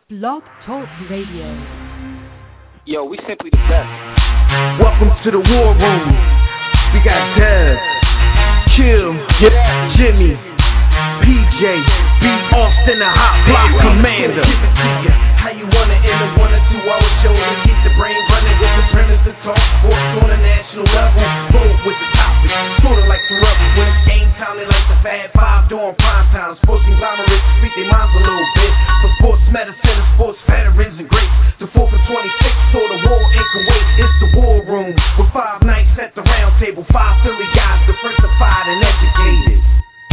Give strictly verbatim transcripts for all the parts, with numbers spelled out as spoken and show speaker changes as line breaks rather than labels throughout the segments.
Blog Talk Radio.
Yo, we simply the best.
Welcome to the War Room. We got Dev, Kill, Jimmy, P J, B. Austin, the Hot Block Commander. How you wanna end a one or two hour show to keep the brain running with the premise to talk sports on a national level? Bold with the topic, sorta like the rebels when it's game time. They like the Fab Five during prime time. Sports conglomerates speak their minds a little bit. For sports medicine and sports veterans and greats. The fourth and twenty-six or the war in Kuwait. It's the War Room with five nights at the round table. Five Philly guys diversified and educated.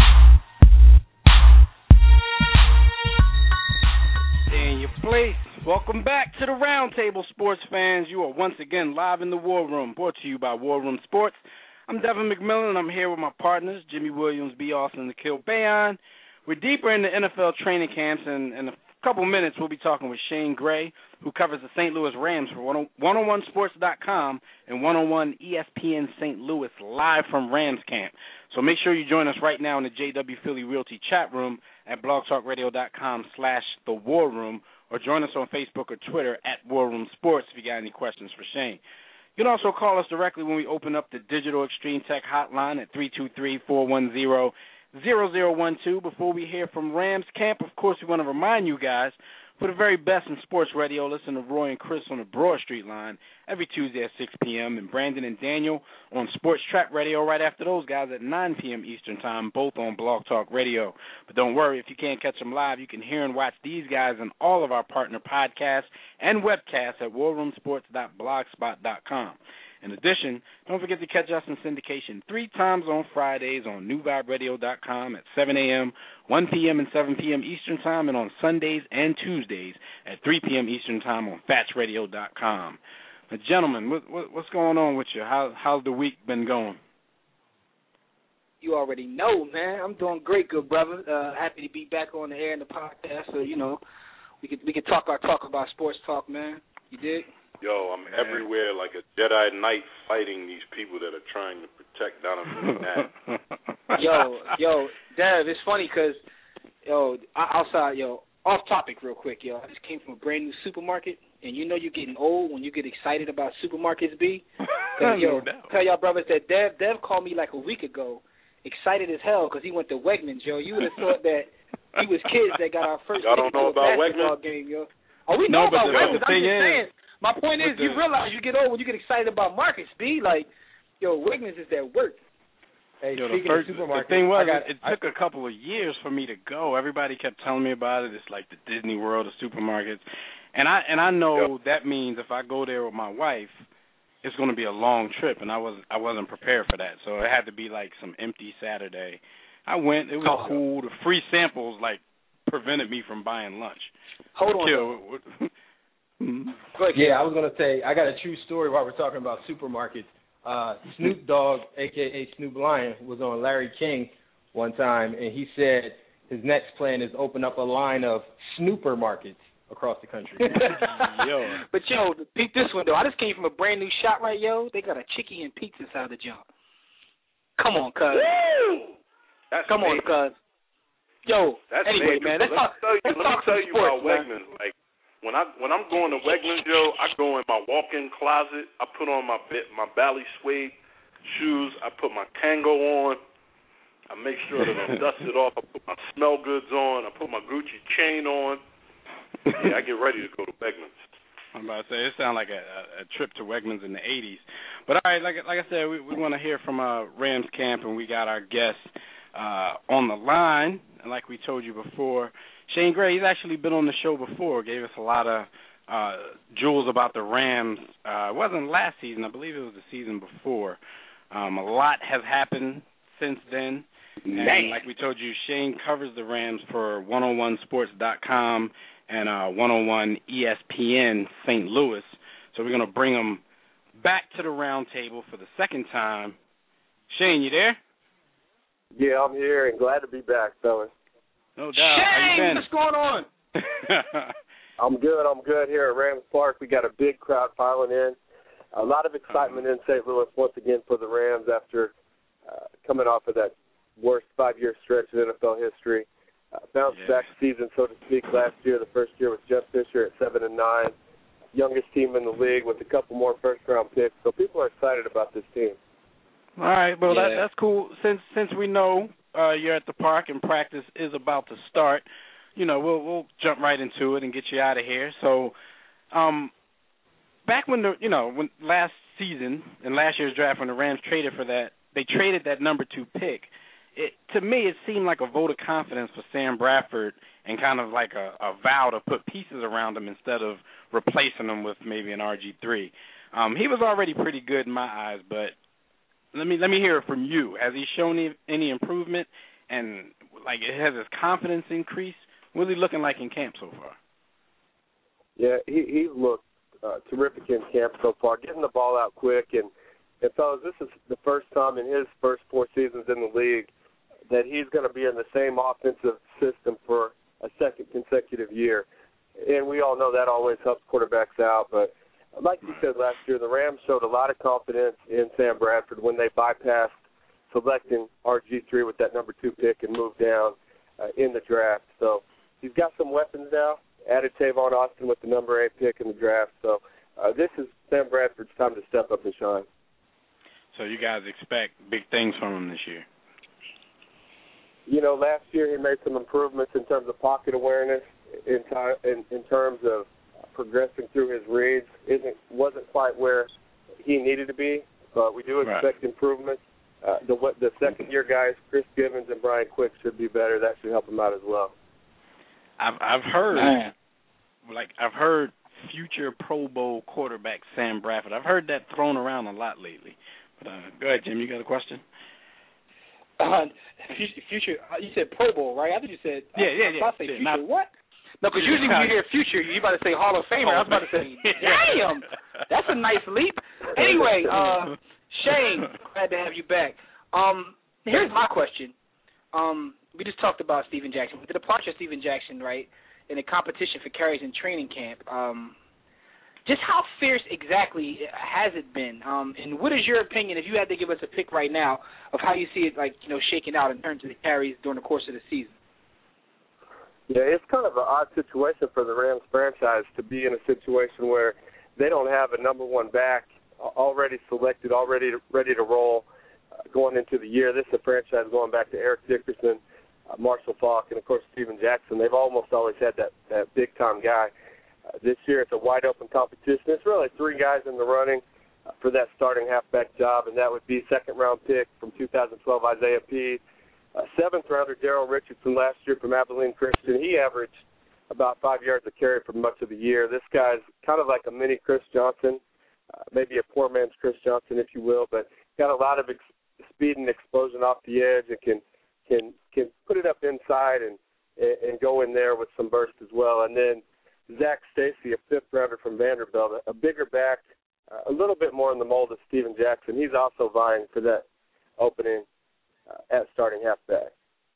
In your place. Welcome back to the Roundtable, sports fans. You are once again live in the War Room, brought to you by War Room Sports. I'm Devin McMillan, and I'm here with my partners, Jimmy Williams, B. Austin, and Nikhil Bayon. We're deeper in the N F L training camps, and in a couple minutes we'll be talking with Shane Gray, who covers the Saint Louis Rams for one oh one sports dot com and one oh one E S P N Saint Louis live from Rams camp. So make sure you join us right now in the J W Philly Realty chat room at blogtalkradio.com slash the War Room, or join us on Facebook or Twitter at War Room Sports if you got any questions for Shane. You can also call us directly when we open up the Digital Extreme Tech hotline at three two three, four one zero, zero zero one two. Before we hear from Rams camp, of course, we want to remind you guys, for the very best in sports radio, listen to Roy and Chris on the Broad Street line every Tuesday at six p.m. and Brandon and Daniel on Sports Trap Radio right after those guys at nine p.m. Eastern Time, both on Blog Talk Radio. But don't worry, if you can't catch them live, you can hear and watch these guys and all of our partner podcasts and webcasts at war room sports dot blogspot dot com. In addition, don't forget to catch us in syndication three times on Fridays on new vibe radio dot com at seven a.m., one p.m., and seven p.m. Eastern Time, and on Sundays and Tuesdays at three p.m. Eastern Time on fats radio dot com. Now, gentlemen, what, what, what's going on with you? How, how's the week been going?
You already know, man. I'm doing great, good brother. Uh, happy to be back on the air in the podcast. So, you know, we could we could talk our talk about sports talk, man. You dig?
Yo, I'm everywhere like a Jedi Knight fighting these people that are trying to protect Donovan McNabb.
yo, yo, Dev, it's funny because, yo, outside, yo, off topic real quick, yo. I just came from a brand new supermarket, and you know you're getting old when you get excited about supermarkets, B. Yo,
no doubt.
Tell y'all brothers that Dev, Dev called me like a week ago, excited as hell because he went to Wegmans, yo. You would have thought that we was kids that got our first
y'all don't know about
basketball
Wegmans?
game, yo. Oh, we
no,
know about
the,
Wegmans.
the
I'm just
is,
saying. My point is,
the,
you realize you get old when you get excited about markets, B. Like, yo, Wegmans is that work.
Hey,
you know,
speaking
the, first,
of supermarkets,
the thing was,
got,
it, it
I,
took a couple of years for me to go. Everybody kept telling me about it. It's like the Disney World of supermarkets, and I and I know yep. that means if I go there with my wife, it's going to be a long trip, and I was I wasn't prepared for that. So it had to be like some empty Saturday. I went. It was
oh.
cool. The free samples like prevented me from buying lunch.
Hold on.
Mm-hmm. Yeah, I was gonna say I got a true story while we're talking about supermarkets. Uh, Snoop Dogg, aka Snoop Lion, was on Larry King one time, and he said his next plan is open up a line of snooper markets across the country.
yo, but yo, peep this one though. I just came from a brand new shop, right, yo. They got a chicken and pizza inside of the junk. Come on, cuz.
That's
Come
amazing.
on, cuz. Yo,
That's
anyway,
major.
man, let's
let
talk.
Me tell you,
let's
let
talk
me tell you
sports,
about
man.
Wegmans. Like when I when I'm going to Wegmans, yo, I go in my walk-in closet. I put on my bit, my Bally Suede shoes. I put my Kango on. I make sure that I'm dusted off. I put my smell goods on. I put my Gucci chain on. Yeah, I get ready to go to Wegmans.
I'm about to say, it sounds like a, a trip to Wegmans in the eighties. But, all right, like, like I said, we, we want to hear from uh, Rams camp, and we got our guests uh, on the line. And like we told you before, Shane Gray, he's actually been on the show before, gave us a lot of uh, jewels about the Rams. Uh, it wasn't last season. I believe it was the season before. Um, a lot has happened since then.
Man.
And like we told you, Shane covers the Rams for one oh one sports dot com and uh, one oh one E S P N Saint Louis. So we're going to bring him back to the round table for the second time. Shane, you there?
Yeah, I'm here and glad to be back, fellas.
No doubt.
Shane, what's going on?
I'm good. I'm good here at Rams Park. We got a big crowd piling in. A lot of excitement uh-huh. in Saint Louis once again for the Rams after uh, coming off of that worst five-year stretch in N F L history. uh, bounce
yeah.
back season, so to speak, last year. The first year was Jeff Fisher at seven and nine, youngest team in the league with a couple more first-round picks. So people are excited about this team.
All right, well,
yeah.
that, that's cool. Since since we know uh, you're at the park and practice is about to start, you know, we'll we'll jump right into it and get you out of here. So, um, back when the you know when last season and last year's draft when the Rams traded for that, they traded that number two pick. It, to me, it seemed like a vote of confidence for Sam Bradford and kind of like a, a vow to put pieces around him instead of replacing him with maybe an R G three. Um, he was already pretty good in my eyes, but let me let me hear it from you. Has he shown any, any improvement, and like has his confidence increased? What's he looking like in camp so far?
Yeah, he he's looked uh, terrific in camp so far, getting the ball out quick. And, and fellas, this is the first time in his first four seasons in the league that he's going to be in the same offensive system for a second consecutive year. And we all know that always helps quarterbacks out. But like you said last year, the Rams showed a lot of confidence in Sam Bradford when they bypassed selecting R G three with that number two pick and moved down uh, in the draft. So he's got some weapons now, added Tavon Austin with the number eight pick in the draft. So uh, this is Sam Bradford's time to step up and shine.
So you guys expect big things from him this year?
You know, last year he made some improvements in terms of pocket awareness, in, time, in, in terms of progressing through his reads. Isn't wasn't quite where he needed to be, but we do expect
right.
improvements. Uh, the the second year guys, Chris Givens and Brian Quick, should be better. That should help him out as well.
I've I've heard
Man.
like I've heard future Pro Bowl quarterback Sam Bradford. I've heard that thrown around a lot lately. But uh, go ahead, Jim. You got a question?
Uh, future, you said Pro Bowl, right? I thought you said.
Yeah, yeah, yeah.
I say
yeah,
future.
not,
what? No, because usually when you hear future, you about to say Hall of Famer. I was about to say, damn, that's a nice leap. Anyway, uh, Shane, glad to have you back. Um, here's my question. Um, we just talked about Steven Jackson. With the departure of Steven Jackson, right, in the competition for carries in training camp, um, just how fierce exactly has it been? Um, and what is your opinion, if you had to give us a pick right now, of how you see it, like, you know, shaking out in terms of the carries during the course of the season?
Yeah, it's kind of an odd situation for the Rams franchise to be in a situation where they don't have a number one back already selected, already ready to roll uh, going into the year. This is a franchise going back to Eric Dickerson, uh, Marshall Faulk, and, of course, Steven Jackson. They've almost always had that, that big-time guy. Uh, this year it's a wide-open competition. It's really three guys in the running uh, for that starting halfback job, and that would be second-round pick from two thousand twelve, Isaiah Pease. Uh, seventh-rounder Daryl Richardson last year from Abilene Christian. He averaged about five yards a carry for much of the year. This guy's kind of like a mini Chris Johnson, uh, maybe a poor man's Chris Johnson, if you will, but got a lot of ex- speed and explosion off the edge and can can can put it up inside and, and, and go in there with some burst as well. And then Zach Stacy, a fifth-rounder from Vanderbilt, a bigger back, uh, a little bit more in the mold of Steven Jackson. He's also vying for that opening uh, at starting halfback.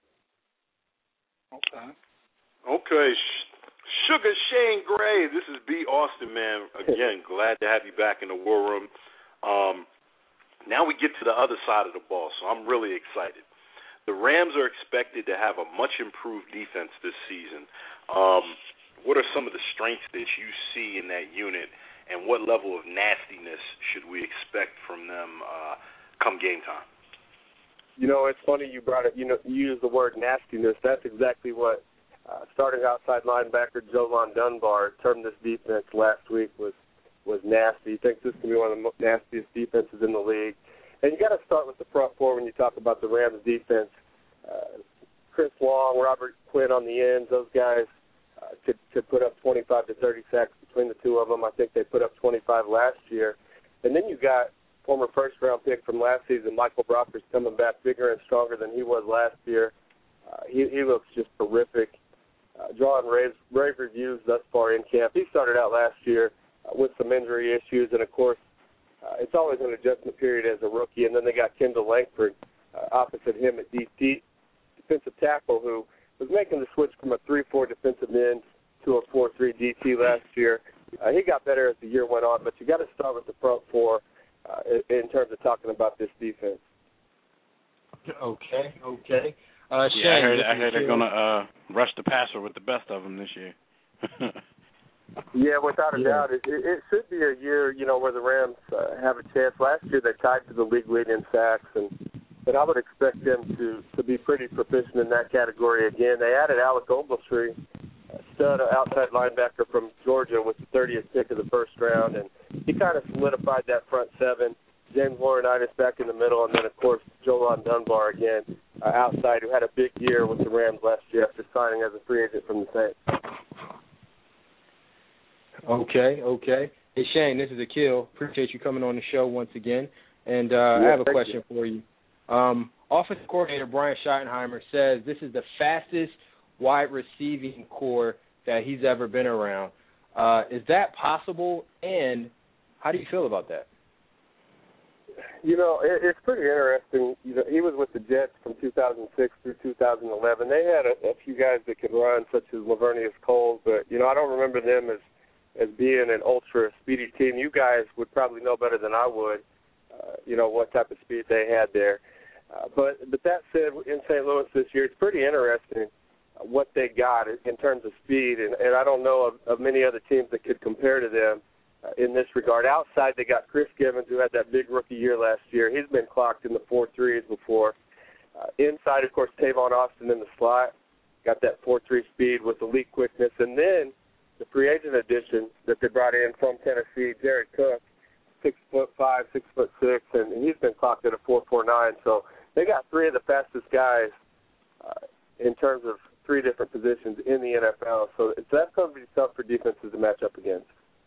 Okay.
Okay. Sugar Shane Gray, this is B. Austin, man. Again, glad to have you back in the War Room. Um, now we get to the other side of the ball, so I'm really excited. The Rams are expected to have a much-improved defense this season. Um, what are some of the strengths that you see in that unit, and what level of nastiness should we expect from them uh, come game time?
You know, it's funny you brought it. You know, you used the word nastiness. That's exactly what uh, starting outside linebacker Jolon Dunbar termed this defense last week was was nasty. He thinks this can be one of the most nastiest defenses in the league. And you got to start with the front four when you talk about the Rams defense. Uh, Chris Long, Robert Quinn on the ends, those guys uh, could could put up twenty-five to thirty sacks between the two of them. I think they put up twenty-five last year. And then you got former first-round pick from last season, Michael Brockers, coming back bigger and stronger than he was last year. Uh, he, he looks just terrific. Uh, drawing rave, rave reviews thus far in camp. He started out last year uh, with some injury issues, and, of course, uh, it's always an adjustment period as a rookie. And then they got Kendall Langford uh, opposite him at D T, defensive tackle, who was making the switch from a three four defensive end to a four three D T last year. Uh, he got better as the year went on, but you got to start with the front four uh, in terms of talking about this defense.
Okay, okay. Uh,
yeah,
Shane,
I heard, I heard they're going to uh, rush the passer with the best of them this year.
Yeah, without a
yeah.
doubt. It, it, it should be a year, you know, where the Rams uh, have a chance. Last year they tied to the league lead in sacks, and, and I would expect them to, to be pretty proficient in that category again. They added Alec Ogletree, a stud outside linebacker from Georgia with the thirtieth pick of the first round, and he kind of solidified that front seven. James Laurinaitis back in the middle, and then, of course, Jolan Dunbar again uh, outside, who had a big year with the Rams last year after signing as a free agent from the Saints.
Okay, okay. Hey, Shane, this is Akil. Appreciate you coming on the show once again. And uh, yeah, I have a question you. for you. Um, offensive coordinator Brian Schottenheimer says this is the fastest wide receiving core that he's ever been around. Uh, is that possible, and how do you feel about that?
You know, it, it's pretty interesting. You know, he was with the Jets from two thousand six through two thousand eleven. They had a, a few guys that could run, such as Lavernius Coles, but, you know, I don't remember them as, as being an ultra-speedy team. You guys would probably know better than I would, uh, you know, what type of speed they had there. Uh, but, but that said, in Saint Louis this year, it's pretty interesting what they got in terms of speed, and, and I don't know of, of many other teams that could compare to them uh, in this regard. Outside, they got Chris Givens, who had that big rookie year last year. He's been clocked in the four threes before. Uh, inside, of course, Tavon Austin in the slot, got that four three speed with elite quickness. And then the free agent addition that they brought in from Tennessee, Jared Cook, six foot five, six foot six, and he's been clocked at a four four nine. So they got three of the fastest guys uh, in terms of three different positions in the N F L. So that's going to be tough for defenses to match up against.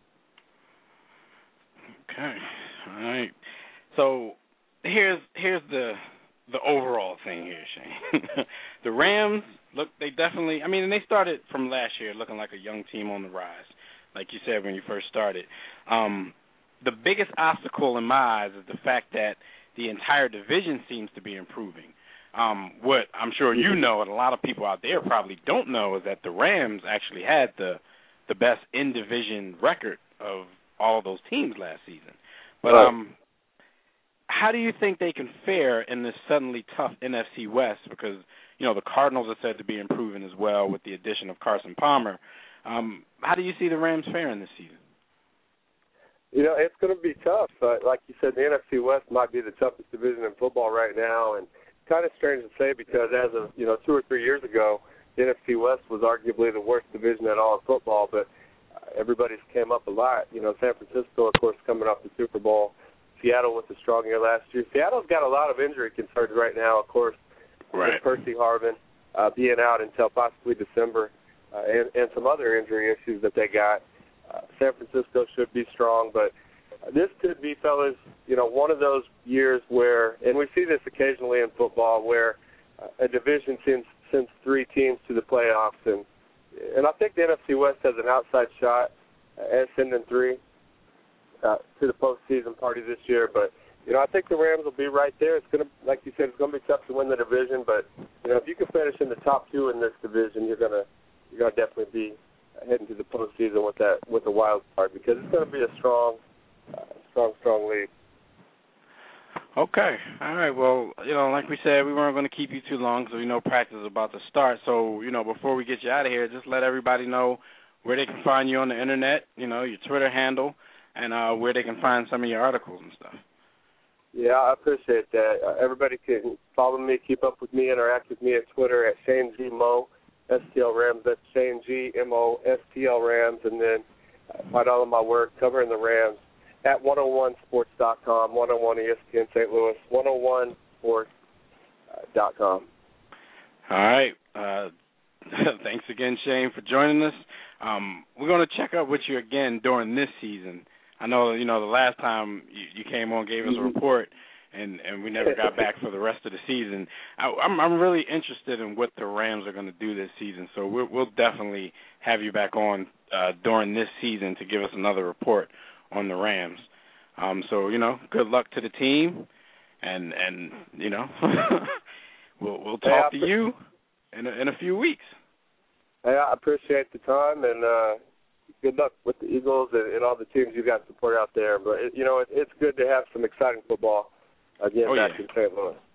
Okay, all right. So here's here's the the overall thing here, Shane. The Rams, look, they definitely, I mean, and they started from last year looking like a young team on the rise, like you said when you first started. Um, the biggest obstacle in my eyes is the fact that the entire division seems to be improving. Um, what I'm sure you know, and a lot of people out there probably don't know, is that the Rams actually had the the best in-division record of all of those teams last season. But um, how do you think they can fare in this suddenly tough N F C West? Because, you know, the Cardinals are said to be improving as well with the addition of Carson Palmer. Um, how do you see the Rams faring this season?
You know, it's going to be tough. Uh, like you said, the N F C West might be the toughest division in football right now, and kind of strange to say because as of, you know, two or three years ago, the N F C West was arguably the worst division at all in football, but uh, everybody's came up a lot. You know, San Francisco, of course, coming off the Super Bowl. Seattle with a strong year last year. Seattle's got a lot of injury concerns right now, of course,
right.
with Percy Harvin uh, being out until possibly December uh, and, and some other injury issues that they got. Uh, San Francisco should be strong, but this could be, fellas, you know, one of those years where, and we see this occasionally in football, where uh, a division sends, sends three teams to the playoffs, and and I think the N F C West has an outside shot at sending three uh, to the postseason party this year. But you know, I think the Rams will be right there. It's gonna, like you said, it's gonna be tough to win the division, but you know, if you can finish in the top two in this division, you're gonna you're gonna definitely be heading to the postseason with that with a wild card because it's gonna be a strong. Uh, strong, strong lead.
Okay. All right. Well, you know, like we said, we weren't going to keep you too long because we know practice is about to start. So, you know, before we get you out of here, just let everybody know where they can find you on the Internet, you know, your Twitter handle, and uh, where they can find some of your articles and stuff.
Yeah, I appreciate that. Uh, everybody can follow me, keep up with me, interact with me at Twitter at Shane G. Mo, S T L Rams. That's Shane G. M O, S T L Rams. And then uh, find all of my work covering the Rams at one oh one sports dot com, one oh one E S P N Saint Louis, one oh one sports dot com.
All right. Uh, thanks again, Shane, for joining us. Um, we're going to check up with you again during this season. I know, you know, the last time you, you came on, gave us a report, and, and we never got back for the rest of the season. I, I'm, I'm really interested in what the Rams are going to do this season, so we'll, we'll definitely have you back on uh, during this season to give us another report on the Rams. Um, so, you know, good luck to the team, and, and you know, we'll we'll talk
hey,
to you in a, in a few weeks.
Hey, I appreciate the time, and uh, good luck with the Eagles and, and all the teams you got support out there. But, it, you know, it, it's good to have some exciting football again
oh,
back
yeah.
in Saint Louis.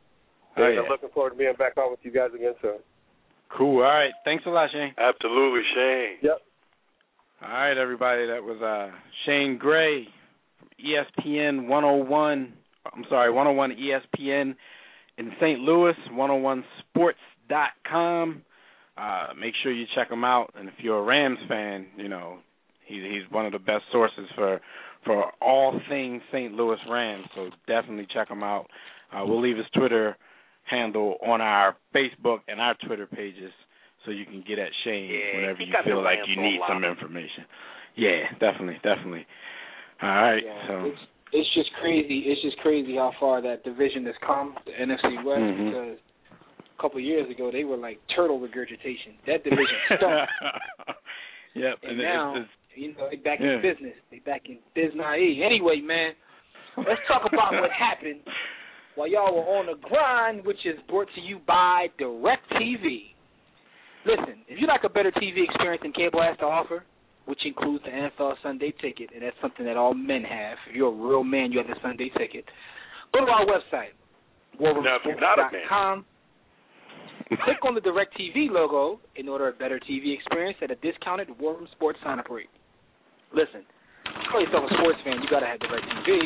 Oh,
and
yeah.
I'm looking forward to being back on with you guys again soon.
Cool. All right. Thanks a lot, Shane.
Absolutely, Shane.
Yep.
All right, everybody. That was uh, Shane Gray from E S P N one oh one. I'm sorry, one oh one E S P N in Saint Louis, one oh one sports dot com. Uh, make sure you check him out. And if you're a Rams fan, you know, he, he's one of the best sources for for all things Saint Louis Rams. So definitely check him out. Uh, we'll leave his Twitter handle on our Facebook and our Twitter pages so you can get at Shane
yeah,
whenever you feel like you need some information. Yeah, definitely, definitely. All right,
yeah,
so
it's, it's just crazy. It's just crazy how far that division has come, the N F C West,
mm-hmm.
because a couple of years ago they were like turtle regurgitation. That division stunk.
Yep,
and,
and
now
it's, it's,
you know they back
yeah.
in business. They back in business. Anyway, man, let's talk about what happened while y'all were on the grind, which is brought to you by DirecTV. Listen, if you like a better T V experience than cable has to offer, which includes the N F L Sunday Ticket, and that's something that all men have. If you're a real man, you have the Sunday Ticket. Go to our website, war room sports dot com. Click on the DirecTV logo in order a better T V experience at a discounted War Room Sports sign-up rate. Listen, call yourself a sports fan, you got to have DirecTV.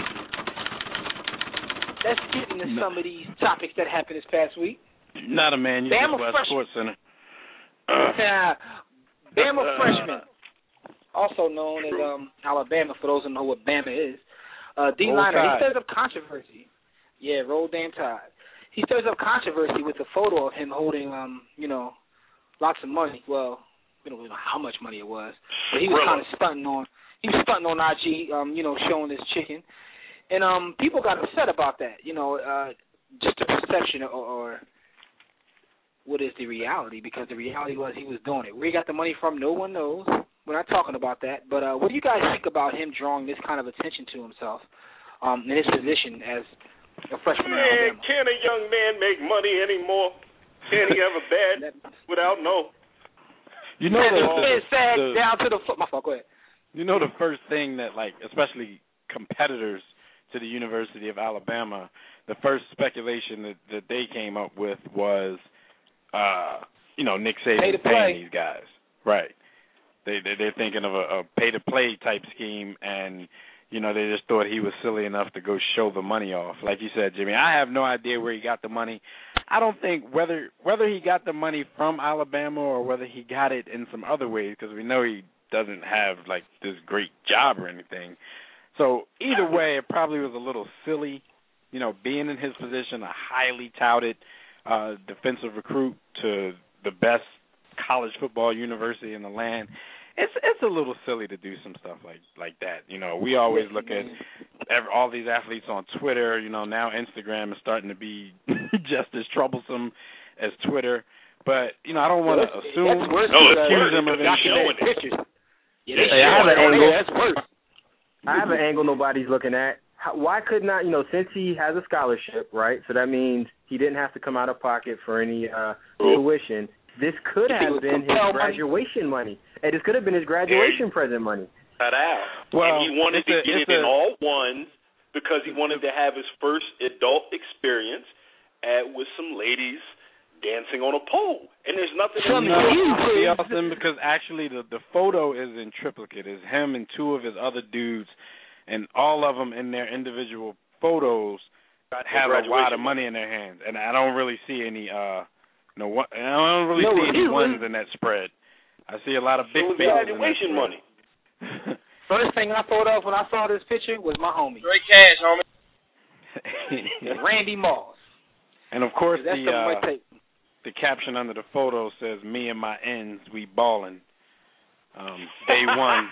Let's get into no. some of these topics that happened this past week.
Not a man, you
Bama
just watch
fresh-
Sports Center.
Uh, Bama freshman, also known as um, Alabama, for those who know what Bama is. Uh, D-liner, he stirs up controversy. Yeah, roll damn tide. He stirs up controversy with a photo of him holding, um, you know, lots of money. Well, we don't really know how much money it was, but he was kind of stunting on. He was stunting on I G, um, you know, showing his chicken, and um, people got upset about that. You know, uh, just the perception or. or what is the reality, because the reality was he was doing it. Where he got the money from, no one knows. We're not talking about that. But uh, what do you guys think about him drawing this kind of attention to himself um, in his position as a freshman in Alabama?
Can a young man make money anymore? Can he have a bad without no?
You know, the,
the, sag
the,
down to the foot. My fault, go ahead.
You know, the first thing that, like, especially competitors to the University of Alabama, the first speculation that, that they came up with was, Uh, you know, Nick Saban paying these guys, right? They, they they're thinking of a, a pay-to-play type scheme, and you know they just thought he was silly enough to go show the money off. Like you said, Jimmy, I have no idea where he got the money. I don't think whether whether he got the money from Alabama or whether he got it in some other ways, because we know he doesn't have like this great job or anything. So either way, it probably was a little silly, you know, being in his position, a highly touted Uh, defensive recruit to the best college football university in the land. It's it's a little silly to do some stuff like like that. You know, we always look at every, all these athletes on Twitter. You know, now Instagram is starting to be just as troublesome as Twitter. But you know, I don't want to assume.
That's worse.
No, it's
accuse
worse.
them of any
Showing
pictures. Yeah,
they hey, I have an angle.
That's worse.
I have an angle nobody's looking at. How, why could not, you know, since he has a scholarship, right, so that means he didn't have to come out of pocket for any uh, tuition. This could have been his graduation money. money. And this could have been his graduation present money.
Cut out.
Well,
and he wanted to
a,
get it
a,
in all ones because he wanted to have his first adult experience at, with some ladies dancing on a pole. And there's nothing
no, see, Austin, because actually the, the photo is in triplicate. It's him and two of his other dudes, and all of them in their individual photos have a lot of money in their hands, and I don't really see any. Uh, no, I don't really
no,
see any ones in that spread. I see a lot of big faces.
Graduation money.
First thing I thought of when I saw this picture was my homie.
Straight cash, homie.
Randy Moss.
And of course,
that's
the uh, the caption under the photo says, "Me and my ends, we ballin'." Um, day one.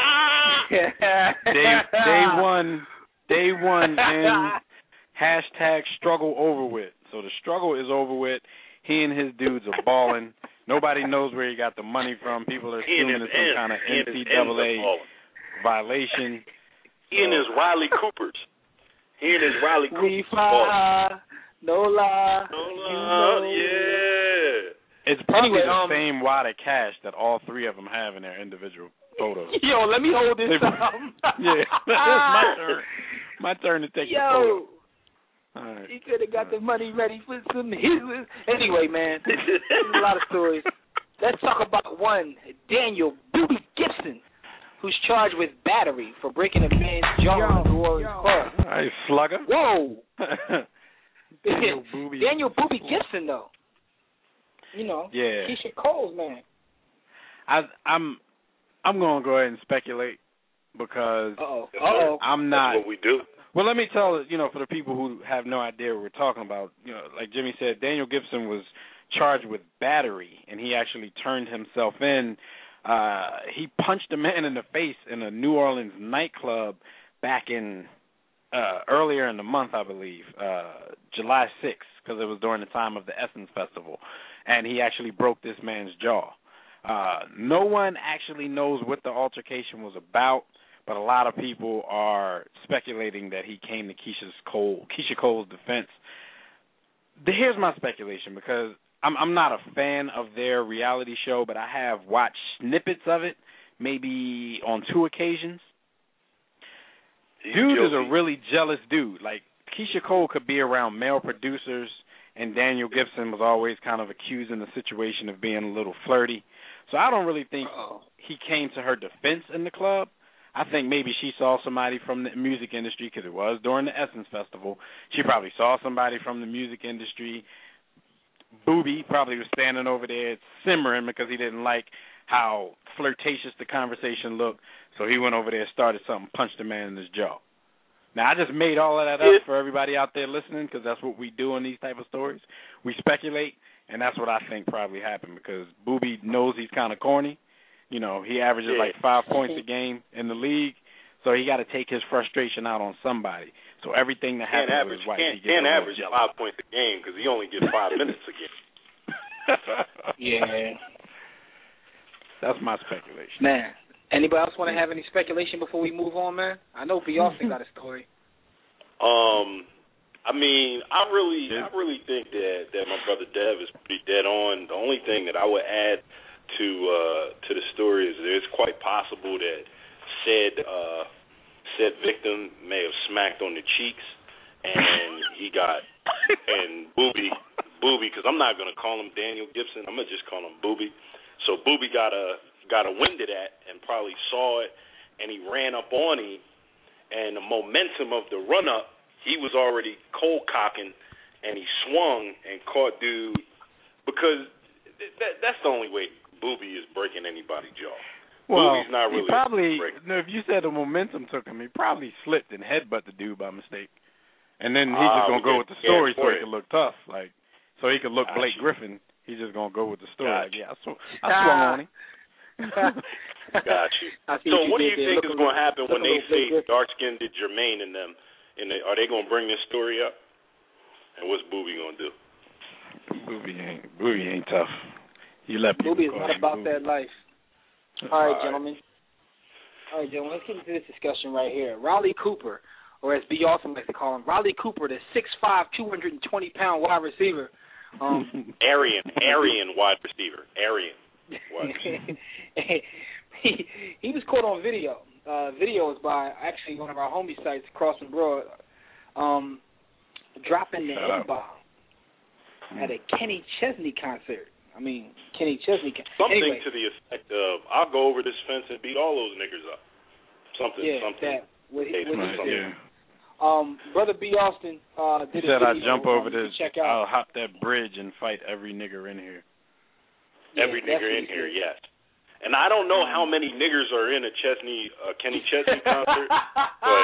day, day one. Day one and hashtag struggle over with. So the struggle is over with. He and his dudes are balling. Nobody knows where he got the money from. People are assuming it's some kind of N C double A violation.
He and his Riley Coopers. He and his Riley Coopers.
We fly, no lie.
No lie, yeah.
It's probably
anyway,
the
um,
same wad of cash that all three of them have in their individual photos.
Yo, let me hold this up.
Yeah, it's my turn. My turn to take
Yo.
the photo. Right.
He could have got the money ready for some his. Anyway, man, there's a lot of stories. Let's talk about one, Daniel Booby Gibson, who's charged with battery for breaking a man's jaw in the New Orleans club.
Hey, slugger.
Whoa.
Daniel Booby.
Daniel Booby Gibson, though. You know,
yeah.
Keisha Cole's man.
I, I'm, I'm gonna go ahead and speculate because
Uh-oh. Uh-oh.
I'm not.
That's what we do.
Well, let me tell you know, for the people who have no idea what we're talking about, you know, like Jimmy said, Daniel Gibson was charged with battery, and he actually turned himself in. Uh, he punched a man in the face in a New Orleans nightclub back in uh, earlier in the month, I believe, uh, July sixth, because it was during the time of the Essence Festival, and he actually broke this man's jaw. Uh, no one actually knows what the altercation was about, but a lot of people are speculating that he came to Keisha's Cole, Keisha Cole's defense. Here's my speculation, because I'm, I'm not a fan of their reality show, but I have watched snippets of it, maybe on two occasions.
He's
dude
guilty.
is a really jealous dude. Like, Keisha Cole could be around male producers, and Daniel Gibson was always kind of accusing the situation of being a little flirty. So I don't really think
Uh-oh.
he came to her defense in the club. I think maybe she saw somebody from the music industry, because it was during the Essence Festival. She probably saw somebody from the music industry. Booby probably was standing over there simmering because he didn't like how flirtatious the conversation looked. So he went over there, started something, punched the man in his jaw. Now, I just made all of that up for everybody out there listening, because that's what we do in these type of stories. We speculate, and that's what I think probably happened, because Booby knows he's kind of corny. You know, he averages
Yeah.
like five points a game in the league, so he got to take his frustration out on somebody. So everything that
Can't
happens
average,
with his wife,
can't,
he gets
can't
a little
average
jealous.
five points a game because he only gets five minutes a game.
Yeah.
That's my speculation.
Man, anybody else want to have any speculation before we move on, man? I know B. Austin got a story.
Um, I mean, I really, I really think that that my brother Dev is pretty dead on. The only thing that I would add to uh, to the story is that it's quite possible that said uh, said victim may have smacked on the cheeks, and he got and Booby Booby because I'm not gonna call him Daniel Gibson. I'm gonna just call him Booby. So Booby got a got a wind of that and probably saw it, and he ran up on him. And the momentum of the run up, he was already cold cocking, and he swung and caught dude because that, that's the only way Booby is breaking anybody's jaw.
Well,
Booby's not really
he probably,
breaking.
no, if you said the momentum took him, he probably slipped and headbutt the dude by mistake. And then he's
Ah,
just going to
we
go
get-
with the story
yeah,
so
for
he
it.
could look tough. Like, so he could look
Gotcha.
Blake Griffin. He's just going to go with the story. Like,
Gotcha.
yeah, I, sw- I swung on him.
Got you.
I see
So
you
what do
did
you
there.
think
Look
is
a
going to
little-
happen
look
when
a
they
little
say
Blake Griffin.
dark-skinned Jermaine and them, and they, are they going to bring this story up? And what's Booby going to do?
Booby ain't, Booby ain't tough. You let people
Booby is
call
not
him
about
Booby.
that life. All right, gentlemen. All right, gentlemen, let's get into this discussion right here. Riley Cooper, or as B. Austin likes to call him, Riley Cooper, the six five, two hundred twenty pound wide receiver. Um,
Aryan, Aryan wide receiver. Aryan wide receiver.
he, he was caught on video. Uh, video is by actually one of our homie sites, Crossing Broad, um, dropping the
Shout out.
N-bomb at a Kenny Chesney concert. I mean, Kenny Chesney. Con-
Something
anyway,
to the effect of, I'll go over this fence and beat all those niggers up. Something,
yeah,
something.
that what he,
Hey,
what he
right,
said.
yeah.
Um, Brother B. Austin uh,
He
did
said
a
I
video,
jump
um,
over
you
this,
can check out.
I'll hop that bridge and fight every nigger in here.
Yeah,
Every
that's
nigger
what
in
he
here,
said.
yes. And I don't know
Um,
how many niggers are in a Chesney, uh, Kenny Chesney concert, but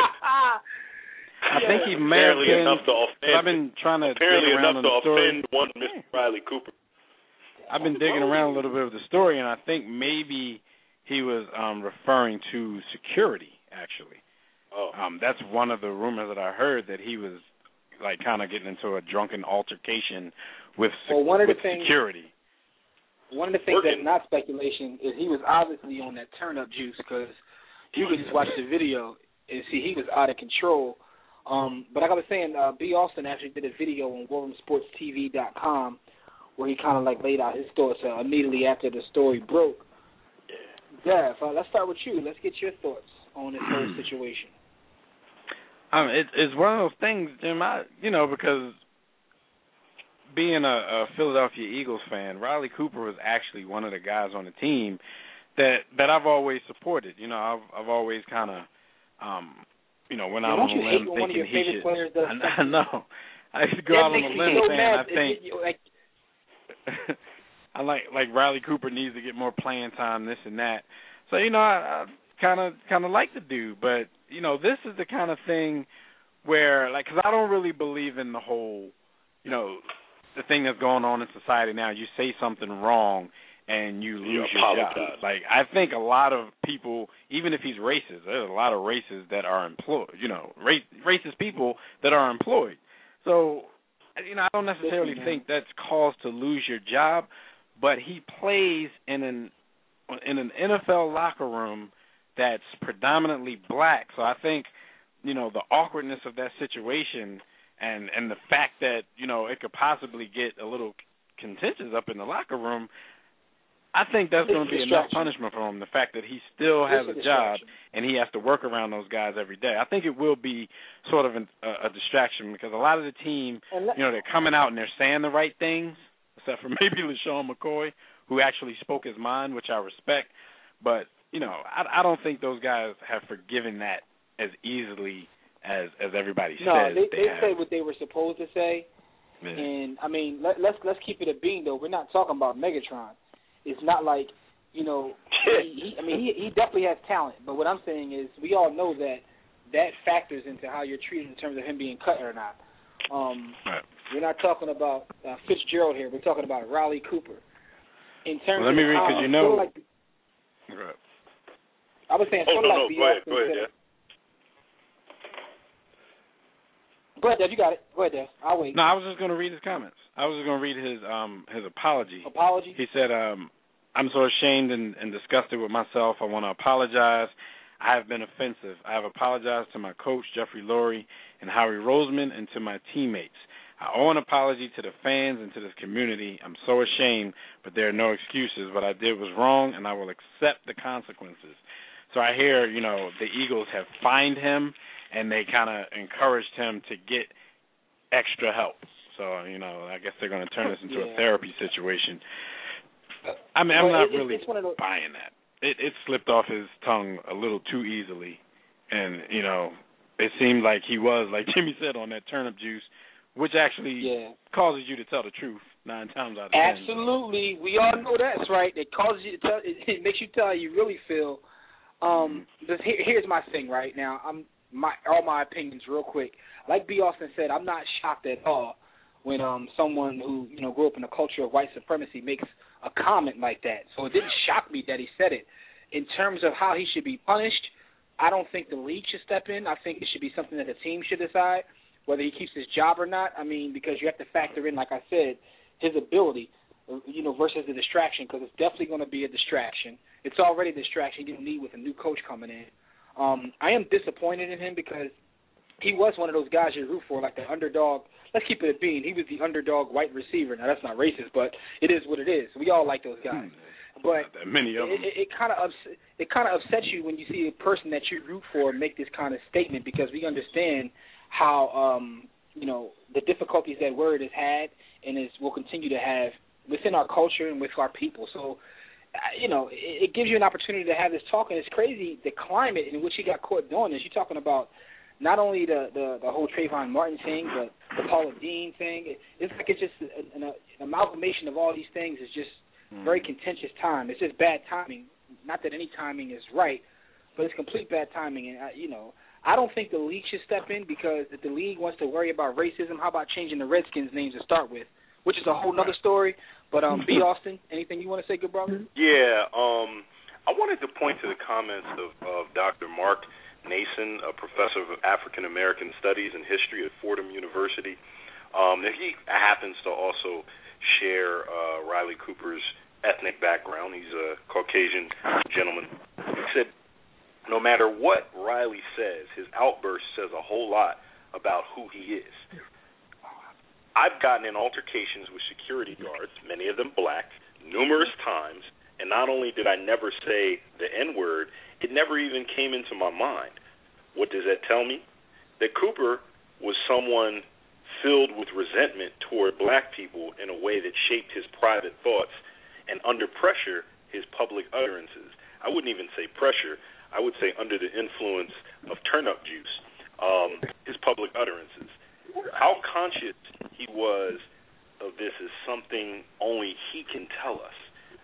I think he may have
apparently
been,
enough to offend.
I've been trying to
apparently
dig around
enough
on
to
the story.
offend one Mister Riley Cooper.
I've been digging around a little bit of the story, and I think maybe he was um, referring to security, actually.
Oh.
Um, that's one of the rumors that I heard, that he was like kind of getting into a drunken altercation with, sec-
Well, one of the
with
things-
security.
One of the things
Working.
that's not speculation is he was obviously on that turn-up juice, because you could just watch the video and see he was out of control. Um, but like I was saying, uh, B. Austin actually did a video on war room sports T V dot com where he kind of like laid out his thoughts uh, immediately after the story broke. Dev, uh, let's start with you. Let's get your thoughts on this whole situation.
Um, it, it's one of those things, Jim. I, you know, because being a, a Philadelphia Eagles fan, Riley Cooper was actually one of the guys on the team that that I've always supported. You know, I've I've always kind of, um, you know, went out on a limb thinking he should. I, I know. I used to go out on a limb saying I think. Like, I like like Riley Cooper needs to get more playing time, this and that. So you know, I kind of kind of like the dude, but you know, this is the kind of thing where, like, because I don't really believe in the whole, you know, the thing that's going on in society now. You say something wrong and you lose you your job. Like, I think a lot of people, even if he's racist, there's a lot of racists that are employed. You know, race, racist people that are employed. So, you know, I don't necessarily think that's cause to lose your job. But he plays in an in an N F L locker room that's predominantly black. So I think, you know, the awkwardness of that situation and, and the fact that, you know, it could possibly get a little contentious up in the locker room, I think that's going to be enough punishment for him, the fact that he still has a job and he has to work around those guys every day. I think it will be sort of an, a, a distraction because a lot of the team, you know, they're coming out and they're saying the right things, except for maybe LaShawn McCoy, who actually spoke his mind, which I respect. But, you know, I, I don't think those guys have forgiven that as easily as as everybody
no,
says.
No, they,
they,
they say what they were supposed to say. Yeah. And, I mean, let, let's let's keep it a bean, though. We're not talking about Megatron. It's not like, you know, he, he, I mean, he, he definitely has talent. But what I'm saying is we all know that that factors into how you're treated in terms of him being cut or not. Um, right. We're not talking about uh, Fitzgerald here. We're talking about Riley Cooper. In terms
well, let me
of
read because you know.
Like,
right.
I was saying,
oh,
sort of
no,
like
no, go ahead, go ahead, yeah.
Go ahead, Dev. You got it. Go ahead, Dev. I'll wait.
No, I was just going to read his comments. I was just going to read his um his apology.
Apology?
He said, um, I'm so ashamed and, and disgusted with myself. I want to apologize. I have been offensive. I have apologized to my coach, Jeffrey Lurie, and Howie Roseman, and to my teammates. I owe an apology to the fans and to this community. I'm so ashamed, but there are no excuses. What I did was wrong, and I will accept the consequences. So I hear, you know, the Eagles have fined him, and they kind of encouraged him to get extra help. So, you know, I guess they're going to turn this into yeah. a therapy situation. I mean, I'm
well,
not
it,
really
those...
buying that. It, it slipped off his tongue a little too easily. And, you know, it seemed like he was, like Jimmy said, on that turnip juice, which actually
yeah.
causes you to tell the truth nine times out of ten.
Absolutely. We all know that's right. It causes you to tell, it, it makes you tell how you really feel. Um, mm-hmm. here, here's my thing right now. I'm my all my opinions real quick. Like B. Austin said, I'm not shocked at all when um someone who, you know, grew up in a culture of white supremacy makes a comment like that. So it didn't shock me that he said it. In terms of how he should be punished, I don't think the league should step in. I think it should be something that the team should decide, whether he keeps his job or not. I mean, because you have to factor in, like I said, his ability, you know, versus the distraction, because it's definitely going to be a distraction. It's already a distraction you need with a new coach coming in. Um, I am disappointed in him because he was one of those guys you root for, like the underdog. Let's keep it a bean. He was the underdog white receiver. Now, that's not racist, but it is what it is. We all like those guys. But
many of them.
it, it, it kind of ups, it kind of upsets you when you see a person that you root for make this kind of statement, because we understand how um, you know, the difficulties that word has had and is will continue to have within our culture and with our people. So, you know, it, it gives you an opportunity to have this talk, and it's crazy the climate in which he got caught doing this. You're talking about not only the, the, the whole Trayvon Martin thing, but the Paula Dean thing. It, it's like it's just an, an amalgamation of all these things. Is just mm. very contentious time. It's just bad timing. Not that any timing is right, but it's complete bad timing. And, uh, you know, I don't think the league should step in, because if the league wants to worry about racism, how about changing the Redskins' names to start with, which is a whole other story. But, um, B. Austin, anything you want to say, good brother?
Yeah, um, I wanted to point to the comments of, of Doctor Mark Nason, a professor of African American Studies and History at Fordham University. Um, he happens to also share uh, Riley Cooper's ethnic background. He's a Caucasian gentleman. He said, no matter what Riley says, his outburst says a whole lot about who he is. I've gotten in altercations with security guards, many of them black, numerous times, and not only did I never say the N-word, it never even came into my mind. What does that tell me? that Cooper was someone filled with resentment toward black people in a way that shaped his private thoughts, and under pressure, his public utterances. I wouldn't even say pressure. I would say under the influence of turnip juice, um, his public utterances. How conscious he was of this is something only he can tell us.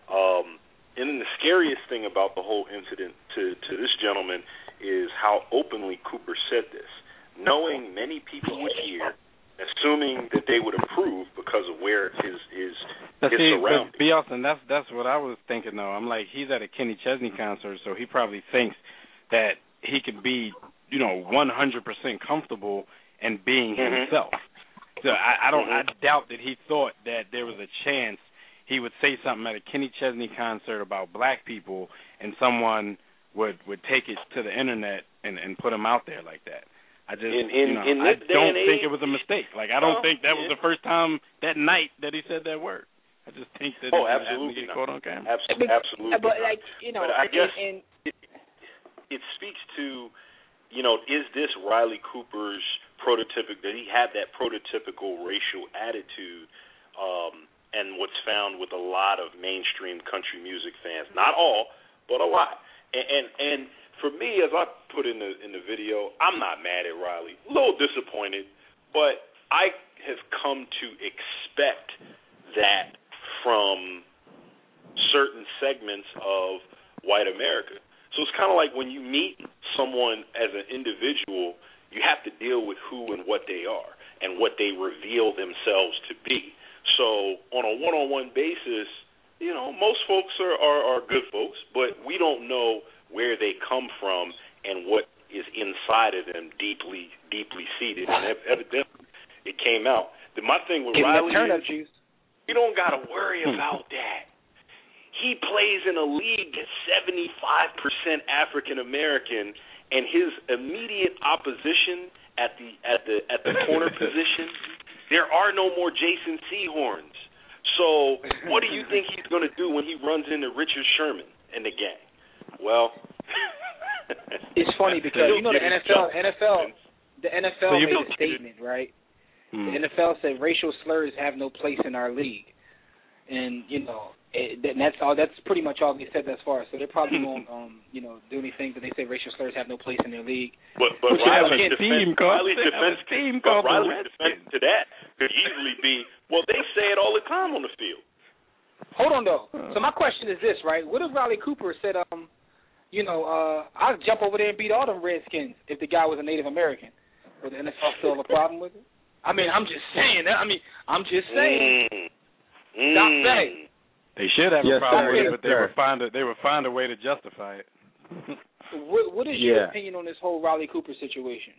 Um, and then the scariest thing about the whole incident to, to this gentleman is how openly Cooper said this, knowing many people would hear, assuming that they would approve because of where his his, his
see,
surroundings.
But B. Austin, that's that's what I was thinking though. I'm like, he's at a Kenny Chesney concert, so he probably thinks that he could be, you know, one hundred percent comfortable in being
mm-hmm.
himself. So I, I don't.
Mm-hmm.
I doubt that he thought that there was a chance he would say something at a Kenny Chesney concert about black people, and someone would would take it to the internet and, and put him out there like that. I just,
in, in,
you know,
in
I
this
don't
day and
think
age,
it was a mistake. Like, I don't
no,
think that was
yeah.
the first time that night that he said that word. I just think that
oh,
it
absolutely
happened to get
not.
caught on camera.
Absolutely,
but,
absolutely.
But,
not.
like, you know,
but I guess
and,
it, it speaks to, you know, is this Riley Cooper's prototypical, that he had that prototypical racial attitude, um, and what's found with a lot of mainstream country music fans. Not all, but a lot. And, and, and for me, as I put in the in the video, I'm not mad at Riley. A little disappointed, but I have come to expect that from certain segments of white America. So it's kind of like when you meet someone as an individual, you have to deal with who and what they are and what they reveal themselves to be. So on a one-on-one basis, you know, most folks are, are, are good folks, but we don't know where they come from and what is inside of them deeply, deeply seated. And evidently it came out. The, my thing with
Give
Riley
is
juice. You don't got to worry about that. He plays in a league that's seventy-five percent African American, and his immediate opposition at the at the at the corner position, there are no more Jason Sehorns. So what do you think he's going to do when he runs into Richard Sherman and the gang? Well,
it's funny because you know the N F L, N F L, the N F L so made a statement, right? Hmm. The N F L said racial slurs have no place in our league, and you know it, and that's all. That's pretty much all they said thus far. So they probably won't, um, you know, do anything. But they say racial slurs have no place in their league.
But but
Which
Riley's
defense,
Riley's defense,
team
but Riley's defense to that could easily be, well, they say it all the time on the field.
Hold on though. So my question is this, right? What if Riley Cooper said, um. You know, uh, I'd jump over there and beat all them Redskins if the guy was a Native American. Would the N F L still have a problem with it? I mean, I'm just saying. I mean, I'm just saying.
Mm.
Stop saying.
They should have
yes,
a problem
sir.
with
yes,
it, but they
sir.
would find a they would find a way to justify it.
What, what is your
yeah.
opinion on this whole Riley Cooper situation?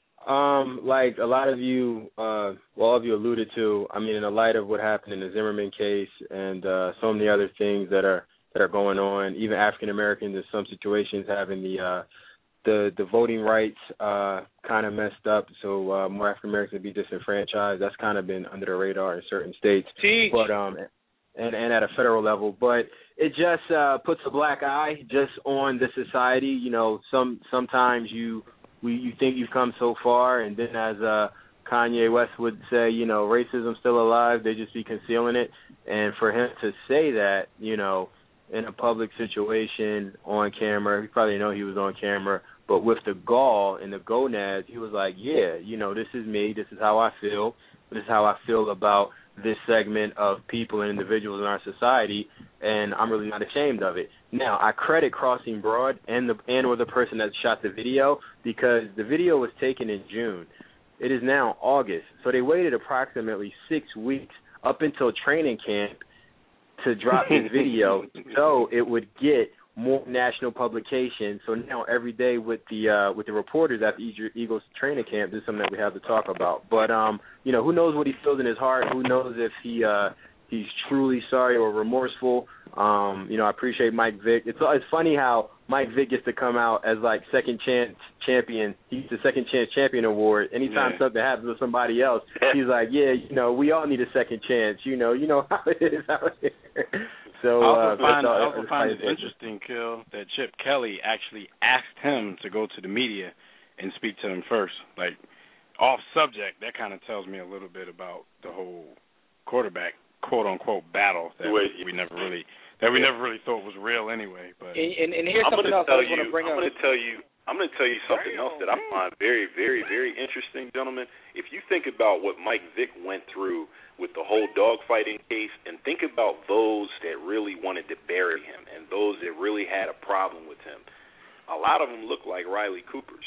Um, like a lot of you, uh, well, all of you alluded to. I mean, in the light of what happened in the Zimmerman case and uh, so many other things that are. that are going on, even African Americans in some situations having the uh, the the voting rights uh, kind of messed up, so uh, more African Americans be disenfranchised. That's kind of been under the radar in certain states,
Teach.
but um, and and at a federal level. But it just uh, puts a black eye just on the society. You know, some sometimes you we you think you've come so far, and then as uh, Kanye West would say, you know, racism's still alive. They just be concealing it, and for him to say that, you know. In a public situation on camera, he probably know he was on camera, but with the gall and the gonads, he was like, yeah, you know, this is me, this is how I feel, this is how I feel about this segment of people and individuals in our society, and I'm really not ashamed of it. Now, I credit Crossing Broad and the and or the person that shot the video, because the video was taken in June. It is now August, so they waited approximately six weeks up until training camp to drop this video, so it would get more national publication. So now every day with the uh, with the reporters at the Eagles training camp, this is something that we have to talk about. But um, you know, who knows what he feels in his heart? Who knows if he uh, he's truly sorry or remorseful? Um, you know, I appreciate Mike Vick. It's it's funny how Mike Vick gets to come out as like second chance champion. He's the second chance champion award. Anytime yeah. something happens with somebody else, he's like, yeah, you know, we all need a second chance. You know, you know how it is out here. So
I also
uh,
find,
all,
I also find it interesting, Kill, that Chip Kelly actually asked him to go to the media and speak to them first. Like, off subject, that kind of tells me a little bit about the whole quarterback, quote unquote, battle that Wait, we never really that we yeah. never really thought was real anyway. But
and, and, and here's
I'm
something else I want to bring
I'm
up.
I'm going to tell you. I'm going to tell you something else that I find very, very, very interesting, gentlemen. If you think about what Mike Vick went through with the whole dogfighting case, and think about those that really wanted to bury him and those that really had a problem with him, a lot of them look like Riley Coopers.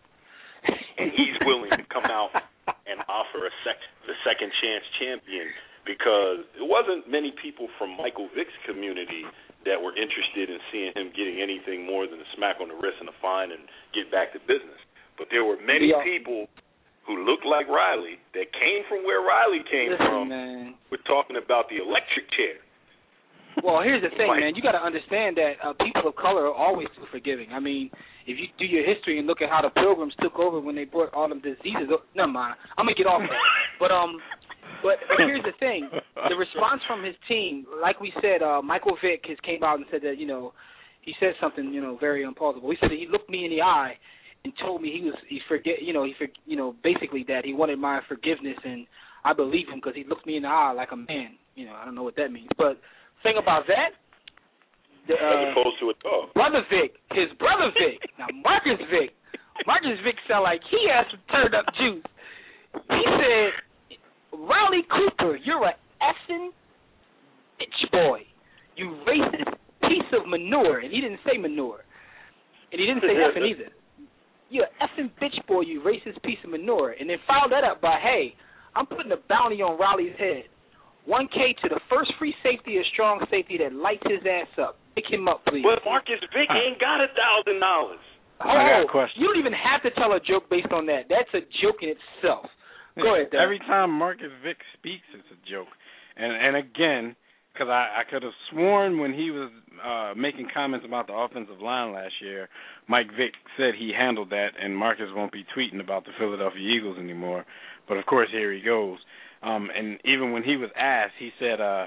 And he's willing to come out and offer a sec- the second chance champion, because it wasn't many people from Michael Vick's community that were interested in seeing him getting anything more than a smack on the wrist and a fine and get back to business. But there were many yeah. people who looked like Riley that came from where Riley came
Listen,
from.
Man.
We're talking about the electric chair.
Well, here's the thing,
like,
man. You got to understand that uh, people of color are always too forgiving. I mean, if you do your history and look at how the Pilgrims took over when they brought all them diseases, never mind. I'm gonna get off that. But um. But, but here's the thing. The response from his team, like we said, uh, Michael Vick has came out and said that, you know, he said something, you know, very unplausible. He said that he looked me in the eye and told me he was, he forget, you know, he, for, you know, basically that he wanted my forgiveness, and I believe him because he looked me in the eye like a man. You know, I don't know what that means. But thing about that, the, uh,
as opposed to a dog.
Brother Vick, his brother Vick, now Marcus Vick, Marcus Vick sound like he has some turned up juice. He said, Riley Cooper, you're a effing bitch boy. You racist piece of manure. And he didn't say manure. And he didn't say effing either. You're an effing bitch boy, you racist piece of manure. And then followed that up by, hey, I'm putting a bounty on Riley's head. one K to the first free safety or strong safety that lights his ass up. Pick him up, please.
But Marcus Vick ain't got a thousand dollars.
Oh, I got a question. You don't even have to tell a joke based on that. That's a joke in itself. Go ahead, Dad.
Every time Marcus Vick speaks, it's a joke. And and again, because I, I could have sworn when he was uh, making comments about the offensive line last year, Mike Vick said he handled that, and Marcus won't be tweeting about the Philadelphia Eagles anymore. But, of course, here he goes. Um, and even when he was asked, he said, uh,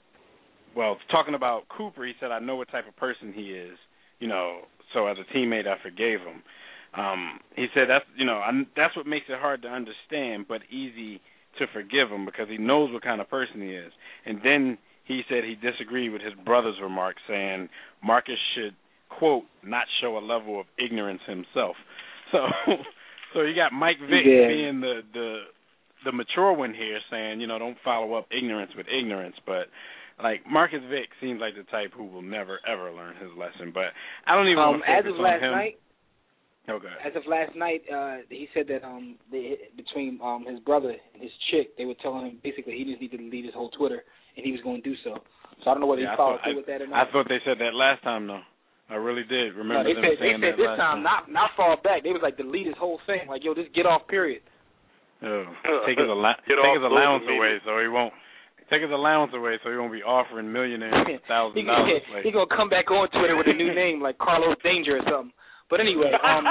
well, talking about Cooper, he said, I know what type of person he is, you know, so as a teammate, I forgave him. Um, he said that's you know I'm, that's what makes it hard to understand, but easy to forgive him because he knows what kind of person he is. And then he said he disagreed with his brother's remarks, saying Marcus should quote not show a level of ignorance himself. So, so you got Mike Vick yeah. being the, the the mature one here, saying you know don't follow up ignorance with ignorance, but. Like, Marcus Vick seems like the type who will never, ever learn his lesson. But I don't even
um,
want to focus
as of
on
last
him.
Night,
okay.
As of last night, uh, he said that um, they, between um, his brother and his chick, they were telling him basically he just needed to delete his whole Twitter, and he was going to do so. So I don't know whether
yeah,
he followed through
I,
with that or not.
I thought they said that last time, though. I really did remember
no, they
them
said,
saying
they said
that
this
last
time,
time.
not not fall back. They was like delete his whole thing. Like, yo, just get off, period.
Oh, take his, allo- take his allowance away so he won't. Take his allowance away so he won't be offering millionaires one thousand dollars.
He's he going to come back on Twitter with a new name like Carlos Danger or something. But anyway. um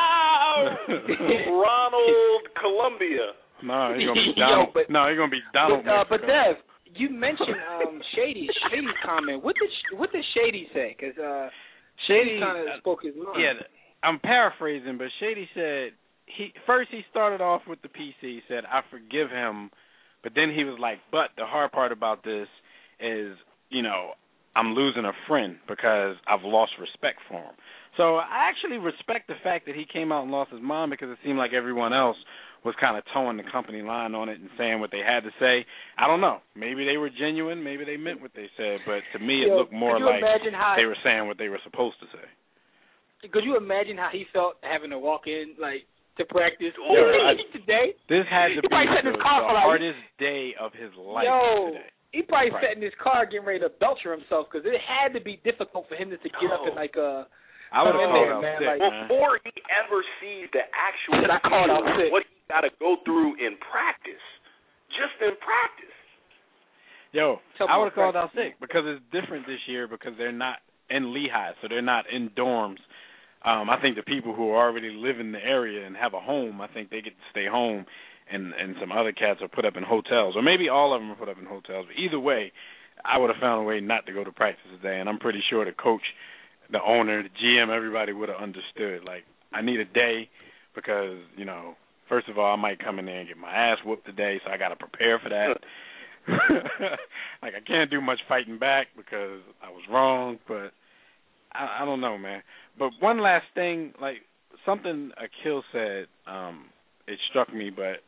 Ronald Columbia.
No, he's going to be Donald. Yo, but, no, he's going to be Donald.
But, uh, but Dev, you mentioned um, Shady, Shady's comment. What did what did Shady say? Because uh, Shady kind of spoke his mind.
Yeah, I'm paraphrasing, but Shady said, he first he started off with the P C, he said, I forgive him. But then he was like, but the hard part about this is, you know, I'm losing a friend because I've lost respect for him. So I actually respect the fact that he came out and lost his mind because it seemed like everyone else was kind of towing the company line on it and saying what they had to say. I don't know. Maybe they were genuine. Maybe they meant what they said. But to me, it
Yo,
looked more like
how,
they were saying what they were supposed to say.
Could you imagine how he felt having to walk in, like, to practice
Yo, I,
today?
This had to be the, the hardest
like,
day of his life
yo,
today.
He probably
right.
sat in his car getting ready to belcher himself because it had to be difficult for him to, to get oh. up and, like, uh,
I would have called out
man,
sick,
like,
man.
Before he ever sees the actual
I called out sick.
what he got to go through in practice, just in practice.
Yo, Tell I would have called out sick because it's different this year because they're not in Lehigh, so they're not in dorms. Um, I think the people who already live in the area and have a home, I think they get to stay home, and, and some other cats are put up in hotels. Or maybe all of them are put up in hotels. But either way, I would have found a way not to go to practice today, and I'm pretty sure the coach, the owner, the G M, everybody would have understood. Like, I need a day because, you know, first of all, I might come in there and get my ass whooped today, so I got to prepare for that. Like, I can't do much fighting back because I was wrong, but I, I don't know, man. But one last thing, like, something Akil said, um, it struck me, but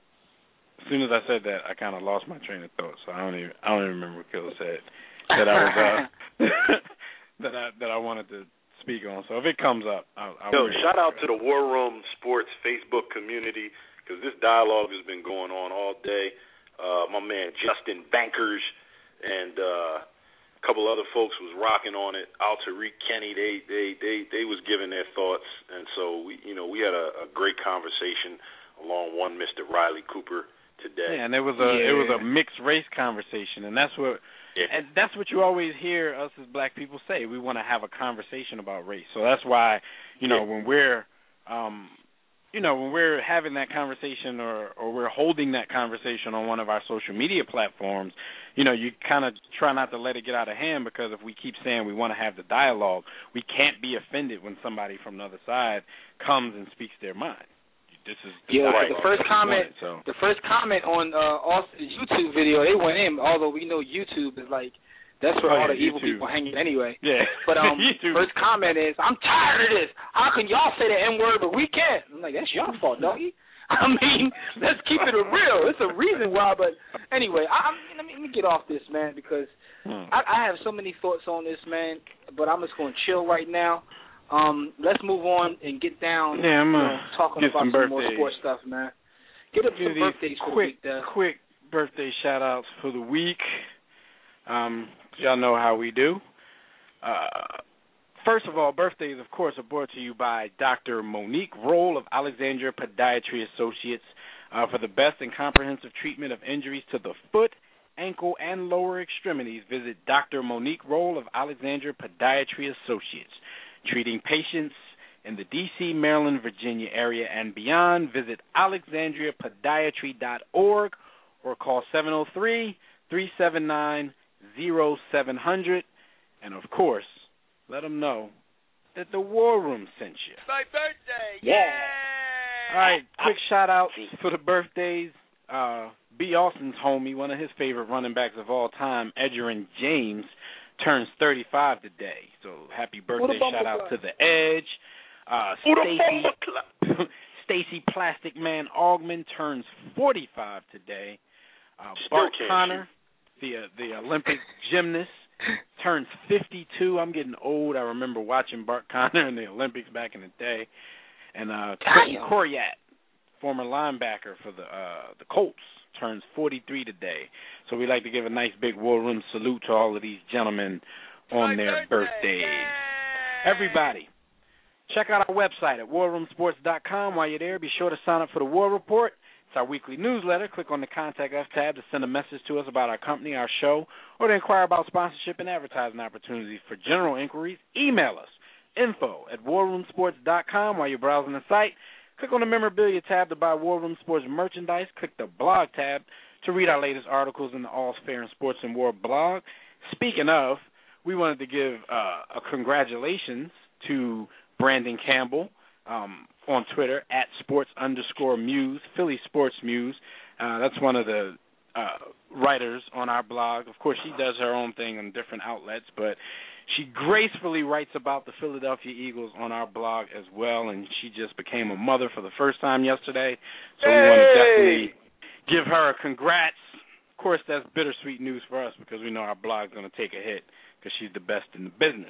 as soon as I said that, I kind of lost my train of thought, so I don't even I don't even remember what Akil said that I was uh, that I that I wanted to speak on. So if it comes up, I'll, I'll
Yo, shout out to the War Room Sports Facebook community, because this dialogue has been going on all day. Uh, my man Justin Bankers and uh, a couple other folks was rocking on it. Al Tariq Kenny, they they they they was giving their thoughts, and so we you know we had a, a great conversation along one Mister Riley Cooper today.
Yeah, and it was a
yeah.
it was a mixed race conversation, and that's what yeah. and that's what you always hear us as black people say. We want to have a conversation about race, so that's why you know yeah. when we're um, you know when we're having that conversation or or we're holding that conversation on one of our social media platforms, you know you kind of try not to let it get out of hand, because if we keep saying we want to have the dialogue, we can't be offended when somebody from the other side comes and speaks their mind. This is the
yeah. The first comment, wanted, so. the first comment on uh, Austin's YouTube video, they went in. Although we know YouTube is like that's where
oh,
all
yeah,
the evil
YouTube.
people hang anyway.
Yeah.
But um, first comment is, "I'm tired of this. How can y'all say the N word but we can't?" I'm like, that's your fault, doggy. I mean, let's keep it real. It's a reason why. But anyway, I, I'm, let me let me get off this, man, because hmm. I, I have so many thoughts on this, man. But I'm just going to chill right now. Um, let's move on and get down.
Yeah, I'm
you know, talking
get
about
some,
some more sports stuff, man. Get up some birthdays for
quick,
the week, Dad.
Quick birthday shout-outs for the week. Um, y'all know how we do. Uh, first of all, birthdays, of course, are brought to you by Doctor Monique Roll of Alexandria Podiatry Associates uh, for the best and comprehensive treatment of injuries to the foot, ankle, and lower extremities. Visit Doctor Monique Roll of Alexandria Podiatry Associates. Treating patients in the D C, Maryland, Virginia area and beyond, visit alexandria podiatry dot org or call seven oh three, three seven nine, oh seven hundred. And, of course, let them know that the War Room sent you.
My birthday!
Yeah!
All right, quick shout-outs for the birthdays. Uh, B. Austin's homie, one of his favorite running backs of all time, Edgerrin James, turns thirty-five today. So happy birthday shout out to the Edge. Uh, Stacy Stacy Plastic Man Augman turns forty-five today. Uh, Bart Connor, the uh, the Olympic gymnast, turns fifty-two. I'm getting old. I remember watching Bart Connor in the Olympics back in the day. And uh, Quentin Coriat, former linebacker for the uh, the Colts, turns forty-three today. So we'd like to give a nice big War Room salute to all of these gentlemen on
My
their
birthday.
birthdays.
Yay!
Everybody, check out our website at war room sports dot com. While you're there, be sure to sign up for the War Report. It's our weekly newsletter. Click on the Contact Us tab to send a message to us about our company, our show, or to inquire about sponsorship and advertising opportunities. For general inquiries, email us, info at war room sports dot com. While you're browsing the site, click on the memorabilia tab to buy War Room Sports merchandise. Click the blog tab to read our latest articles in the All's Fair in Sports and War blog. Speaking of, we wanted to give uh, a congratulations to Brandon Campbell um, on Twitter at sports underscore muse, Philly Sports Muse. Uh, that's one of the uh, writers on our blog. Of course, she does her own thing on different outlets, but she gracefully writes about the Philadelphia Eagles on our blog as well, and she just became a mother for the first time yesterday. So
hey!
we want to definitely give her a congrats. Of course, that's bittersweet news for us because we know our blog's going to take a hit because she's the best in the business.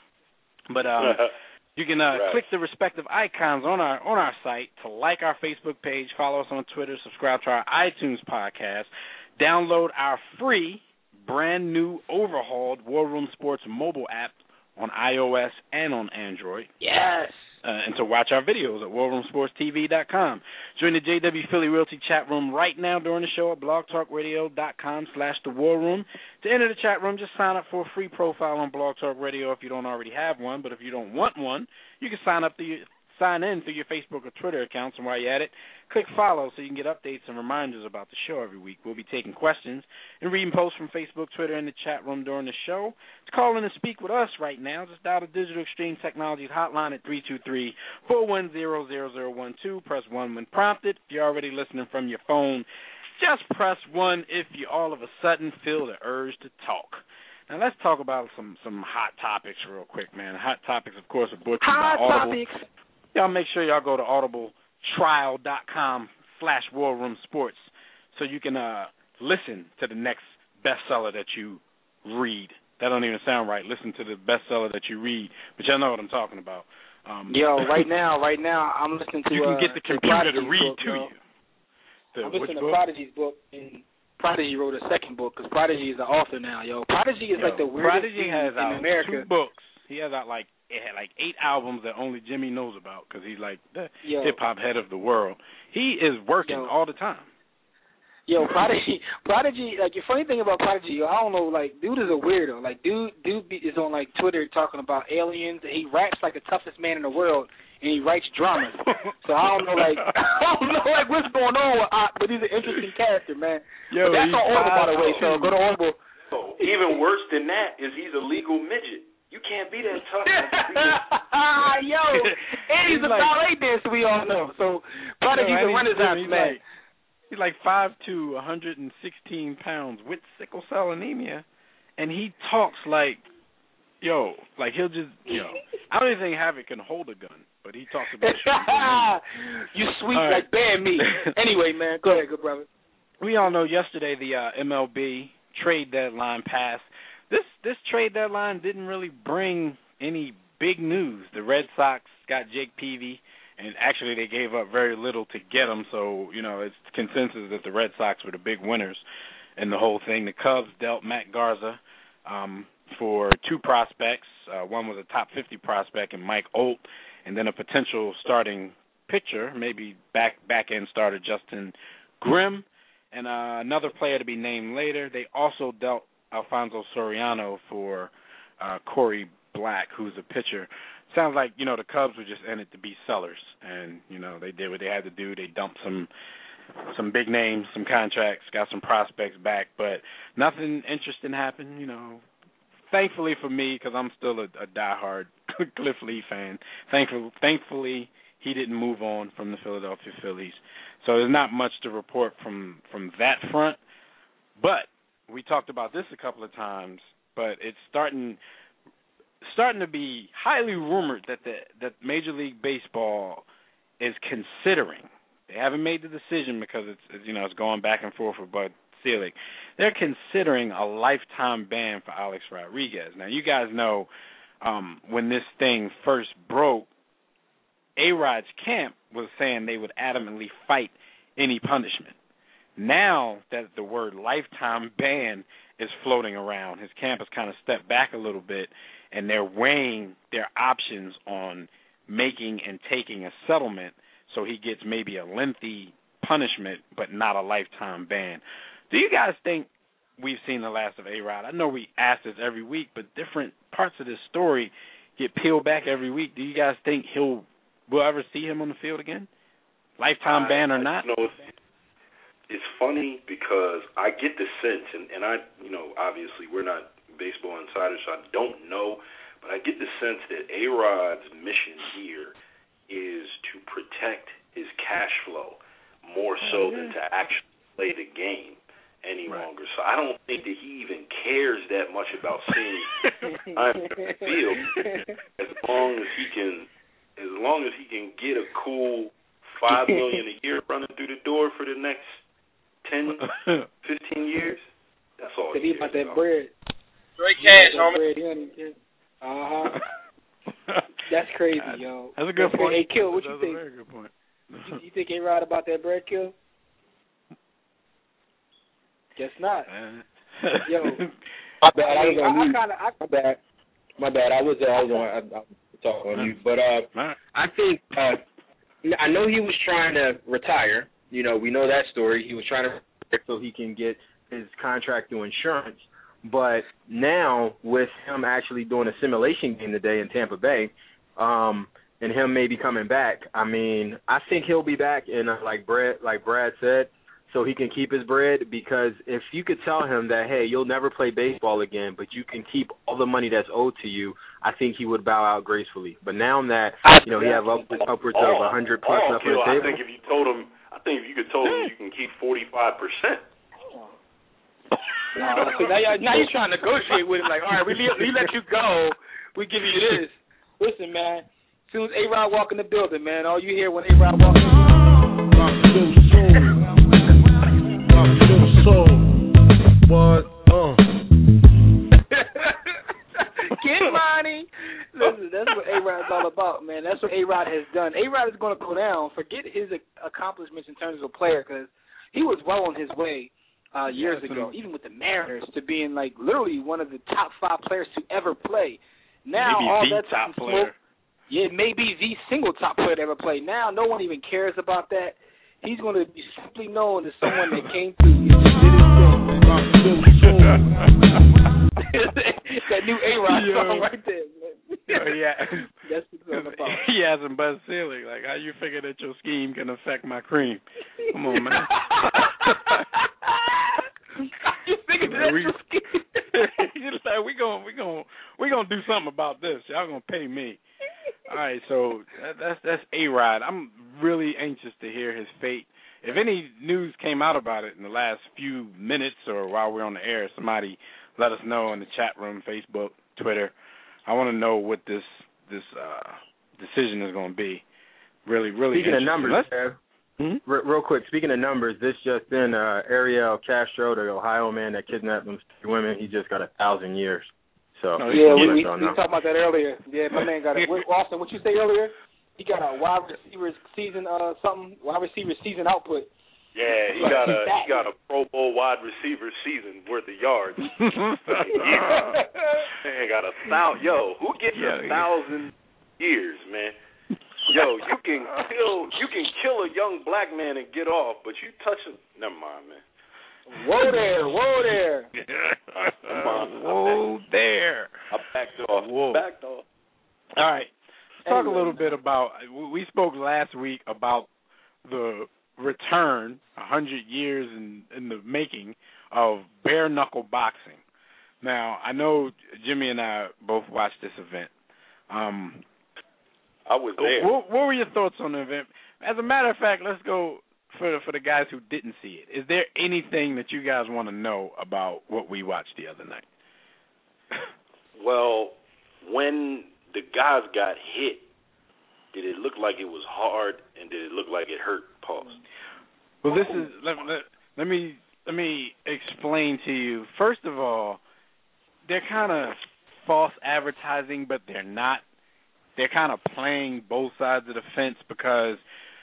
But um, you can uh, right. click the respective icons on our on our site to like our Facebook page, follow us on Twitter, subscribe to our iTunes podcast, download our free, brand new, overhauled War Room Sports mobile app on iOS and on Android.
Yes.
Uh, and to watch our videos at war room sports t v dot com. Join the J W Philly Realty chat room right now during the show at blog talk radio dot com slash the war room. To enter the chat room, just sign up for a free profile on Blog Talk Radio if you don't already have one. But if you don't want one, you can sign up to sign in through your Facebook or Twitter accounts, and while you're at it, click follow so you can get updates and reminders about the show every week. We'll be taking questions and reading posts from Facebook, Twitter, and the chat room during the show. To call in and speak with us right now, just dial the Digital Extreme Technologies hotline at three two three, four one zero, zero zero one two. Press one when prompted. If you're already listening from your phone, just press one if you all of a sudden feel the urge to talk. Now, let's talk about some, some hot topics real quick, man. Hot topics, of course, are brought to you by Audible.
Topics.
Y'all make sure y'all go to audibletrial.com slash War Room Sports so you can uh, listen to the next bestseller that you read. That don't even sound right. Listen to the bestseller that you read, but y'all know what I'm talking about. Um,
yo, right now, right now, I'm listening to.
You can
uh,
get the computer to read
book,
to
yo.
you. The,
I'm listening to
book?
Prodigy's book, and Prodigy wrote a second book because Prodigy is the author now, yo. Prodigy is
yo,
like the weirdest
Prodigy
thing
has
in
out
America.
two books. He has out like it had like eight albums that only Jimmy knows about because he's like the hip hop head of the world. He is working
yo.
all the time.
Yo, Prodigy, Prodigy. Like the funny thing about Prodigy, yo, I don't know. Like, dude is a weirdo. Like, dude, dude be, is on like Twitter talking about aliens. And he raps like the toughest man in the world, and he writes dramas. So I don't know, like, I don't know, like what's going on with Ock, but he's an interesting character, man.
Yo,
but that's on Audible, by the way. So go to Audible.
So even worse than that is he's a legal midget. You can't be that tough.
Yo, and he's, he's a like, ballet dancer, we all know. So Prodigy's
yo,
a Renaissance
he's
man.
Like, he's like five two, one hundred sixteen pounds with sickle cell anemia, and he talks like, yo, like he'll just, yo, I don't even think Havoc can hold a gun, but he talks about shooting.
You sweet
right.
like bad meat. Anyway, man, go ahead, good brother.
We all know yesterday the uh, M L B trade deadline passed. This this trade deadline didn't really bring any big news. The Red Sox got Jake Peavy, and actually they gave up very little to get him, so, you know, it's consensus that the Red Sox were the big winners in the whole thing. The Cubs dealt Matt Garza um, for two prospects. Uh, one was a top fifty prospect in Mike Olt, and then a potential starting pitcher, maybe back back-end starter Justin Grimm, and uh, another player to be named later. They also dealt Alfonso Soriano for uh, Corey Black, who's a pitcher. Sounds like, you know, the Cubs were just in it to be sellers, and, you know, they did what they had to do. They dumped some some big names, some contracts, got some prospects back, but nothing interesting happened, you know. Thankfully for me, because I'm still a, a diehard Cliff Lee fan, thankfully, thankfully he didn't move on from the Philadelphia Phillies. So there's not much to report from, from that front, but we talked about this a couple of times, but it's starting starting to be highly rumored that the that Major League Baseball is considering. They haven't made the decision because it's, it's you know it's going back and forth with Bud Selig. They're considering a lifetime ban for Alex Rodriguez. Now you guys know um, when this thing first broke, A-Rod's camp was saying they would adamantly fight any punishment. Now that the word lifetime ban is floating around, his camp has kind of stepped back a little bit, and they're weighing their options on making and taking a settlement so he gets maybe a lengthy punishment but not a lifetime ban. Do you guys think we've seen the last of A-Rod? I know we ask this every week, but different parts of this story get peeled back every week. Do you guys think he'll we'll ever see him on the field again? Lifetime
I,
ban or
I,
not?
You know, it's funny because I get the sense, and, and I, you know, obviously we're not baseball insiders, so I don't know, but I get the sense that A-Rod's mission here is to protect his cash flow more so oh, yeah. than to actually play the game any right. longer. So I don't think that he even cares that much about seeing on the field as long as he can, as long as he can get a cool five million a year running through the door for the next ten, fifteen years. That's all.
He about that bread.
Straight cash, homie.
Uh huh. That's crazy, yo.
That's a good
That's
point.
Hey, Kill, what
That's
you think?
A very good point.
you, you think A-Rod about that bread, Kill? Guess not. Yo,
my bad. I was
I,
on
I,
mute.
I kinda, I,
my bad. My bad. I was. Uh, I was on. I, I was talking on you, but uh, I think uh, I know he was trying to retire. You know, we know that story. He was trying to retire so he can get his contract through insurance. But now with him actually doing a simulation game today in Tampa Bay, um, and him maybe coming back, I mean, I think he'll be back, and uh, like Brad, like Brad said, so he can keep his bread, because if you could tell him that, hey, you'll never play baseball again, but you can keep all the money that's owed to you, I think he would bow out gracefully. But now that, you know, he have up, upwards
oh,
of one hundred plus
oh,
up on the
I
table.
think if you told him, I think if you could told him you can keep forty-five percent.
No, so now, you're, now you're trying to negotiate with him, like, all right, we, we let you go, we give you this. Listen, man, as soon as A-Rod walk in the building, man, all you hear when A-Rod walk in
What? Uh.
Get money. Listen, that's what A-Rod's all about, man. That's what A-Rod has done. A-Rod is going to go down. Forget his accomplishments in terms of a player, because he was well on his way uh, years
yes,
ago, even with the Mariners, to being like literally one of the top five players to ever play. Now
maybe
all
the
that
top
smoke,
player.
Yeah, maybe the single top player to ever play. Now no one even cares about that. He's going to be simply known as someone that came through and did his thing. That new A-Rod song right there, man.
Oh, yeah.
That's what it's all about.
He hasn't Buzz Sealy. Like, how you figure that your scheme can affect my cream? Come on, man.
You figured that
we,
your scheme?
He's like, we gonna we gonna we gonna do something about this. Y'all gonna pay me. All right, so that, that's that's A-Rod. I'm really anxious to hear his fate. If any news came out about it in the last few minutes or while we're on the air, somebody let us know in the chat room, Facebook, Twitter. I want to know what this this uh, decision is going to be. Really, really.
Speaking of numbers, Kev,
hmm?
r- real quick. Speaking of numbers, this just in: uh, Ariel Castro, the Ohio man that kidnapped them three women, he just got a thousand years. So
no,
yeah, we,
we,
we, we talked about that earlier. Yeah, my man got it. Austin, what you say earlier? He got a wide receiver season, uh, something. Wide receiver season output.
Yeah, he got a he got a Pro Bowl wide receiver season worth of yards. Man got a thousand. Yo, who gets yeah, a thousand yeah. years, man? Yo, you can kill you can kill a young black man and get off, but you touch him. Never mind, man.
Whoa there, whoa there.
Come on, whoa there.
I backed off.
Whoa.
Backed off.
All right. Let's talk anyway. a little bit about. We spoke last week about the return, a hundred years in, in the making, of bare knuckle boxing. Now, I know Jimmy and I both watched this event. Um,
I was there.
What, what were your thoughts on the event? As a matter of fact, let's go for for the guys who didn't see it. Is there anything that you guys want to know about what we watched the other night?
Well, when the guys got hit, did it look like it was hard, and did it look like it hurt? Pause.
Well, this is let, let, let me let me explain to you. First of all, they're kind of false advertising, but they're not. They're kind of playing both sides of the fence, because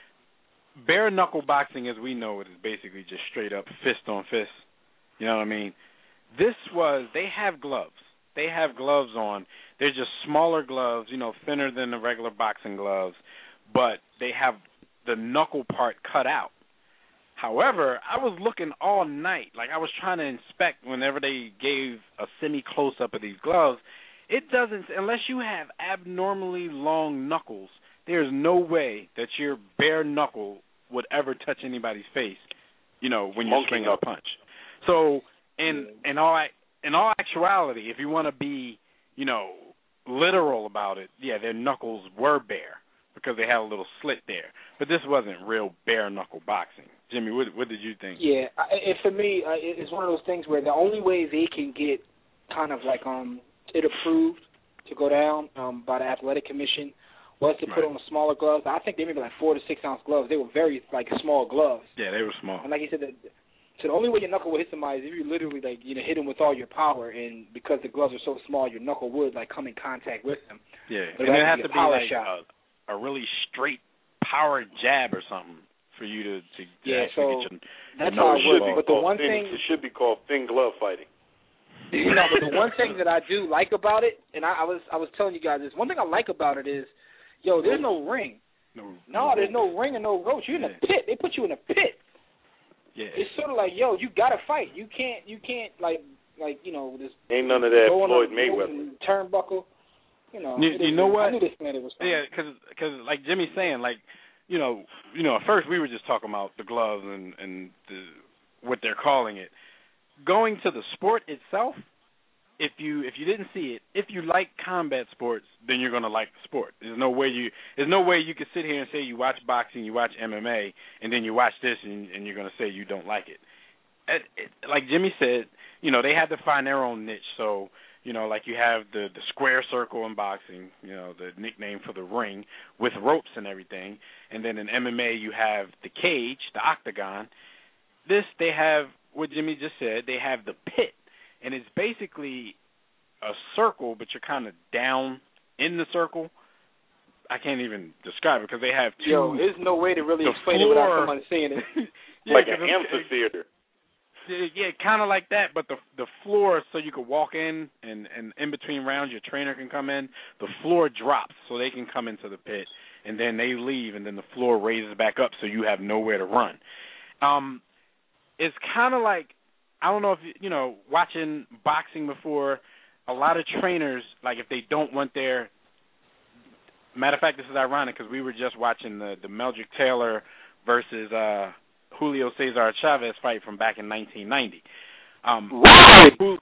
bare knuckle boxing, as we know it, is basically just straight up fist on fist. You know what I mean? This was they have gloves. They have gloves on. They're just smaller gloves, you know, thinner than the regular boxing gloves, but they have the knuckle part cut out. However, I was looking all night, like I was trying to inspect whenever they gave a semi-close-up of these gloves. It doesn't, unless you have abnormally long knuckles, there's no way that your bare knuckle would ever touch anybody's face, you know, when you're swinging a punch. So, in in all in all actuality, if you want to be, you know, literal about it, yeah, their knuckles were bare, because they had a little slit there. But this wasn't real bare-knuckle boxing. Jimmy, what, what did you think?
Yeah, it, for me, uh, it's one of those things where the only way they can get kind of like um it approved to go down um, by the athletic commission was to put
right.
on the smaller gloves. I think they maybe like four to six ounce gloves. They were very like small gloves.
Yeah, they were small.
And like you said, the, so the only way your knuckle would hit somebody is if you literally like you know hit them with all your power, and because the gloves are so small, your knuckle would like come in contact with them.
Yeah,
but
and it has
be
to be like a, a really straight power jab or something for you to, to
yeah.
actually
So
get your,
that's
your
how it works. But the one
thin,
thing
it should be called thin glove fighting.
You know, but the one thing that I do like about it, and I, I was I was telling you guys this, one thing I like about it is, yo, there's no ring.
No,
no there's no ring and no ropes. You're in a pit. They put you in a pit.
Yeah.
It's sort of like, yo, you gotta fight. You can't, you can't like, like you know, this.
Ain't none of that
Floyd
Mayweather
turnbuckle. you know,
you, you know what?
I knew this man was fine.
Yeah, because because like Jimmy's saying, like you know, you know, at first we were just talking about the gloves and and the, what they're calling it. Going to the sport itself, if you if you didn't see it, if you like combat sports, then you're gonna like the sport. There's no way you there's no way you could sit here and say you watch boxing, you watch M M A, and then you watch this and, and you're gonna say you don't like it. It, it. Like Jimmy said, you know, they had to find their own niche. So, you know, like you have the the square circle in boxing, you know, the nickname for the ring with ropes and everything, and then in M M A you have the cage, the octagon. This they have what Jimmy just said. They have the pit. And it's basically a circle, but you're kind of down in the circle. I can't even describe it because they have two.
Yo, there's no way to really
the
explain
floor,
it without someone saying it.
yeah, like an amphitheater.
Yeah, kind of like that, but the the floor, so you could walk in, and, and in between rounds, your trainer can come in. The floor drops so they can come into the pit, and then they leave, and then the floor raises back up so you have nowhere to run. Um, it's kind of like, I don't know if, you know, watching boxing before, a lot of trainers, like if they don't want their, matter of fact, this is ironic because we were just watching the, the Meldrick Taylor versus uh, Julio Cesar Chavez fight from back in nineteen ninety. Um, Lou,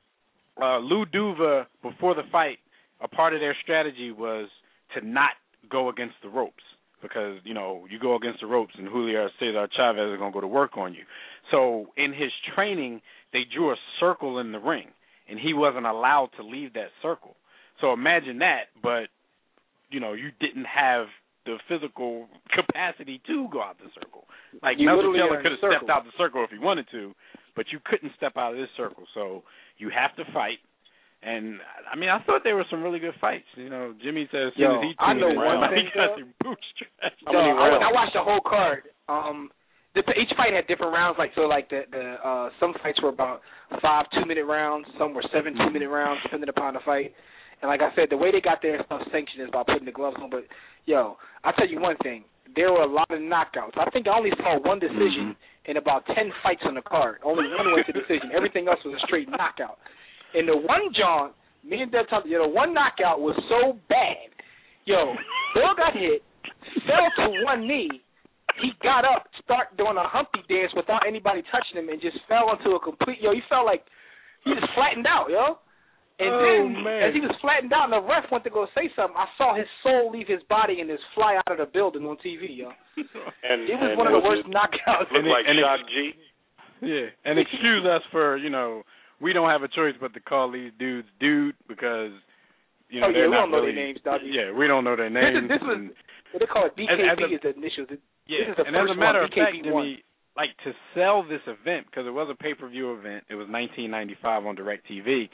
uh, Lou Duva, before the fight, a part of their strategy was to not go against the ropes because, you know, you go against the ropes and Julio Cesar Chavez is going to go to work on you. So in his training, they drew a circle in the ring, and he wasn't allowed to leave that circle. So imagine that, but, you know, you didn't have the physical capacity to go out the circle. Like, Meldrick Taylor could have stepped out the circle if he wanted to, but you couldn't step out of this circle. So you have to fight. And, I mean, I thought there were some really good fights. You know, Jimmy says as soon
Yo,
as he
I know one
around,
thing,
he got some bootstraps.
Yo, I, I watched the whole card. Um, the, each fight had different rounds. Like so, like the the uh, some fights were about five two minute rounds. Some were seven two minute rounds, depending upon the fight. And like I said, the way they got their stuff sanctioned is by putting the gloves on. But yo, I'll tell you one thing: there were a lot of knockouts. I think I only saw one decision mm-hmm. in about ten fights on the card. Only one went to decision. Everything else was a straight knockout. And the one John. Me and Deb talked, you know, one knockout was so bad. Yo, Bill got hit, fell to one knee. He got up, started doing a Humpty dance without anybody touching him, and just fell into a complete, yo, he felt like he just flattened out, yo. And
oh,
then,
man.
as he was flattened out and the ref went to go say something, I saw his soul leave his body and just fly out of the building on T V, yo.
And,
it was
and
one of the
was
worst knockouts.
Looked like
and
Shock G.
Yeah, and excuse us for, you know, we don't have a choice but to call these dudes dude because, you know,
oh,
they're
yeah, we
not
don't know
really,
their names, doggy.
Yeah, we don't know their names.
This, is, this was, what they call it, B K B as, as a, is the initials.
Yeah,
this is the
and
first
as a matter
one,
of fact, Jimmy, like to sell this event, because it was a pay-per-view event, it was nineteen ninety-five on DirecTV,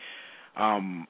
um,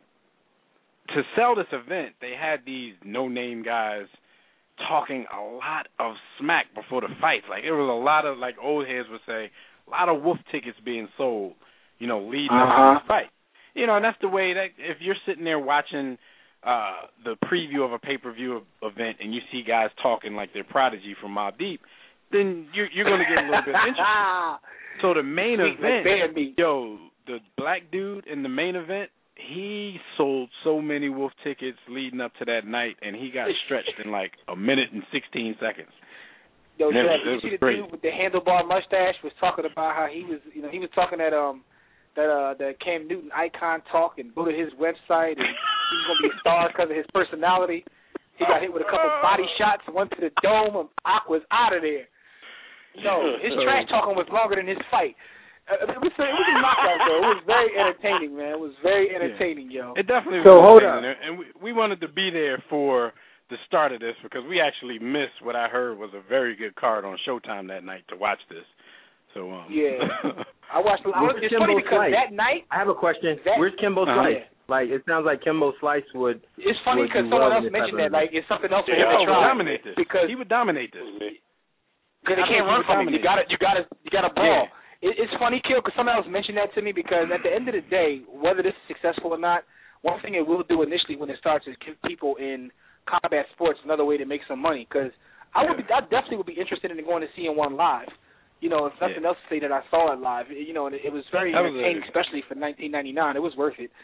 to sell this event, they had these no-name guys talking a lot of smack before the fights. Like, it was a lot of, like old heads would say, a lot of wolf tickets being sold, you know, leading
uh-huh.
up to the fight. You know, and that's the way that if you're sitting there watching uh, the preview of a pay-per-view event and you see guys talking like they're Prodigy from Mobb Deep, then you're, you're going to get a little bit interested. So the main
Sweet
event,
like
yo, the black dude in the main event, he sold so many wolf tickets leading up to that night, and he got stretched in like a minute and sixteen seconds.
Yo,
Never,
Jeff, you see the
great.
dude with the handlebar mustache was talking about how he was, you know, he was talking that um that uh that Cam Newton icon talk and go to his website and he's gonna be a star because of his personality. He got hit with a couple body shots, went to the dome, and Ak was out of there. No, his trash talking was longer than his fight. Uh, it was a, it was a knockout, though. It was very entertaining, man. It was very entertaining,
yeah.
yo.
It definitely
so,
was
hold
entertaining, and we, we wanted to be there for the start of this because we actually missed what I heard was a very good card on Showtime that night to watch this. So um,
yeah, I watched. I was, it's funny because
Slice?
that night.
I have a question.
That,
Where's Kimbo
uh-huh.
Slice? Like it sounds like Kimbo Slice would.
It's funny because
well
someone else mentioned that. Like it's something else for
yeah,
him to
he
try.
would dominate this.
Because
he would dominate this.
Because they can't run from him. You got to, you got to, you got to ball.
Yeah.
It, it's funny, Kill, because someone else mentioned that to me. Because at the end of the day, whether this is successful or not, one thing it will do initially when it starts is give people in combat sports another way to make some money. Because I would, be, I definitely would be interested in going to see one live. You know, if nothing
yeah.
else to say that I saw it live. You know, and it, it was very
was
entertaining,
a,
especially for nineteen ninety-nine. It was worth it.
Yeah.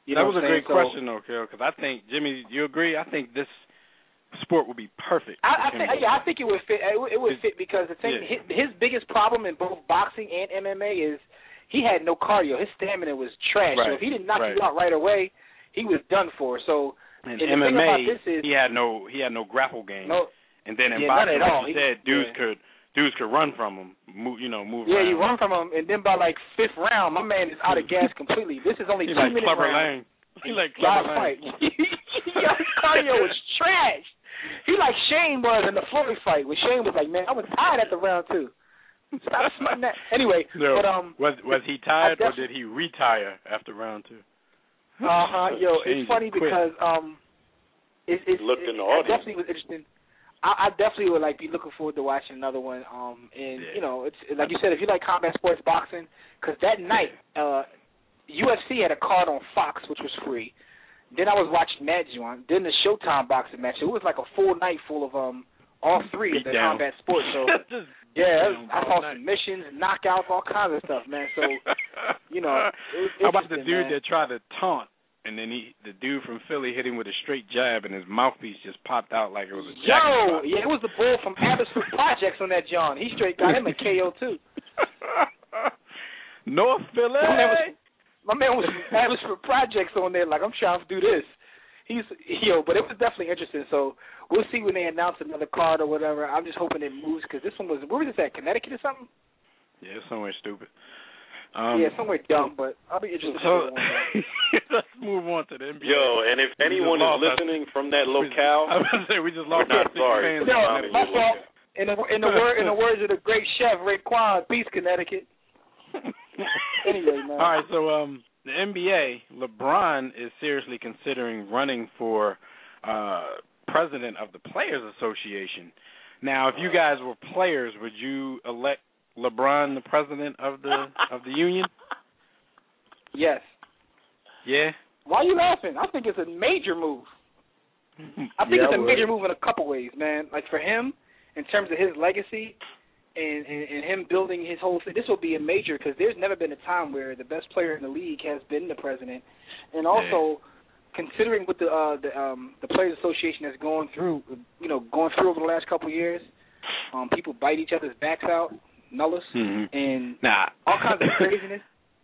You
that
know
was a
saying?
great
so,
question, though, Carol, because I think, Jimmy, you agree? I think this sport would be perfect.
I, I think, yeah, I think it would fit. It would, it would fit because the thing,
yeah.
his, his biggest problem in both boxing and M M A is he had no cardio. His stamina was trash.
Right.
So if he didn't knock
right.
you out right away, he was done for. So
in
and
M M A,
the thing about this is,
he had no he had no grapple game.
No,
and then in
yeah,
boxing,
none at all.
like you
he,
said, dudes
yeah.
could dudes could run from him, move you know move
yeah,
around.
you run from him, and then by like fifth round, my man is out of gas completely. This is only
he
two
like
minute
Clubber
round.
Lang. He like Clubber Lang.
Fight. Yo, his cardio was trash. He like Shane was in the Floyd fight when Shane was like, man, I was tired at the round two. Stop smutting that. Anyway,
no,
but um,
was was he tired
def-
or did he retire after round two?
Uh huh. Yo,
Change
it's funny
it quick.
because um, it, it,
Looked
it,
in the
it
audience.
definitely was interesting. I, I definitely would like be looking forward to watching another one. Um, and
Yeah.
you know, it's like you said, if you like combat sports boxing, because that night, uh, U F C had a card on Fox which was free. Then I was watching that joint. Then the Showtime boxing match. It was like a full night full of um all three of the
down.
combat sports. So
Just
yeah,
down
I
all
saw
night.
submissions, knockouts, all kinds of stuff, man. So you know, it was
how about the
interesting,
dude
man.
that tried to taunt, and then he, the dude from Philly hit him with a straight jab, and his mouthpiece just popped out like it was a jacket
Yo,
pop.
yeah, it was the bull from Abbotsford Projects on that John. He straight got him a K O too.
North Philly.
My man was, my man was from Abbotsford Projects on there. Like, I'm trying to do this. He's yo, but it was definitely interesting. So we'll see when they announce another card or whatever. I'm just hoping it moves because this one was where was this at? Connecticut or something?
Yeah, somewhere stupid. Um,
yeah, somewhere dumb. But I'll be interested.
So,
to see
let's move on to the N B A.
Yo, and if
We
anyone
just
is
lost our-
listening from that
we-
locale,
I was gonna say we just lost
we're
our
not
six
sorry.
fans.
No,
Not
my
in
fault.
your
In the in the word in the words of the great chef Raekwon, peace, Connecticut. Anyway, man.
All right, so um, the N B A, LeBron is seriously considering running for uh, president of the Players Association. Now, if you guys were players, would you elect LeBron the president of the of the union?
Yes.
Yeah.
Why are you laughing? I think it's a major move. I think
Yeah,
it's
I
a
would.
major move in a couple ways, man. Like for him, in terms of his legacy and, and, and him building his whole thing, this will be a major because there's never been a time where the best player in the league has been the president. And also, yeah. considering what the uh, the um, the Players Association has gone through, you know, going through over the last couple of years, um, people bite each other's backs out, nullus,
Mm-hmm.
and
nah.
all kinds of craziness.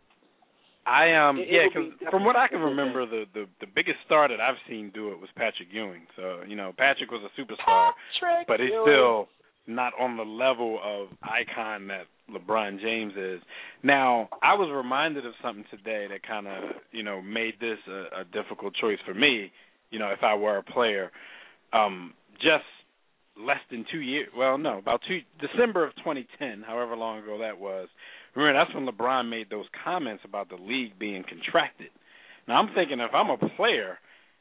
I um
It- it
yeah,
would
because
be-
from what I can
it would be.
remember, the, the the biggest star that I've seen do it was Patrick Ewing. So you know, Patrick was a superstar,
Patrick
but he's
Ewing.
still not on the level of icon that LeBron James is. Now, I was reminded of something today that kind of you know made this a, a difficult choice for me. You know, if I were a player, um, just less than two years. Well, no, about two December of twenty ten, however long ago that was. Remember, that's when LeBron made those comments about the league being contracted. Now, I'm thinking if I'm a player,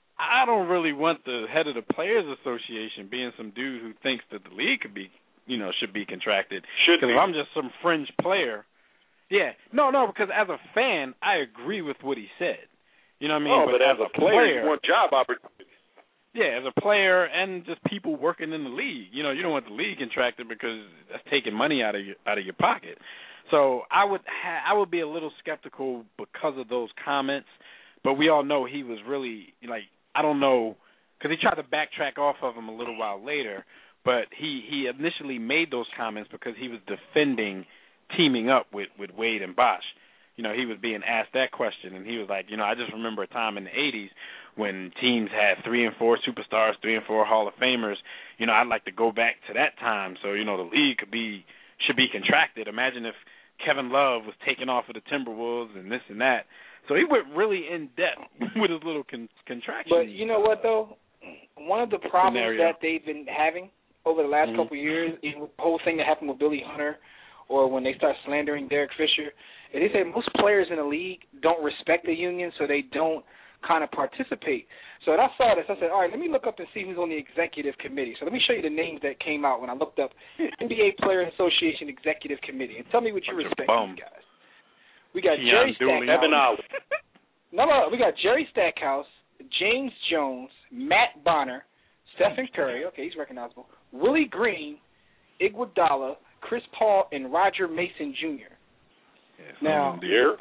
I don't really want the head of the Players Association being some dude who thinks that the league could be, you know, should be contracted.
should
Because
be.
if I'm just some fringe player, yeah, no, no, because as a fan, I agree with what he said. You know what I mean?
Oh, but, as, as a player,
player
you want job opportunities.
yeah, as a player and just people working in the league, you know, you don't want the league contracted because that's taking money out of your out of your pocket. So I would ha- I would be a little skeptical because of those comments, but we all know he was really like I don't know because he tried to backtrack off of him a little while later, but he he initially made those comments because he was defending teaming up with with Wade and Bosh. You know, he was being asked that question, and he was like, you know, I just remember a time in the eighties when teams had three and four superstars, three and four Hall of Famers. You know, I'd like to go back to that time so, you know, the league could be should be contracted. Imagine if Kevin Love was taken off of the Timberwolves and this and that. So he went really in depth with his little con- contraction.
But you know what, though? One of the problems
Scenario.
that they've been having over the last
Mhm.
couple of years, even with the whole thing that happened with Billy Hunter or when they start slandering Derek Fisher, is they say most players in the league don't respect the union, so they don't kind of participate. So when I saw this, I said, all right, let me look up and see who's on the executive committee. So let me show you the names that came out when I looked up N B A Players Association Executive Committee. And tell me what you
Bunch of
respect
bums.
these guys. We got
Keon
Jerry
Dooley.
Stackhouse.
Evan Ollie.
No, no, we got Jerry Stackhouse, James Jones, Matt Bonner, Stephen Curry, okay, he's recognizable, Willie Green, Iguodala, Chris Paul, and Roger Mason Junior
Yeah,
Now-
some dudes
Here?
like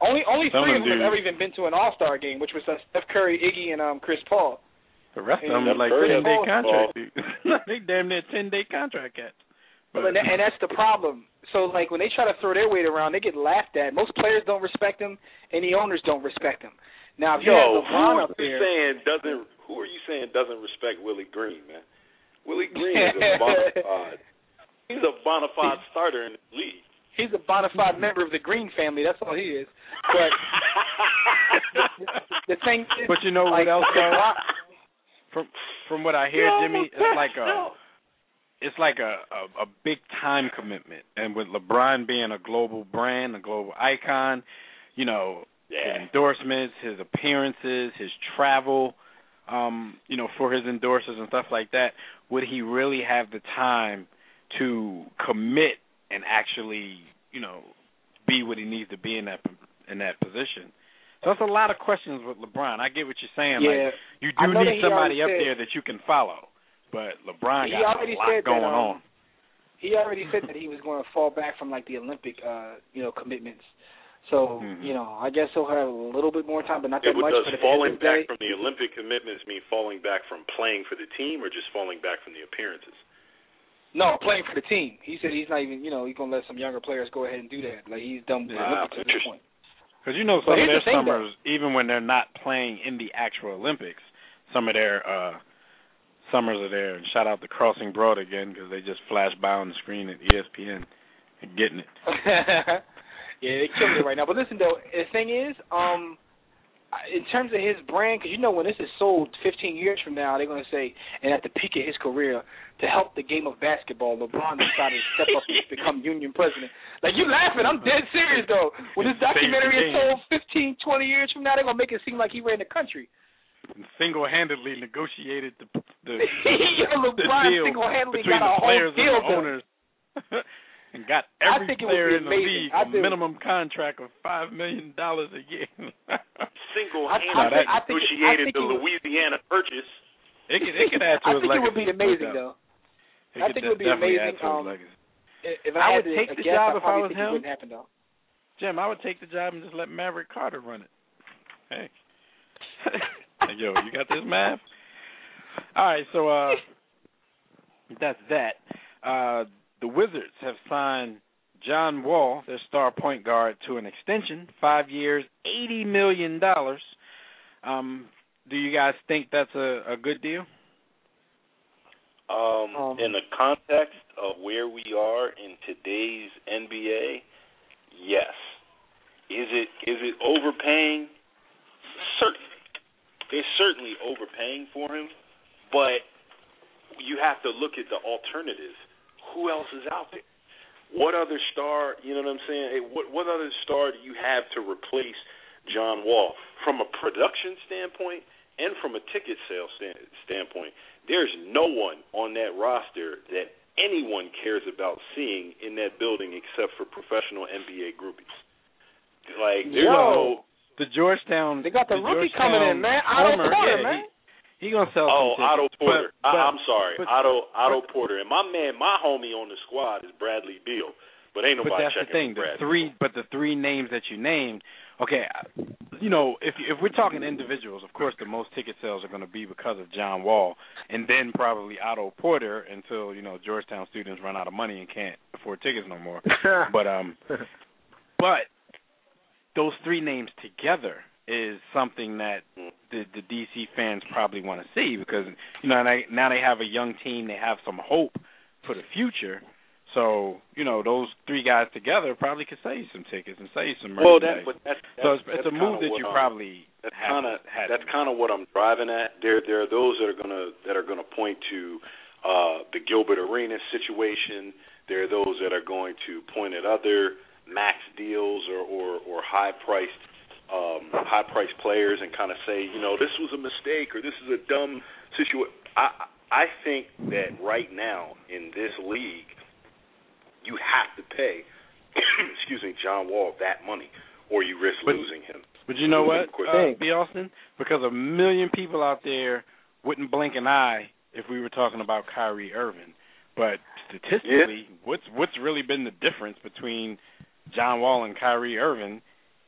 Only only
Some
three
of
of them
them
have ever even been to an All-Star game, which was uh, Steph Curry, Iggy, and um, Chris Paul.
The rest
and
of them are like
Curry
ten-day
Paul.
contract. They damn near ten-day contract cats.
But, and, and that's the problem. So, like, when they try to throw their weight around, they get laughed at. Most players don't respect them, and the owners don't respect them. Now, if you
Yo,
have
who
LeBron
are
up
you
there,
saying doesn't? Who are you saying doesn't respect Willie Green, man? Willie Green is a bona fide. He's a bona fide starter in the league.
He's a bona fide member of the Green family. That's all he is. But the thing is,
but you know
like,
what else? Though? From from what I hear, Jimmy, it's like a it's like a, a, a big time commitment. And with LeBron being a global brand, a global icon, you know,
yeah.
his endorsements, his appearances, his travel, um, you know, for his endorsers and stuff like that, would he really have the time to commit and actually, you know, be what he needs to be in that in that position? So that's a lot of questions with LeBron. I get what you're saying.
Yeah.
Like, you do need somebody up there that you can follow. But LeBron
he
got
already
a lot
said
going
that, um,
on.
He already said that he was going to fall back from, like, the Olympic, uh, you know, commitments. So,
mm-hmm.
you know, I guess he'll have a little bit more time, but not
yeah,
that
but
much.
does
But
falling
day,
back from the Olympic commitments mean falling back from playing for the team or just falling back from the appearances?
No, playing for the team. He said he's not even, you know, he's going to let some younger players go ahead and do that. Like, he's done with the
Wow,
Olympics at this point.
Because, you know,
But
some of their
here's the thing,
summers, even when they're not playing in the actual Olympics, some of their uh, summers are there. And shout out to Crossing Broad again because they just flashed by on the screen at E S P N and getting it.
Yeah, they're killing it right now. But listen, though, the thing is, um, in terms of his brand, because you know when this is sold fifteen years from now, they're going to say, and at the peak of his career, to help the game of basketball, LeBron decided to step up and become union president. Like, you laughing. I'm dead serious, though. When this documentary is sold fifteen, twenty years from now, they're going to make it seem like he ran the country.
Single-handedly negotiated the, the,
Yo,
the
LeBron
deal
single-handedly
between
got
the
a
players
whole deal
and the owners. And got every player in the
amazing.
league a minimum contract of five million dollars a year.
Single-handedly
I, I think,
negotiated
I think
the
would,
Louisiana Purchase.
It could, it could add to
I
his
think
legacy.
it would be amazing, though.
It
I think it would be amazing. Um, if I,
I
had
would
to,
take the
guess,
job
I
if I was
think
him.
It wouldn't happen, though.
Jim, I would take the job and just let Maverick Carter run it. Hey. Hey, yo, you got this, Mav? All right, so uh, that's that. Uh, the Wizards have signed John Wall, their star point guard, to an extension, five years, eighty million dollars. Um, do you guys think that's a, a good deal?
Um,
um,
in the context of where we are in today's N B A, yes. Is it is it overpaying? Certainly. They're certainly overpaying for him, but you have to look at the alternatives. Who else is out there? What other star, you know what I'm saying? Hey, what, what other star do you have to replace John Wall? From a production standpoint and from a ticket sales stand, standpoint, there's no one on that roster that anyone cares about seeing in that building except for professional N B A groupies. Like, there's
Yo.
no...
The Georgetown.
They got the,
the
rookie
Georgetown
coming in, man. Otto
Homer,
Porter,
yeah,
man.
He, he gonna sell.
Oh,
some
Otto
tickets,
Porter.
But, but,
I, I'm sorry,
but,
Otto Otto
but,
Porter. And my man, my homie on the squad is Bradley Beal. But ain't nobody
but that's
checking
the thing.
for Bradley.
The three, but the three names that you named. Okay, you know, if if we're talking individuals, of course, the most ticket sales are going to be because of John Wall, and then probably Otto Porter until you know Georgetown students run out of money and can't afford tickets no more. but um, but those three names together is something that the, the D C fans probably want to see because, you know, they, now they have a young team. They have some hope for the future. So, you know, those three guys together probably could sell you some tickets and sell you some merchandise.
Well, that, but that's, that's,
so it's, it's
that's
a move that
what,
you
um,
probably
that's
have
kinda,
had.
That's kind of what I'm driving at. There, there are those that are gonna that are gonna point to uh, the Gilbert Arenas situation. There are those that are going to point at other max deals or, or, or high priced um, high priced players and kind of say, you know, this was a mistake or this is a dumb situation. I I think that right now in this league, you have to pay, excuse me, John Wall that money, or you risk
but,
losing him.
But you know what, uh, B. Austin? Because a million people out there wouldn't blink an eye if we were talking about Kyrie Irving. But statistically,
yeah.
what's what's really been the difference between John Wall and Kyrie Irving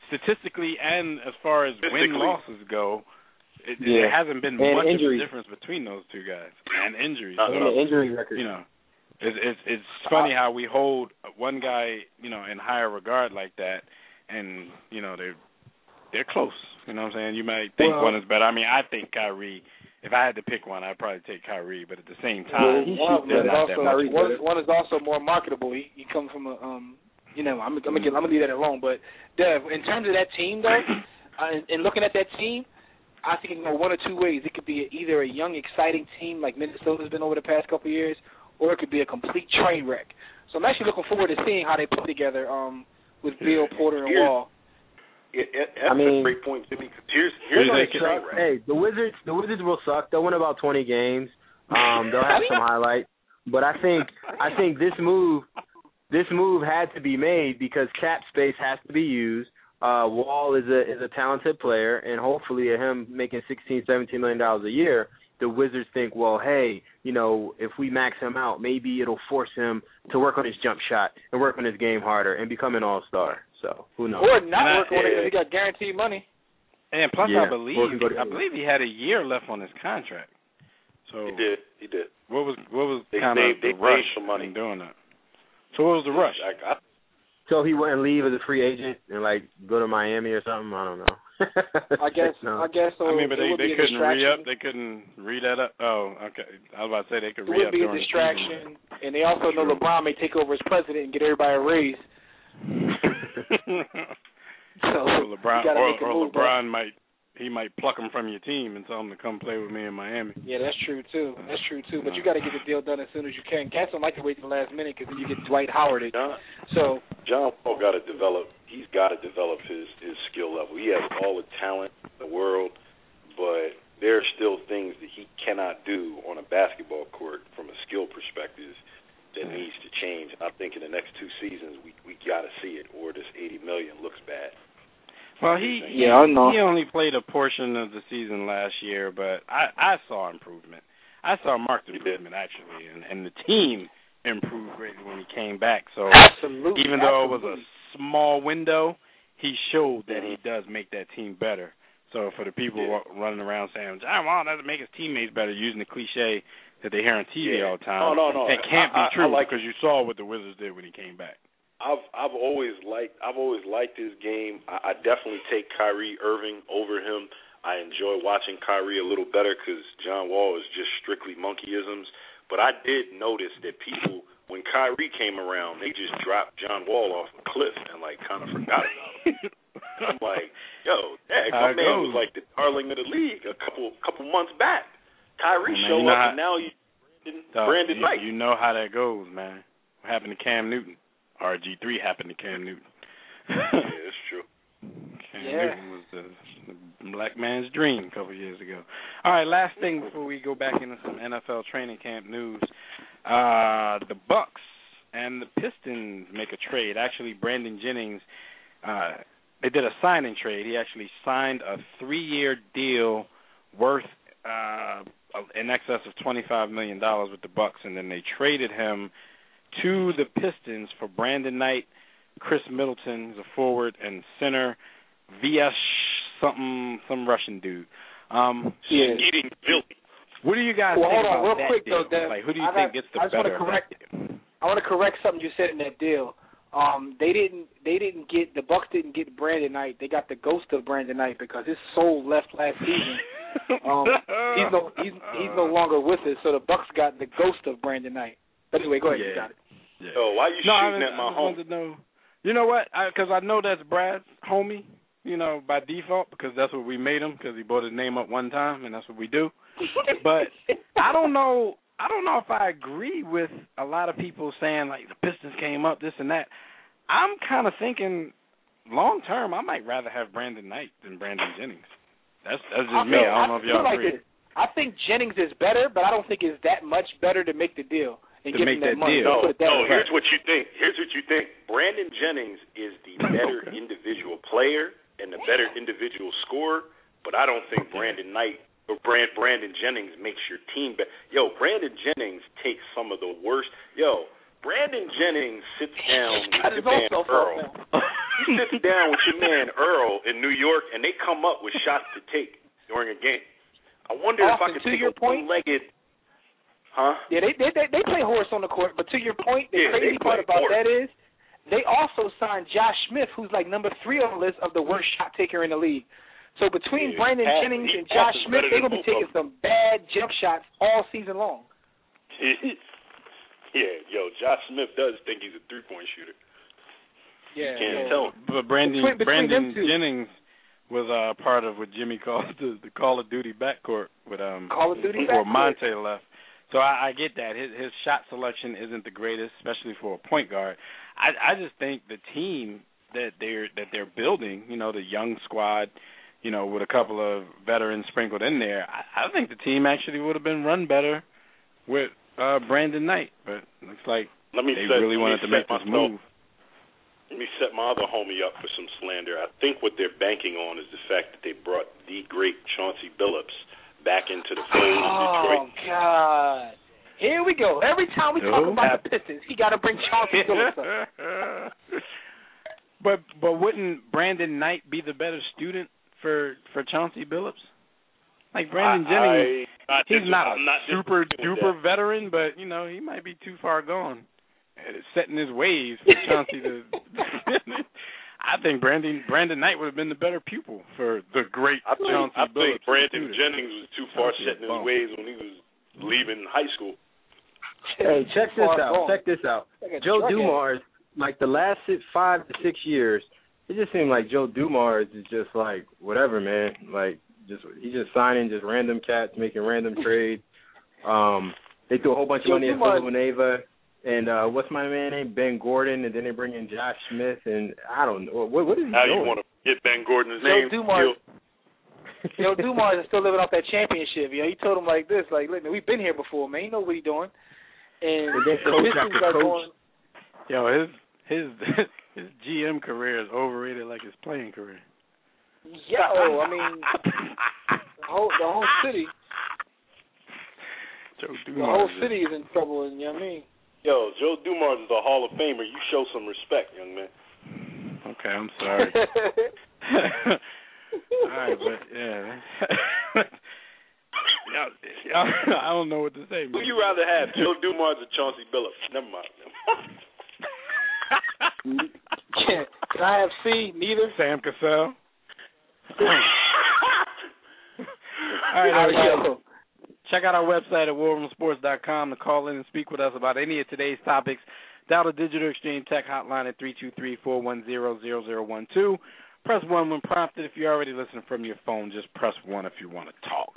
statistically and as far as win losses go, it,
yeah.
there hasn't been
and
much
injuries.
of a difference between those two guys. And injuries.
And
so,
the injury record.
You know, it's, it's, it's funny how we hold one guy, you know, in higher regard like that, and, you know, they're, they're close. You know what I'm saying? You might think
well,
one is better. I mean, I think Kyrie, if I had to pick one, I'd probably take Kyrie, but at the same
well,
time,
one,
they're not
also,
that much.
one, is, one is also more marketable. He, he comes from a, um, you know, I'm, I'm gonna get, I'm gonna leave that alone. But Dev, in terms of that team, though, uh, and looking at that team, I think it can go one or two ways. It could be either a young, exciting team like Minnesota's been over the past couple of years, or it could be a complete train wreck. So I'm actually looking forward to seeing how they play together um, with Beal, Porter, and Wall.
It, it, that's
I mean,
a great point, Jimmy. Here's, here's
they
the
suck. Hey, the Wizards, the Wizards will suck. They'll win about twenty games. Um, they'll have some highlights, but I think, I think this move, this move had to be made because cap space has to be used. Uh, Wall is a is a talented player, and hopefully, him making sixteen, seventeen million dollars a year, the Wizards think, well, hey, you know, if we max him out, maybe it'll force him to work on his jump shot and work on his game harder and become an all-star. So who knows?
Or not
I,
work on it because he got guaranteed money.
And plus,
yeah.
I believe I believe he had a year left on his contract. So
he did. He did.
What was what was
they,
kind
they,
of the
they
rush
some money
in doing that? So what was the rush?
I, I,
So he wouldn't leave as a free agent and like go to Miami or something. I don't know.
I guess.
no.
I guess. So
I mean, but they, they couldn't re up.
Distraction.
They couldn't re that up. Oh, okay. I was about to say they could
It
re
would
up
be a
during
distraction, and they also know LeBron may take over as president and get everybody a raise. So
or LeBron,
you gotta
or,
make a
or
move,
LeBron might he might pluck him from your team and tell him to come play with me in Miami.
Yeah, that's true too. That's true too. But you got to get the deal done as soon as you can. Cats don't like to wait till the last minute because then you get Dwight Howard.
John,
So
John Wall got to develop. He's got to develop his his skill level. He has all the talent in the world, but there are still things that he cannot do on a basketball court from a skill perspective that needs to change. I think in the next two seasons we we got to see it, or this eighty million looks bad.
Well, he
yeah, I know.
he only played a portion of the season last year, but I, I saw improvement. I saw marked improvement actually, and, and the team improved greatly when he came back. So
absolutely,
even though
absolutely.
it was a small window, he showed that he does make that team better. So for the people
yeah.
running around saying, John Wall doesn't make his teammates better, using the cliche that they hear on T V
yeah.
all the time,
oh, no, no.
it can't
I,
be true
I, I like
because you saw what the Wizards did when he came back.
I've I've always liked I've always liked his game. I, I definitely take Kyrie Irving over him. I enjoy watching Kyrie a little better because John Wall is just strictly monkeyisms. But I did notice that people, when Kyrie came around, they just dropped John Wall off a cliff and like kind of forgot about him. I'm like, yo, dang, my man was like the darling of the league a couple couple months back. Kyrie
well,
showed
man,
up
how,
and now he's Brandon,
dog,
Brandon
you,
Knight.
You know how that goes, man. What happened to Cam Newton? R G three happened to Cam Newton.
Yeah, that's true.
Cam
yeah.
Newton was the, the black man's dream a couple of years ago. All right, last thing before we go back into some N F L training camp news. Uh, the Bucks and the Pistons make a trade. Actually, Brandon Jennings, uh, they did a signing trade. He actually signed a three-year deal worth uh, in excess of twenty-five million dollars with the Bucks, and then they traded him to the Pistons for Brandon Knight, Chris Middleton, the forward, and center, V S something, some Russian dude. Um,
yeah.
Eating filthy.
What do you guys
well,
think
hold on,
about
real
that
quick,
deal?
though, Dev,
Like, who do you
I
think
got,
gets the
I just
better?
Want to correct, I want to correct something you said in that deal. Um, they didn't. They didn't get the Bucks. Didn't get Brandon Knight. They got the ghost of Brandon Knight because his soul left last season. um, he's no. He's he's no longer with us. So the Bucks got the ghost of Brandon Knight. But anyway, go ahead.
Yeah.
You got it.
Yeah. Oh, why you
no,
shooting
I,
at my
I just
home?
wanted to know. You know what? Because I, I know that's Brad's homie. You know, by default, because that's what we made him. Because he brought his name up one time, and that's what we do. But I don't know. I don't know if I agree with a lot of people saying like the Pistons came up, this and that. I'm kind of thinking long term, I might rather have Brandon Knight than Brandon Jennings. That's that's just
I
me.
feel,
I don't know if y'all
like
agree.
This. I think Jennings is better, but I don't think it's that much better to make the deal and
To
give
make
him that,
that
money.
deal.
No,
Put it that
no.
way.
Here's what you think. Here's what you think. Brandon Jennings is the better
Okay.
individual player and the better individual scorer, but I don't think Brandon Knight or Brand, Brandon Jennings makes your team better. Yo, Brandon Jennings takes some of the worst. Yo, Brandon Jennings sits down with
That is
Van
also
Earl. You sit down with your man Earl in New York, and they come up with shots to take during a game. I wonder
Austin,
if I could
to
take
your
a
point,
one-legged. Huh?
Yeah, they they they, they play horse on the court, but to your point, the
yeah,
crazy part about
horse.
that is they also signed Josh Smith, who's like number three on the list of the worst shot taker in the league. So between
yeah,
Brandon
passes,
Jennings and Josh Smith, they're gonna be taking some bad jump shots all season long.
Yeah, yo, Josh Smith does think he's a three-point shooter.
Yeah,
you can't
yeah.
tell.
But Brandon
between, between
Brandon Jennings was uh, part of what Jimmy called the, the Call of Duty backcourt with um
Call of Duty
before
backcourt.
Monte left. So I, I get that his his shot selection isn't the greatest, especially for a point guard. I I just think the team that they're that they're building, you know, the young squad, you know, with a couple of veterans sprinkled in there, I, I think the team actually would have been run better with uh, Brandon Knight. But it looks like
let me
they
set,
really wanted to make this
myself,
move.
Let me set my other homie up for some slander. I think what they're banking on is the fact that they brought the great Chauncey Billups back into the fold in Detroit.
Oh, God. Here we go. Every time we
no.
talk about the Pistons, he got to bring Chauncey Billups up.
But but wouldn't Brandon Knight be the better student for, for Chauncey Billups? Like Brandon
I,
Jennings,
I, not
he's not a
not
super duper veteran, but you know he might be too far gone. And it's setting his ways for Chauncey to. I think Brandon Brandon Knight would have been the better pupil for the great
I think,
Chauncey
I think
Billups.
Brandon Jennings was too far
Chauncey
setting his
bum.
ways when he was leaving high school.
Hey, check this
Far
out.
gone.
Check this out.
Like
Joe
drug
Dumars, like the last six, five to six years, it just seemed like Joe Dumars is just like whatever, man. Like just he's just signing just random cats, making random trades. Um, they threw a whole bunch of
Joe
money
Dumars.
at Villanova. And uh, what's my man name? Ben Gordon, and then they bring in Josh Smith, and I don't know what. What is he
How
doing?
you want to get Ben Gordon's
Joe
name?
Dumars. Yo, Dumars is still living off that championship. You know, he told him like this, like, look, man, we've been here before, man. You know what he's doing. And
And then
the
coach
Pistons
after
are
coach.
going.
Yo, his his his G M career is overrated like his playing career.
Yo, I mean, the whole the whole city,
Joe
the
Dumars
whole
is-
city is in trouble. And you know what I mean.
Yo, Joe Dumars is a Hall of Famer. You show some respect, young man.
Okay, I'm sorry. All right, but yeah. Y'all, y'all, I don't know what to say, man.
Who you rather have, Joe Dumars or Chauncey Billups? Never mind.
Can, can I have C? Neither.
Sam Cassell. All right,
Out of
everybody.
yo.
Check out our website at war room sports dot com to call in and speak with us about any of today's topics. Dial the Digital Exchange Tech Hotline at three two three, four one zero, zero zero one two. Press one when prompted. If you're already listening from your phone, just press one if you want to talk.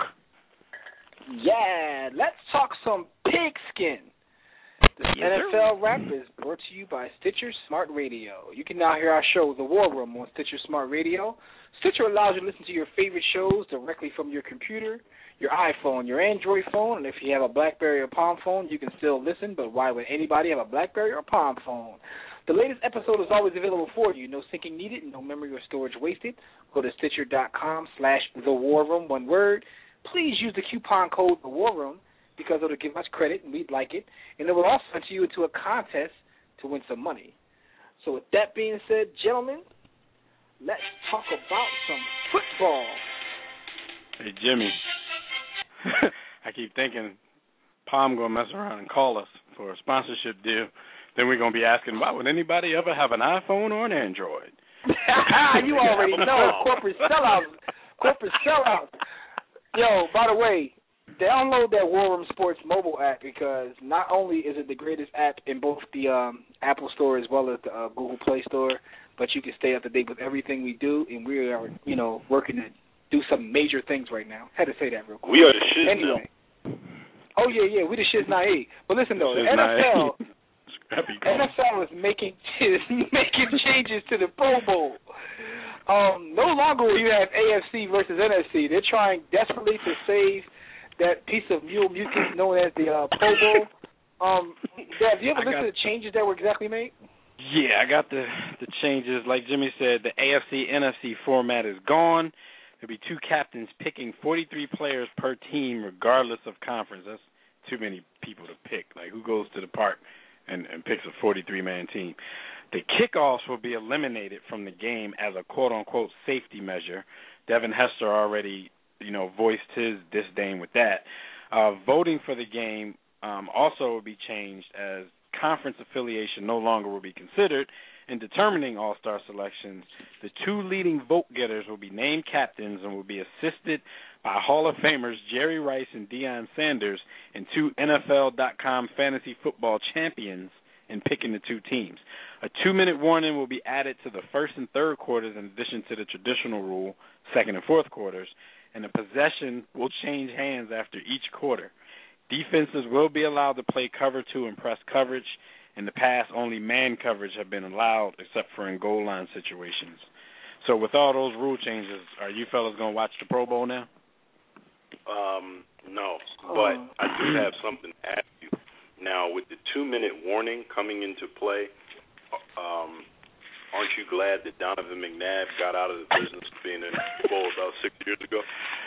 Yeah, let's talk some pigskin. The
Yes,
N F L Wrap is brought to you by Stitcher Smart Radio. You can now hear our show, The War Room, on Stitcher Smart Radio. Stitcher allows you to listen to your favorite shows directly from your computer, your iPhone, your Android phone, and if you have a BlackBerry or Palm phone, you can still listen, but why would anybody have a BlackBerry or Palm phone? The latest episode is always available for you. No syncing needed, no memory or storage wasted. Go to Stitcher.com slash The War Room, one word. Please use the coupon code The War Room because it'll give us credit and we'd like it, and it will also enter you into a contest to win some money. So with that being said, gentlemen, let's talk about some football.
Hey, Jimmy. I keep thinking Palm going to mess around and call us for a sponsorship deal. Then we're going to be asking, why would anybody ever have an iPhone or an Android?
You already know, corporate sellouts. Corporate sellouts. Yo, by the way, download that War Room Sports mobile app because not only is it the greatest app in both the um, Apple Store as well as the uh, Google Play Store, but you can stay up to date with everything we do, and we are, you know, working to do some major things right now. Had to say that real quick.
We are the shit
anyway.
now.
Oh, yeah, yeah, we the shit's not eight. But listen, though, the
Shit's
N
not
F L...
eight. Scrappy
N F L is making is making changes to the Pro Bowl. Um, no longer will you have A F C versus N F C. They're trying desperately to save that piece of mule mucus known as the uh, Pro Bowl. Um, Dad, have you ever
I
listened
got,
to the changes that were exactly made?
Yeah, I got the the changes. Like Jimmy said, the A F C N F C format is gone. There'll be two captains picking forty-three players per team, regardless of conference. That's too many people to pick. Like, who goes to the park and, and picks a forty-three man team. The kickoffs will be eliminated from the game as a quote-unquote safety measure. Devin Hester already, you know, voiced his disdain with that. Uh, voting for the game um, also will be changed as conference affiliation no longer will be considered in determining all-star selections. The two leading vote-getters will be named captains and will be assisted by Hall of Famers Jerry Rice and Deion Sanders and two N F L dot com fantasy football champions in picking the two teams. A two-minute warning will be added to the first and third quarters in addition to the traditional rule, second and fourth quarters, and the possession will change hands after each quarter. Defenses will be allowed to play cover two and press coverage. In the past, only man coverage have been allowed except for in goal line situations. So with all those rule changes, are you fellas going to watch the Pro Bowl now?
Um, no, but I do have something to ask you. Now, with the two-minute warning coming into play, um, aren't you glad that Donovan McNabb got out of the business of being in the Bowl about six years ago?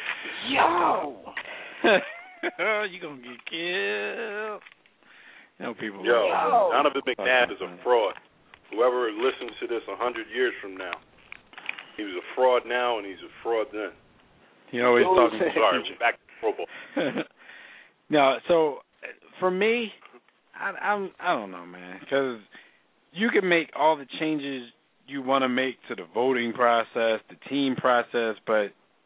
Yo!
You're going to get killed. You know, people
Yo,
love
Donovan McNabb is a fraud. Whoever listens to this a hundred years from now, he was a fraud now and he's a fraud then.
You always talking about
Sorry, back to Pro Bowl.
No, so for me, I, I'm I don't know, man, because you can make all the changes you want to make to the voting process, the team process, but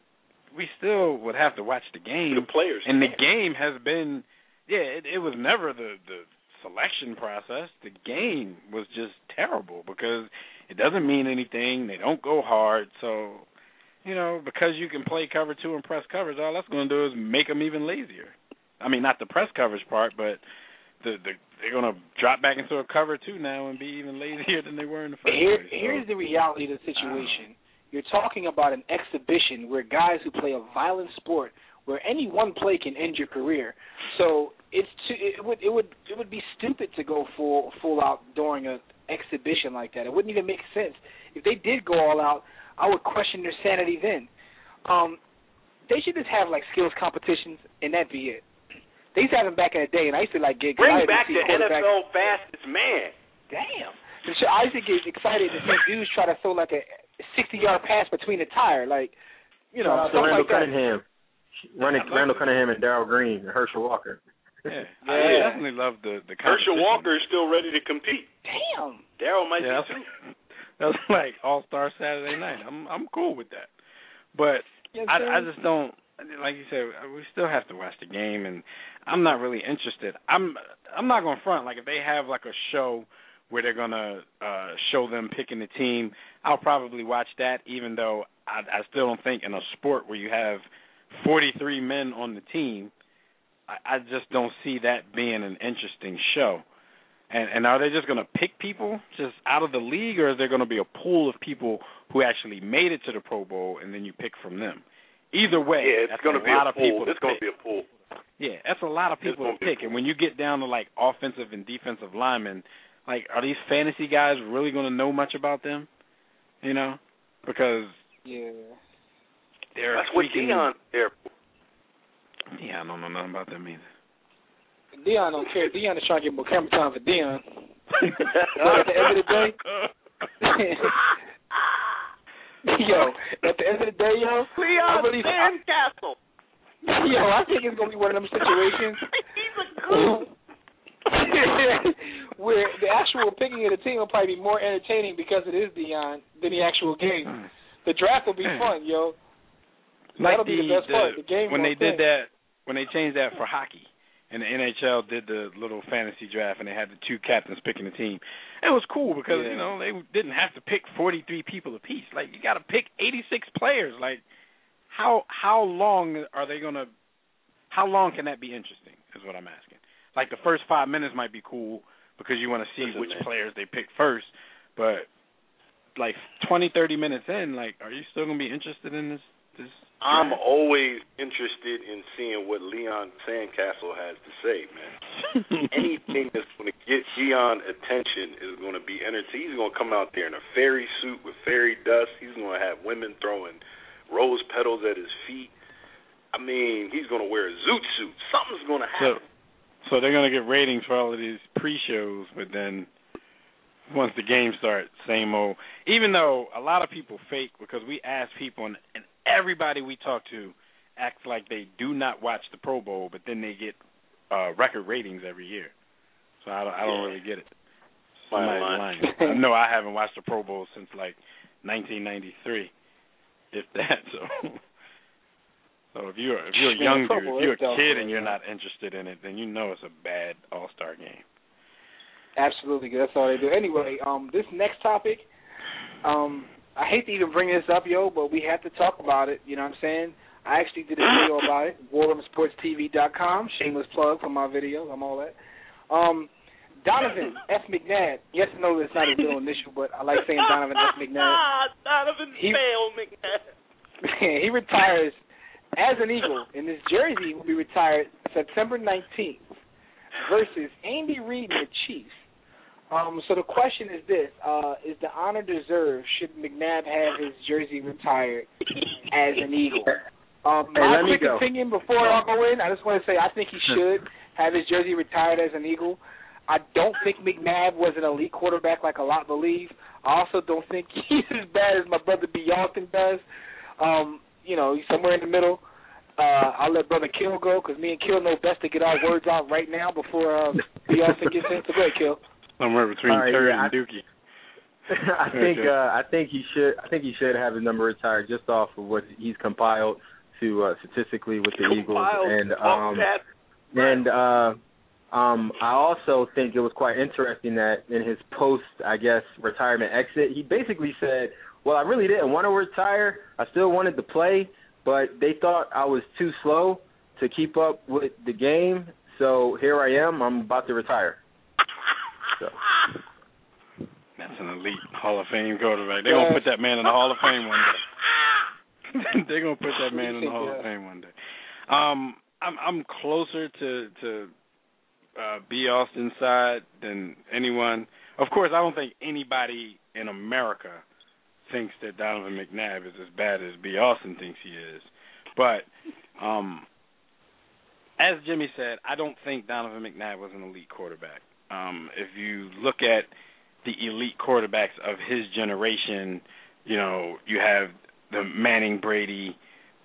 we still would have to watch the game.
The players,
and the game has been, yeah, it, it was never the the selection process. The game was just terrible because it doesn't mean anything. They don't go hard, so. You know, because you can play cover two and press coverage, all that's going to do is make them even lazier. I mean, not the press coverage part, but the, the they're going to drop back into a cover two now and be even lazier than they were in the first
Here,
place.
Here's the reality of the situation. You're talking about an exhibition where guys who play a violent sport, where any one play can end your career. So it's too, it would it would it would be stupid to go full full out during an exhibition like that. It wouldn't even make sense. If they did go all out, I would question their sanity then. Um, they should just have like skills competitions and that be it. They used to have them back in the day, and I used to like get
bring
excited
back
to see
the N F L fastest man.
Damn. So I used to get excited to see dudes try to throw like a sixty-yard pass between the tire, like you know,
so
something
Randall
like that.
Cunningham, Randall, Randall Cunningham, and Darrell Green, and Herschel Walker.
Yeah,
yeah.
I definitely love the the
Herschel Walker is still ready to compete.
Damn.
Darrell might
yeah,
be too.
That was like All-Star Saturday night. I'm I'm cool with that, but
yes,
I I just don't, like you said, we still have to watch the game, and I'm not really interested. I'm I'm not gonna front, like if they have like a show where they're gonna uh, show them picking the team, I'll probably watch that, even though I, I still don't think in a sport where you have forty-three men on the team, I, I just don't see that being an interesting show. And, and are they just going to pick people just out of the league, or is there going to be a pool of people who actually made it to the Pro Bowl and then you pick from them? Either way,
yeah, it's going to be
lot
a
of
pool.
people.
It's going to be a pool.
Yeah, that's a lot of people to pick. And when you get down to like offensive and defensive linemen, like are these fantasy guys really going to know much about them? You know, because
yeah,
they're
that's what
freaking,
Deion there.
Yeah, I don't know nothing about them either.
Deion don't care. Deion is trying to get more camera time for Deion. But at the end of the day, yo, at the end of the day, yo,
Leon
really,
Sandcastle.
Yo, I think it's gonna be one of them situations.
He's a goof.
Where the actual picking of the team will probably be more entertaining because it is Deion than the actual game. The draft will be fun, yo.
Like
That'll
the,
be the best
the,
part. The game
when they
thing.
did that, when they changed that for hockey. And the N H L did the little fantasy draft, and they had the two captains picking the team. It was cool because,
yeah.
you know, they didn't have to pick forty-three people apiece. Like, you got to pick eighty-six players. Like, how how long are they going to – how long can that be interesting is what I'm asking. Like, the first five minutes might be cool because you want to see
Listen,
which
man.
players they pick first. But, like, twenty, thirty minutes in, like, are you still going to be interested in this? this
I'm
draft?
always interested in seeing what Leon Sandcastle has to say, man. Anything that's going to get Deion attention is going to be entertaining. He's going to come out there in a fairy suit with fairy dust. He's going to have women throwing rose petals at his feet. I mean, he's going to wear a zoot suit. Something's going to happen.
So, So they're going to get ratings for all of these pre-shows, but then once the game starts, same old. Even though a lot of people fake, because we ask people, and, and everybody we talk to acts like they do not watch the Pro Bowl, but then they get uh, record ratings every year. So I don't, I don't really get it. Somebody's lying. No, I haven't watched the Pro Bowl since like nineteen ninety-three, if that. So, so if you're if you're a young dude, if you're a kid and you're not interested in it, then you know it's a bad All-Star game.
Absolutely, that's all they do. Anyway, um, this next topic, um, I hate to even bring this up, yo, but we have to talk about it. You know what I'm saying? I actually did a video about it, war room sports t v dot com. Shameless plug for my videos. I'm all that. Um, Donovan F. McNabb. Yes, no, it's not his middle initial, but I like saying Donovan F. McNabb.
Donovan he, Fail McNabb.
He retires as an Eagle, and his jersey will be retired September nineteenth versus Andy Reid and the Chiefs. Um, so the question is this, uh, is the honor deserved? Should McNabb have his jersey retired as an Eagle? Um,
hey,
my quick opinion before I go in, I just want to say I think he should have his jersey retired as an Eagle. I don't think McNabb was an elite quarterback like a lot believe. I also don't think he's as bad as my brother B. Austin does. Um, you know, he's somewhere in the middle. Uh, I'll let Brother Kill go because me and Kill know best to get our words out right now before um, B. Austin gets in. So go ahead, Kill.
Somewhere between
right,
Terry
yeah,
and Dookie.
I think uh, I think he should I think he should have his number retired just off of what he's compiled to uh, statistically with the
compiled.
Eagles, and um, and uh, um, I also think it was quite interesting that in his post, I guess, retirement exit, he basically said, "Well, I really didn't want to retire. I still wanted to play, but they thought I was too slow to keep up with the game. So here I am. I'm about to retire." So.
That's an elite Hall of Fame quarterback. They're going to put that man in the Hall of Fame one day. They're going to put that man in the Hall of Fame one day. Um, I'm, I'm closer to, to uh, B. Austin's side than anyone. Of course, I don't think anybody in America thinks that Donovan McNabb is as bad as B. Austin thinks he is. But um, as Jimmy said, I don't think Donovan McNabb was an elite quarterback. Um, if you look at the elite quarterbacks of his generation, you know, you have the Manning, Brady,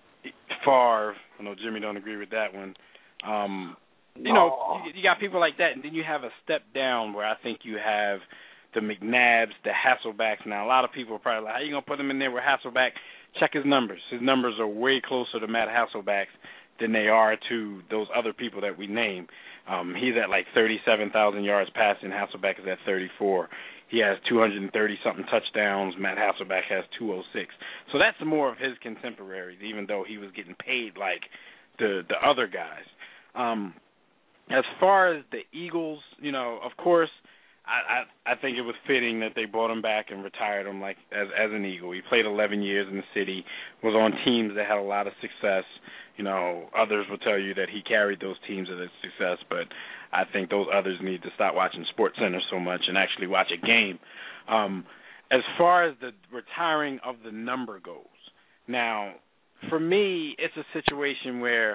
Favre. I know Jimmy don't agree with that one. Um, you know, you, you got people like that, and then you have a step down where I think you have the McNabbs, the Hasselbacks. Now, a lot of people are probably like, how are you going to put him in there with Hasselback? Check his numbers. His numbers are way closer to Matt Hasselback's than they are to those other people that we name. Um, he's at like thirty-seven thousand yards passing. Hasselback is at thirty-four. He has two hundred thirty-something touchdowns. Matt Hasselback has two oh six. So that's more of his contemporaries, even though he was getting paid like the the other guys. Um, as far as the Eagles, you know, of course, I, I I think it was fitting that they brought him back and retired him like as as an Eagle. He played eleven years in the city, was on teams that had a lot of success. You know, others will tell you that he carried those teams to their success, but I think those others need to stop watching SportsCenter so much and actually watch a game. Um, as far as the retiring of the number goes, now, for me, it's a situation where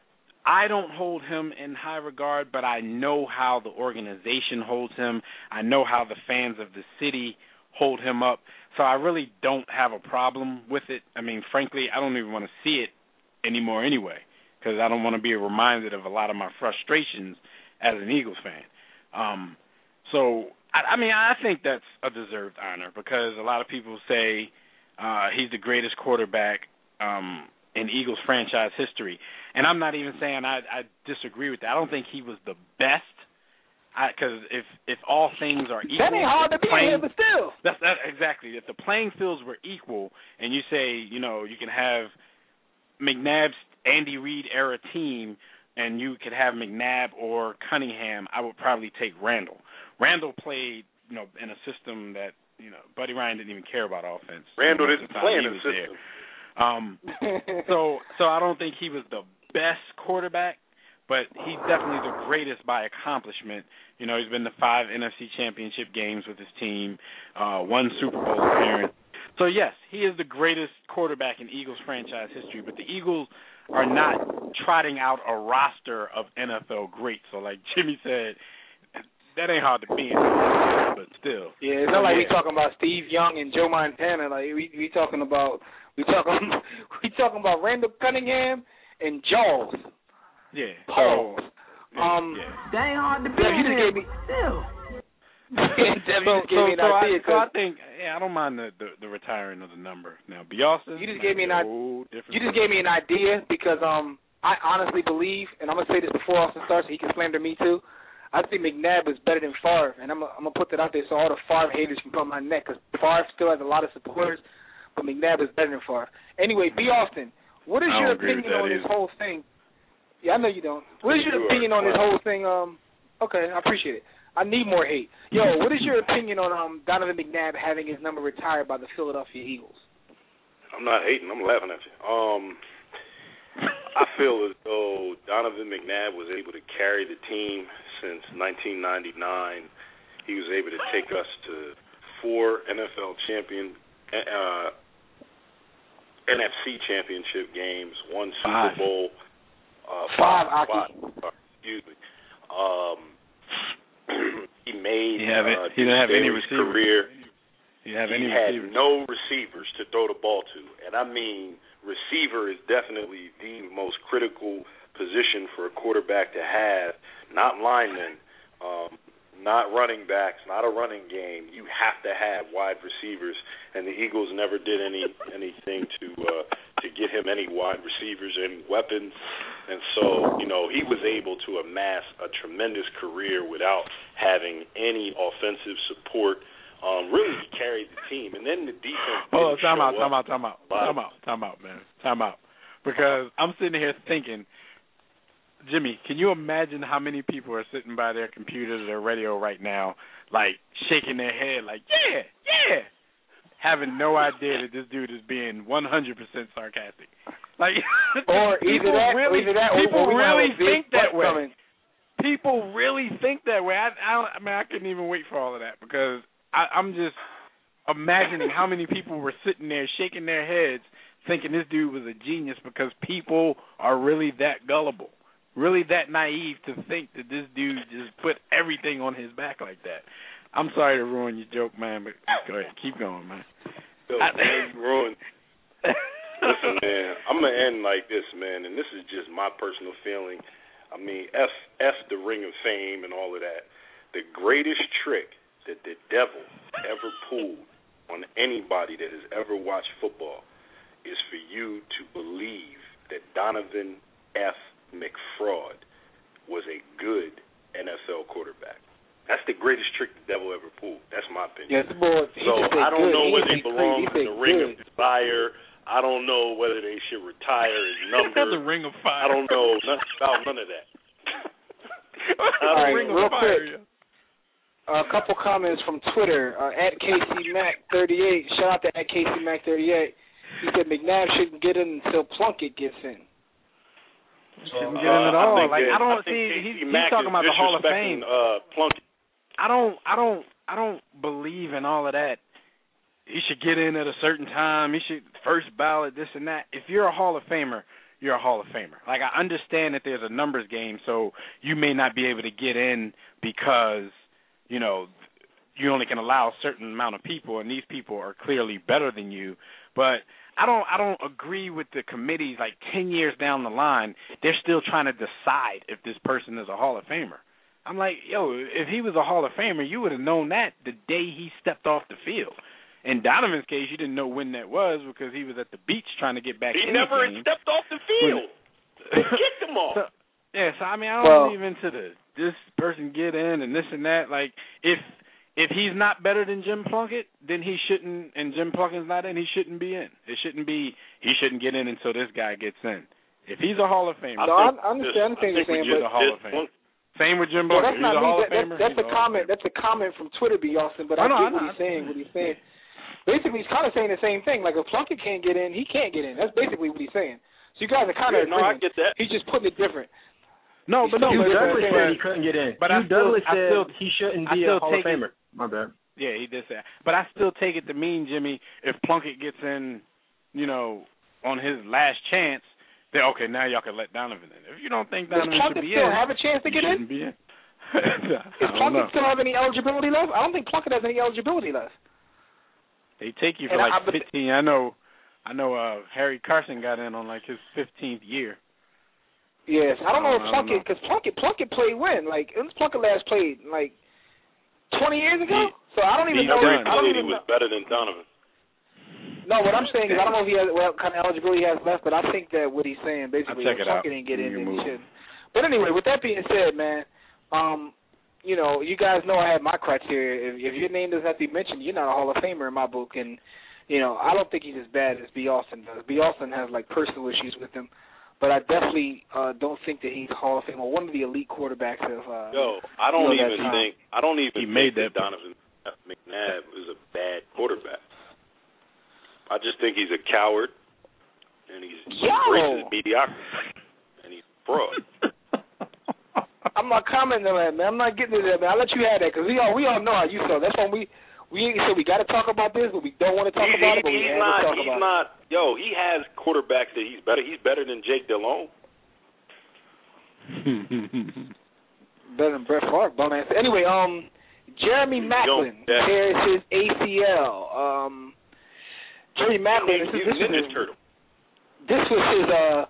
I don't hold him in high regard, but I know how the organization holds him. I know how the fans of the city hold him up. So I really don't have a problem with it. I mean, frankly, I don't even want to see it anymore anyway, because I don't want to be reminded of a lot of my frustrations as an Eagles fan. Um, so, I, I mean, I think that's a deserved honor because a lot of people say uh, he's the greatest quarterback um, in Eagles franchise history. And I'm not even saying I, I disagree with that. I don't think he was the best, because if if all things are equal,
that ain't hard to be here, but still,
that's that exactly. If the playing fields were equal, and you say, you know, you can have McNabb's Andy Reid era team, and you could have McNabb or Cunningham, I would probably take Randall. Randall played, you know, in a system that, you know, Buddy Ryan didn't even care about offense.
Randall didn't play in a system.
Um, so, so I don't think he was the best quarterback, but he's definitely the greatest by accomplishment. You know, he's been to five N F C Championship games with his team, uh, one Super Bowl appearance. So, yes, he is the greatest quarterback in Eagles franchise history, but the Eagles are not trotting out a roster of N F L greats. So, like Jimmy said, that ain't hard to be in, but still.
Yeah, it's not like we talking about Steve Young and Joe Montana. Like we we talking about we talking we talking about Randall Cunningham and Jaws.
Yeah.
Pause.
So,
um,
yeah.
That ain't hard to be
Dev, you just gave me.
still.
Dev,
so,
you just gave
so,
me an
so
idea.
I, so I think, yeah, I don't mind the, the, the retiring of the number. Now, Boston,
you just gave me an idea. You just
story.
gave me an idea because um I honestly believe, and I'm gonna say this before Austin starts, so he can slander me too. I think McNabb is better than Favre, and I'm, I'm going to put that out there so all the Favre haters can put on my neck, because Favre still has a lot of supporters, but McNabb is better than Favre. Anyway, B. Austin, what is
I
your
don't agree
opinion
with that
on this
either.
whole thing? Yeah, I know you don't. What is your
You
opinion
are
on this
fine.
whole thing? Um, Okay, I appreciate it. I need more hate. Yo, what is your opinion on um, Donovan McNabb having his number retired by the Philadelphia Eagles?
I'm not hating. I'm laughing at you. Um, I feel as though Donovan McNabb was able to carry the team since nineteen ninety-nine. He was able to take us to four N F L champion, uh, N F C championship games, one Super
Five.
Bowl, uh,
Five,
five,
Aki.
five, excuse me. Um, he made
He, have it,
uh,
he didn't have any
Staley's
receivers.
career.
He, have
he
any
had
receivers.
no receivers to throw the ball to, and I mean receiver is definitely the most critical position for a quarterback to have. Not linemen, um, not running backs, not a running game. You have to have wide receivers, and the Eagles never did any anything to uh, to get him any wide receivers, any weapons, and so you know he was able to amass a tremendous career without having any offensive support. Um, really, he carried the team, and then the defense.
Oh,
didn't
time
show
out, time
up.
out, time out, time out, time out, man, time out. Because I'm sitting here thinking, Jimmy, can you imagine how many people are sitting by their computers or their radio right now, like shaking their head, like yeah, yeah, having no idea that this dude is being one hundred percent sarcastic, like
Or either
people
that,
really,
or either that, or
people
we might
really
have a big
think that
butt
way.
coming.
People really think that way. I, I, I mean, I couldn't even wait for all of that because I, I'm just imagining how many people were sitting there shaking their heads thinking this dude was a genius because people are really that gullible, really that naive to think that this dude just put everything on his back like that. I'm sorry to ruin your joke, man, but go ahead. Keep going, man.
Yo, man, you ruined. Listen, man, I'm going to end like this, man, and this is just my personal feeling. I mean, F, F the Ring of Fame and all of that. The greatest trick that the devil ever pulled on anybody that has ever watched football is for you to believe that Donovan F. McFraud was a good N F L quarterback. That's the greatest trick the devil ever pulled. That's my opinion.
Yes, boy. He
So
just said
I don't
good.
know
He
whether he
said
belongs
good. He
in the
said
Ring
good.
of Fire. I don't know whether they should retire his number.
the Ring of Fire.
I don't know nothing about none of that.
All right,
Ring of
real
Fire,
quick.
yeah.
A couple comments from Twitter. Uh, at K C Mac thirty-eight. Shout out to at K C Mac thirty-eight. He said McNabb shouldn't get in until Plunkett gets in.
Shouldn't
Uh,
get in at all.
I think
Like
that-
I don't
I think
see.
K C
He's, he's
Mack
talking
is
about the Hall of Fame.
disrespecting, Uh, Plunkett.
I don't. I don't. I don't believe in all of that. He should get in at a certain time. He should first ballot, this and that. If you're a Hall of Famer, you're a Hall of Famer. Like, I understand that there's a numbers game, so you may not be able to get in because, you know, you only can allow a certain amount of people, and these people are clearly better than you. But I don't I don't agree with the committees, like ten years down the line, they're still trying to decide if this person is a Hall of Famer. I'm like, yo, if he was a Hall of Famer, you would have known that the day he stepped off the field. In Donovan's case, you didn't know when that was because he was at the beach trying to get back
He
in
never
the game.
stepped off the field. They kicked him off.
So, yeah, so I mean, I don't
Well-
believe into the this person get in and this and that. Like, if if he's not better than Jim Plunkett, then he shouldn't. And Jim Plunkett's not in, he shouldn't be in. It shouldn't be. He shouldn't get in until this guy gets in. If he's a Hall of Famer,
No, I, I understand. I understand what you're saying,
he's
but
a Hall of Famer. Same with Jim
well,
Plunkett.
that's not
he's a
me.
Hall
That,
of
that,
Famer.
that's
he's
a
Hall of
comment.
Famer.
That's a comment from Twitter, B. Austin. But
Oh,
I
no,
get
I
what
know.
he's saying. What he's saying. Basically, he's kind of saying the same thing. Like, if Plunkett can't get in, he can't get in. That's basically what he's saying. So you guys are kind of
Yeah, no, I
agreeing.
get that.
He's just putting it different.
No, but no,
Hugh
but,
Douglas
but,
said he couldn't get in.
but I
Hugh
still-
Douglas
I
said
still-
he shouldn't
I
be
still
a Hall of
take it-
Famer. My bad.
Yeah, he did say that. But I still take it to mean, Jimmy, if Plunkett gets in, you know, on his last chance, then okay, now y'all can let Donovan in. If you don't think Donovan
Does Plunkett
should be
still
in,
have a chance to get in?
Be in.
Does Plunkett still have any eligibility left? I don't think Plunkett has any eligibility left.
They take you for
and
like
I, I,
fifteen. I know, I know. Uh, Harry Carson got in on like his fifteenth year.
Yes, I don't know if
I
Plunkett, because Plunkett, Plunkett played when? Like, when Plunkett last played? Like, twenty years ago?
He,
so I don't even know.
He
I don't even
he was
know.
better than Donovan.
No, what I'm saying is I don't know if he has what kind of eligibility he has left, but I think that what he's saying basically,
if
Plunkett didn't get in, then he shouldn't. But anyway, with that being said, man, um, you know, you guys know I have my criteria. If, if your name doesn't have to be mentioned, you're not a Hall of Famer in my book, and you know, I don't think he's as bad as B. Austin does. B. Austin has like personal issues with him. But I definitely uh, don't think that he's Hall of Fame or one of the elite quarterbacks of. Uh,
Yo, I don't
you know,
even think I don't even
he
think
made
that
that
Donovan McNabb is a bad quarterback. I just think he's a coward, and he's
Yo!
embraces mediocrity, and he's fraud.
I'm not commenting on that, man. I'm not getting into that, man. I'll let you have that because we all we all know how you feel. That's when we we said we got to talk about this, but we don't want to talk
he,
about
he,
it. But we
he's
have
not.
to talk
He's
about
not.
it.
Yo, he has quarterbacks that he's better. He's better than Jake Delhomme.
Better than Brett Favre, bum ass. Anyway, um, Jeremy Maclin
yeah.
tears his A C L. Um, Jeremy Maclin, this,
he's
this,
a
is
Ninja
his,
Turtle.
this was his uh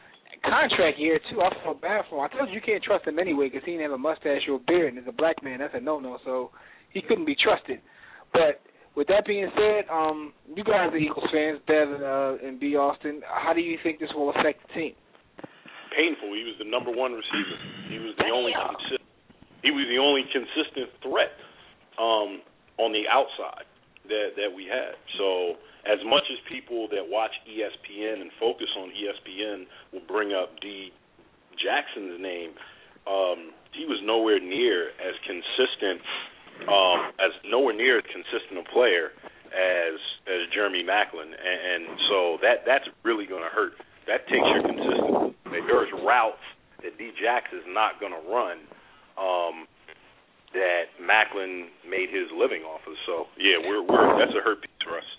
contract year too. I felt bad for him. I told you you can't trust him anyway because he didn't have a mustache or a beard, and as a black man, that's a no-no. So he couldn't be trusted. But with that being said, um, you guys are Eagles fans, Bev and, uh, and B. Austin. How do you think this will affect the team?
Painful. He was the number one receiver. He was the only consistent. He was the only consistent threat um, on the outside that that we had. So as much as people that watch E S P N and focus on E S P N will bring up D. Jackson's name, um, he was nowhere near as consistent, um, as nowhere near as consistent a player as as Jeremy Maclin, and, and so that that's really going to hurt. That takes your consistency. There's routes that D. Jackson is not going to run um, that Maclin made his living off of. So yeah, we're we're that's a hurt piece for us.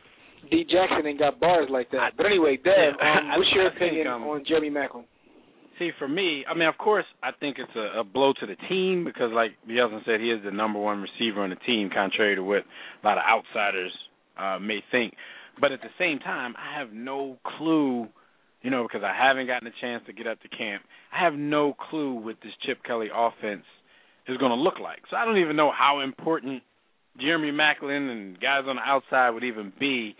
D. Jackson ain't got bars like that. But anyway, Dev, um, what's your
I think,
opinion
um,
on Jeremy Maclin?
See, for me, I mean, of course, I think it's a, a blow to the team because, like Bielsa said, he is the number one receiver on the team, contrary to what a lot of outsiders uh, may think. But at the same time, I have no clue, you know, because I haven't gotten a chance to get up to camp. I have no clue what this Chip Kelly offense is going to look like. So I don't even know how important Jeremy Maclin and guys on the outside would even be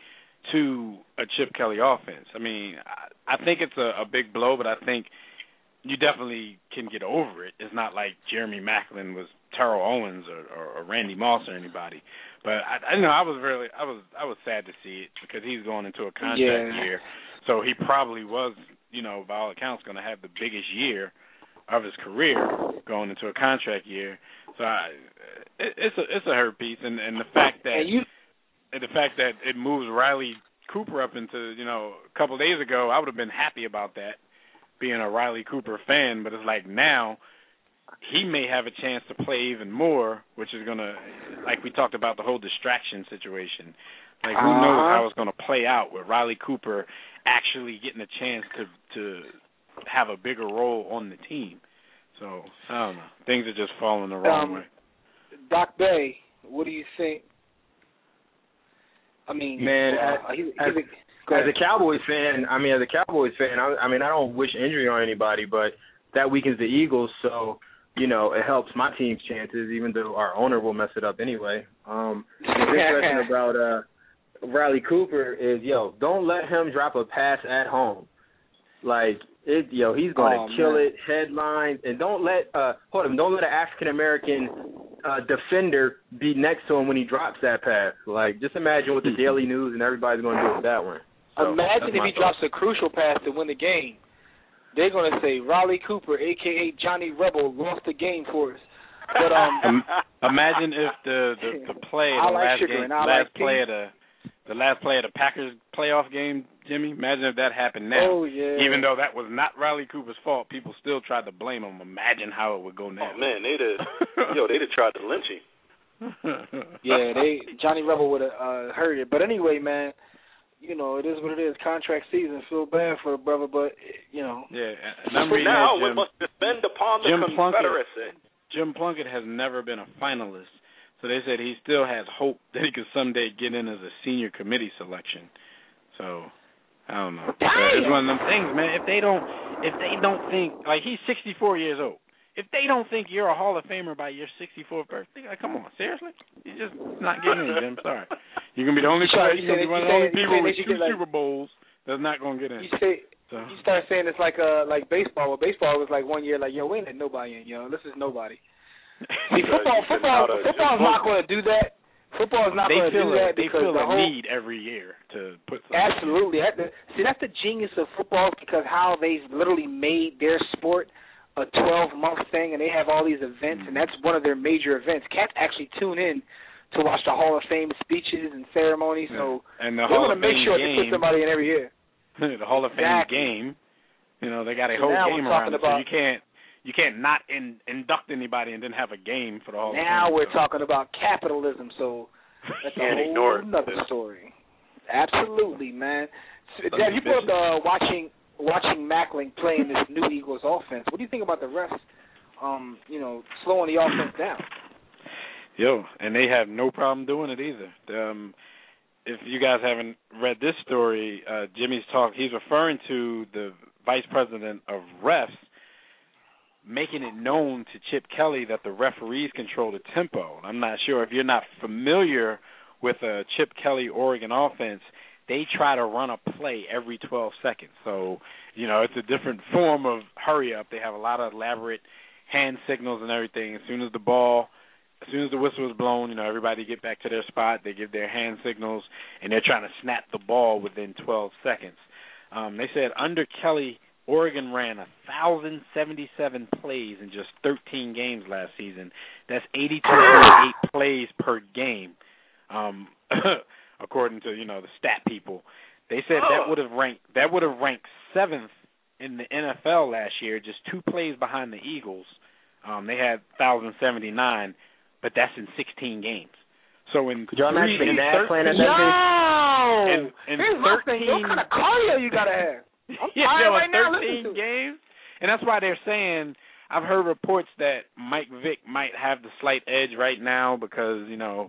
to a Chip Kelly offense. I mean, I, I think it's a, a big blow, but I think you definitely can get over it. It's not like Jeremy Maclin was Terrell Owens or, or, or Randy Moss or anybody. But I, I you know I was really I was I was sad to see it because he's going into a contract
yeah.
year, so he probably was, you know, by all accounts, going to have the biggest year of his career going into a contract year. So I, it, it's a it's a hurt piece, and, and the fact that
and you,
and the fact that it moves Riley Cooper up into, you know, a couple of days ago, I would have been happy about that, being a Riley Cooper fan. But it's like now he may have a chance to play even more, which is going to, like we talked about, the whole distraction situation. Like, who knows
uh-huh.
how it's going to play out with Riley Cooper actually getting a chance to to have a bigger role on the team. So, I don't know. Things are just falling the wrong
um,
way.
Doc Bay, what do you think? I mean,
man,
uh,
as,
he's, he's
as,
a,
as a Cowboys fan, I mean, as a Cowboys fan, I, I mean, I don't wish injury on anybody, but that weakens the Eagles, so, you know, it helps my team's chances, even though our owner will mess it up anyway. Um, what's interesting about uh, Riley Cooper is, yo, don't let him drop a pass at home. Like, it, yo, he's going to
oh,
kill
man.
it, headlines, and don't let, uh, hold on, don't let an African-American uh, defender be next to him when he drops that pass. Like, just imagine what the Daily News and everybody's going to do with that one. So,
imagine if he
thought.
drops a crucial pass to win the game. They're going to say Riley Cooper, a k a. Johnny Rebel, lost the game for us. But um,
imagine if the, the, the play, the
I like
last,
sugar
game,
and I
last
like
play
pink.
of the the last play of the Packers playoff game, Jimmy. Imagine if that happened now.
Oh, yeah.
Even though that was not Riley Cooper's fault, people still tried to blame him. Imagine how it would go now.
Oh man, they'd have yo, they'd have tried to lynch him.
yeah, they Johnny Rebel would have uh, heard it. But anyway, man, you know, it is what it is. Contract season. Feel bad for the brother, but, you know.
Yeah, and I'm
For
reading
now,
that, Jim,
we must descend upon the
Jim
Confederacy.
Plunkett, Jim Plunkett has never been a finalist, so they said he still has hope that he could someday get in as a senior committee selection. So, I don't know. Uh, it's one of them things, man. If they don't, if they don't think, like, he's sixty-four years old. If they don't think you're a Hall of Famer by your sixty-fourth birthday, like, come on, seriously? You're just not getting in, Jim. Sorry. You're going to be the only player, you're going to be one of the only people with two Super Bowls that's not going to get in.
You say,
so.
You start saying it's like uh like baseball. Well, baseball was like one year, like, yo, we ain't let nobody in, yo. This is nobody. See, football, football, football's not going to do that. Football is not going to do that
they
because
feel
the
a
whole,
need every year to put something.
Absolutely. See, that's the genius of football because how they've literally made their sport a twelve-month thing, and they have all these events, and that's one of their major events. Cats actually tune in to watch the Hall of Fame speeches and ceremonies, so
and the
they
Hall
want to make
Fame
sure
game,
they put somebody in every year.
The Hall of Fame
exactly.
game, you know, they got a
so
whole
now
game
we're
around
talking
it,
about,
so you can't you can't not in, induct anybody and then have a game for the Hall of Fame.
Now we're
so.
talking about capitalism, so that's a whole another story. Absolutely, man. So, Dad, you brought up uh, watching watching Mackling playing this new Eagles offense. What do you think about the refs, um, you know, slowing the offense down?
Yo, and they have no problem doing it either. Um, if you guys haven't read this story, uh, Jimmy's talk, he's referring to the vice president of refs making it known to Chip Kelly that the referees control the tempo. I'm not sure if you're not familiar with a Chip Kelly Oregon offense, they try to run a play every twelve seconds. So, you know, it's a different form of hurry up. They have a lot of elaborate hand signals and everything. As soon as the ball, as soon as the whistle is blown, you know, everybody get back to their spot. They give their hand signals, and they're trying to snap the ball within twelve seconds. Um, they said under Kelly, Oregon ran one thousand seventy-seven plays in just thirteen games last season. That's eighty-two point eight plays per game, um, according to, you know, the stat people. They said oh. that would have ranked that would have ranked seventh in the N F L last year, just two plays behind the Eagles. Um, they had one thousand seventy-nine, but that's in sixteen games. So in
Could you imagine
three,
that playing at
Yo!
that
in, in
Here's my thing. What kind of cardio you got to have? I'm
yeah,
tired right now.
thirteen games, and that's why they're saying. I've heard reports that Mike Vick might have the slight edge right now because, you know,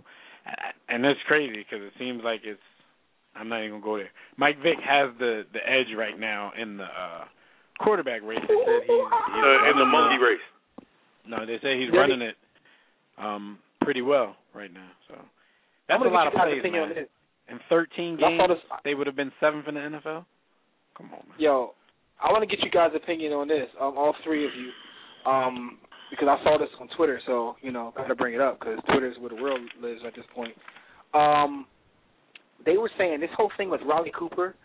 and it's crazy because it seems like it's. I'm not even gonna go there. Mike Vick has the, the edge right now in the uh, quarterback race. They said he's, he's
uh, in the monkey race.
No, they say he's running it um, pretty well right now. So that's a lot of plays, man. In thirteen games, they would have been seventh in the N F L. Come on, man.
Yo, I want to get you guys' opinion on this, um, all three of you, um, because I saw this on Twitter, so, you know, got to bring it up because Twitter is where the world lives at this point. Um, they were saying this whole thing with Riley Cooper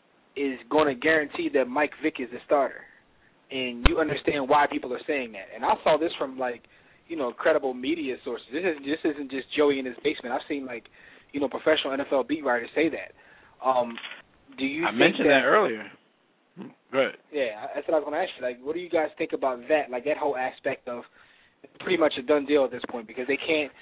is going to guarantee that Mike Vick is the starter, and you understand why people are saying that. And I saw this from, like, you know, credible media sources. This isn't, this isn't just Joey in his basement. I've seen, like, you know, professional N F L beat writers say that. Um, do you
I
think
mentioned
that,
that earlier. Good.
Yeah, that's what I was going to ask you. Like, what do you guys think about that? Like, that whole aspect of pretty much a done deal at this point because they can't.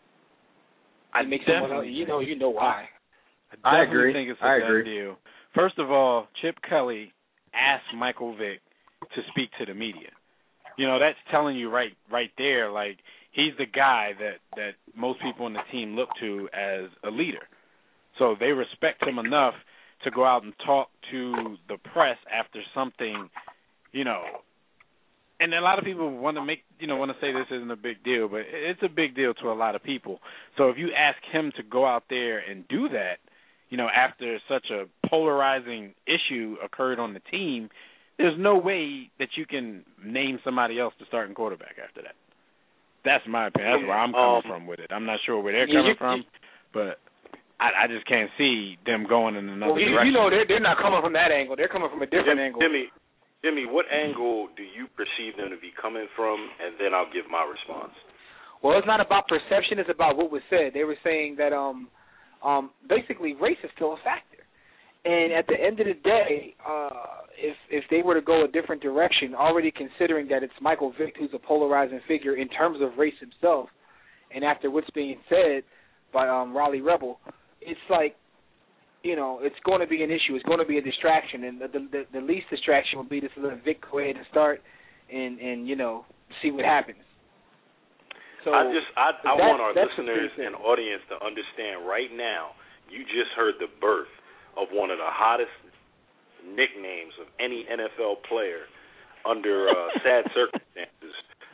I make someone else. You know, you know why.
I,
I agree.
think it's a
I
done
agree.
deal. First of all, Chip Kelly asked Michael Vick to speak to the media. You know, that's telling you right, right there. Like, he's the guy that that most people on the team look to as a leader. So they respect him enough to go out and talk to the press after something, you know. And a lot of people want to make, you know, want to say this isn't a big deal, but it's a big deal to a lot of people. So if you ask him to go out there and do that, you know, after such a polarizing issue occurred on the team, there's no way that you can name somebody else to starting quarterback after that. That's my opinion. That's where I'm coming
um,
from with it. I'm not sure where they're coming from, but I, I just can't see them going in another
well, you,
direction.
you know, they're, they're not coming from that angle. They're coming from a different
Jimmy,
angle.
Jimmy, Jimmy, what angle do you perceive them to be coming from? And then I'll give my response.
Well, it's not about perception. It's about what was said. They were saying that um, um, basically race is still a factor. And at the end of the day, uh, if if they were to go a different direction, already considering that it's Michael Vick who's a polarizing figure in terms of race himself, and after what's being said by um, Raleigh Rebel, it's like, you know, it's going to be an issue. It's going to be a distraction, and the the, the least distraction would be to let Vic go ahead and start, and and you know, see what happens. So
I just I, I want our listeners
and
audience to understand right now. You just heard the birth of one of the hottest nicknames of any N F L player under uh, sad circumstances.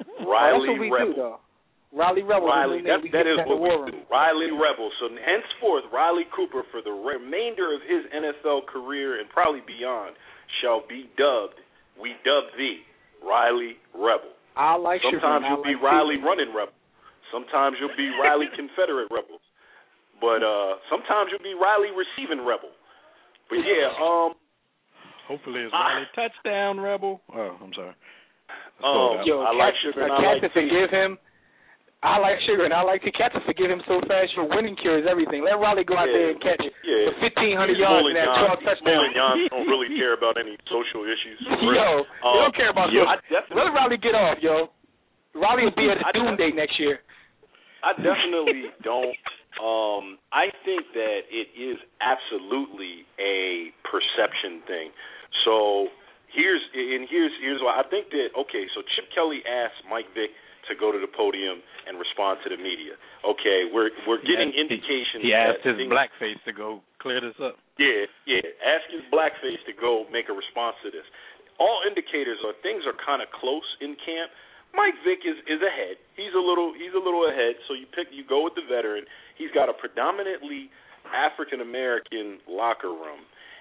Riley
oh,
Rebel.
Do, Riley Rebel.
Riley, that, that is what we
room.
do. Riley Rebel. So henceforth, Riley Cooper, for the remainder of his N F L career and probably beyond, shall be dubbed, we dub thee, Riley Rebel.
I like
Sometimes
Sugar,
you'll be
like
Riley
Sugar.
Running Rebel. Sometimes you'll be Riley Confederate Rebel. But uh, sometimes you'll be Riley Receiving Rebel. But yeah, um,
hopefully it's Riley I, Touchdown Rebel. Oh, I'm sorry.
Um,
Yo,
I
Cat,
like Sugar.
Uh,
I
Cat
like
to forgive him. I like Sugar, and I like to Cat to forgive him so fast. Your winning cures everything. Let Riley go out
yeah,
there and catch
yeah.
for fifteen hundred yards and that twelve touchdowns.
Mullen don't really care about any social issues.
Yo,
um,
they don't care about
yo,
social. Let Riley get off, yo. Riley will be at the doomsday next year.
I definitely don't. Um, I think that it is absolutely a perception thing. So here's and here's here's why I think that. Okay, so Chip Kelly asked Mike Vick to go to the podium and respond to the media. Okay, we're we're getting
he,
indications.
He, he asked
that
his
things,
blackface to go clear this up.
Yeah, yeah. Ask his blackface to go make a response to this. All indicators are things are kind of close in camp. Mike Vick is, is ahead. He's a little he's a little ahead. So you pick you go with the veteran. He's got a predominantly African American locker room,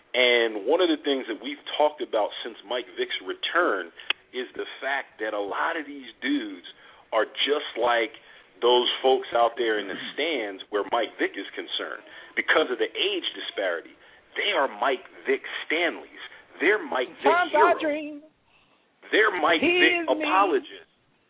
and one of the things that we've talked about since Mike Vick's return is the fact that a lot of these dudes are just like those folks out there in the stands where Mike Vick is concerned because of the age disparity. They are Mike Vick Stanleys. They're Mike Vick heroes. They're Mike
he
Vick apologists.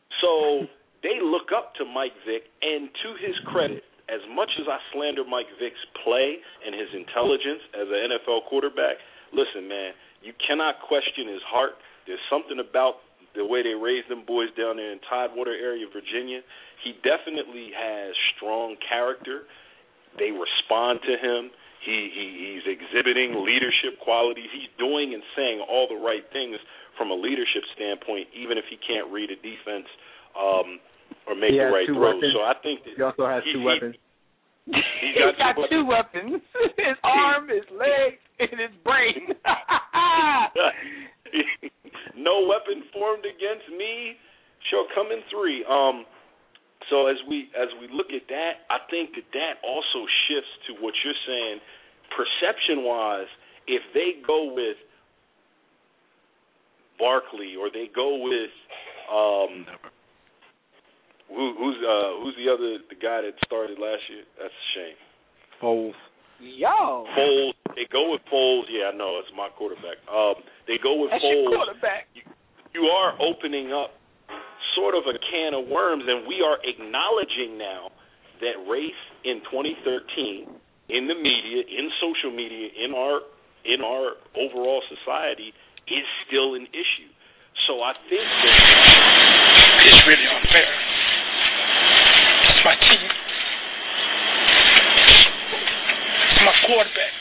So they look up to Mike Vick, and to his credit, as much as I slander Mike Vick's play and his intelligence as an N F L quarterback, listen, man, you cannot question his heart. There's something about the way they raised them boys down there in Tidewater area, Virginia. He definitely has strong character. They respond to him. He, he he's exhibiting leadership qualities. He's doing and saying all the right things from a leadership standpoint, even if he can't read a defense um, or make
he
the right throws.
Weapons.
So I think that
he also has
he,
two weapons.
He, he's got, got two, two weapons. weapons. His arm, his leg, and his brain.
No weapon formed against me shall come in three. Um, so as we as we look at that, I think that that also shifts to what you're saying, perception-wise. If they go with Barkley or they go with um, who, who's uh, who's the other the guy that started last year? That's a shame.
Foles.
Yo.
Foles. They go with Foles. Yeah, I know. It's my quarterback. Um, they go with
That's
Foles.
Your quarterback.
You, you are opening up sort of a can of worms, and we are acknowledging now that race in twenty thirteen in the media, in social media, in our in our overall society is still an issue. So I think that
it's really unfair. That's my team. It's my quarterback.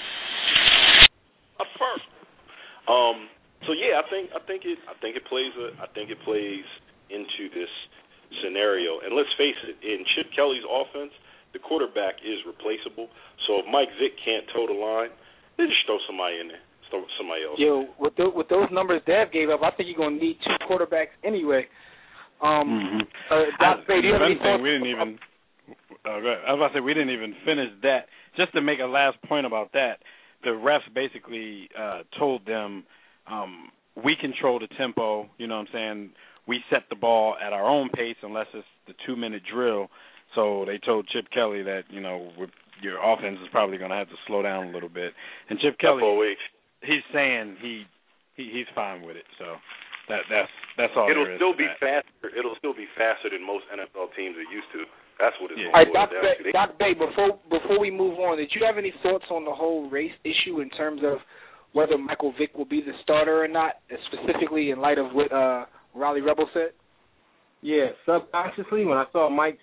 A first. Um. So yeah, I think I think it I think it plays a I think it plays into this scenario. And let's face it, in Chip Kelly's offense, the quarterback is replaceable. So if Mike Vick can't toe the line, they just throw somebody in there, throw somebody else.
Yo, with the, with those numbers Dev gave up, I think you're gonna need two quarterbacks anyway. Um,
mm-hmm.
uh, Doc Bay, do you have any
thing, we didn't even. Uh, I was about to say we didn't even finish that. Just to make a last point about that, the refs basically uh, told them. Um, we control the tempo, you know what I'm saying? We set the ball at our own pace unless it's the two-minute drill. So they told Chip Kelly that, you know, with your offense is probably going to have to slow down a little bit. And Chip Kelly, he's saying he, he he's fine with it. So that that's that's all
It'll
there is
still
to
be
that.
faster. It'll still be faster than most N F L teams are used to. That's what it's
yeah.
going to
All right,
boil
Doc
down
Bay,
to.
Doc Bay, before before we move on, did you have any thoughts on the whole race issue in terms of whether Michael Vick will be the starter or not, specifically in light of what uh, Riley Rebel said?
Yeah, subconsciously, when I saw Mike Vick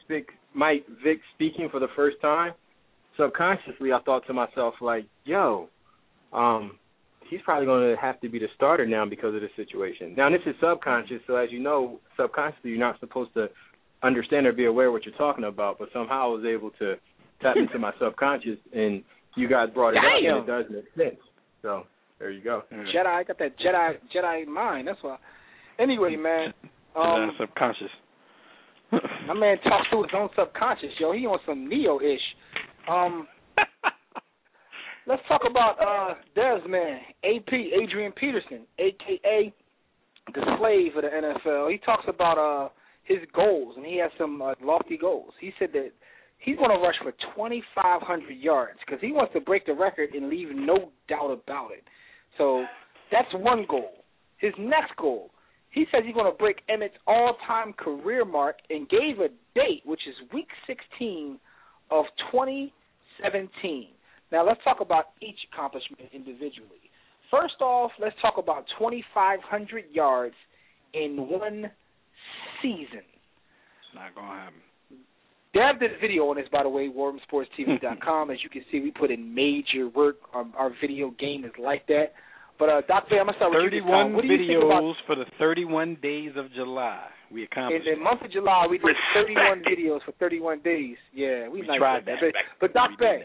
Mike Vick speaking for the first time, subconsciously I thought to myself, like, yo, um, he's probably going to have to be the starter now because of the situation. Now, this is subconscious, so as you know, subconsciously you're not supposed to understand or be aware of what you're talking about, but somehow I was able to tap into my subconscious, and you guys brought it
Damn.
up, and it does make sense. So there you go.
Jedi, I got that Jedi Jedi mind. That's why. Anyway, man. Um,
subconscious.
my man talks through his own subconscious, yo. He on some Neo-ish. Um, let's talk about uh, Dev's man, A P, Adrian Peterson, a k a the slave of the N F L. He talks about uh, his goals, and he has some uh, lofty goals. He said that he's going to rush for twenty-five hundred yards because he wants to break the record and leave no doubt about it. So that's one goal. His next goal, he says he's going to break Emmitt's all-time career mark and gave a date, which is week sixteen of twenty seventeen. Now let's talk about each accomplishment individually. First off, let's talk about twenty-five hundred yards in one season.
It's not going to happen.
Dev did a video on this, by the way, war room sports t v dot com. As you can see, we put in major work. Um, our video game is like that. But, uh, Doctor I'm going to start with you this time. What do you think about
videos for the thirty-one days of July. We accomplished
In the month of July, we did thirty-one videos for thirty-one days. Yeah, we,
we
nice
tried that.
that. But, but Doc Bay,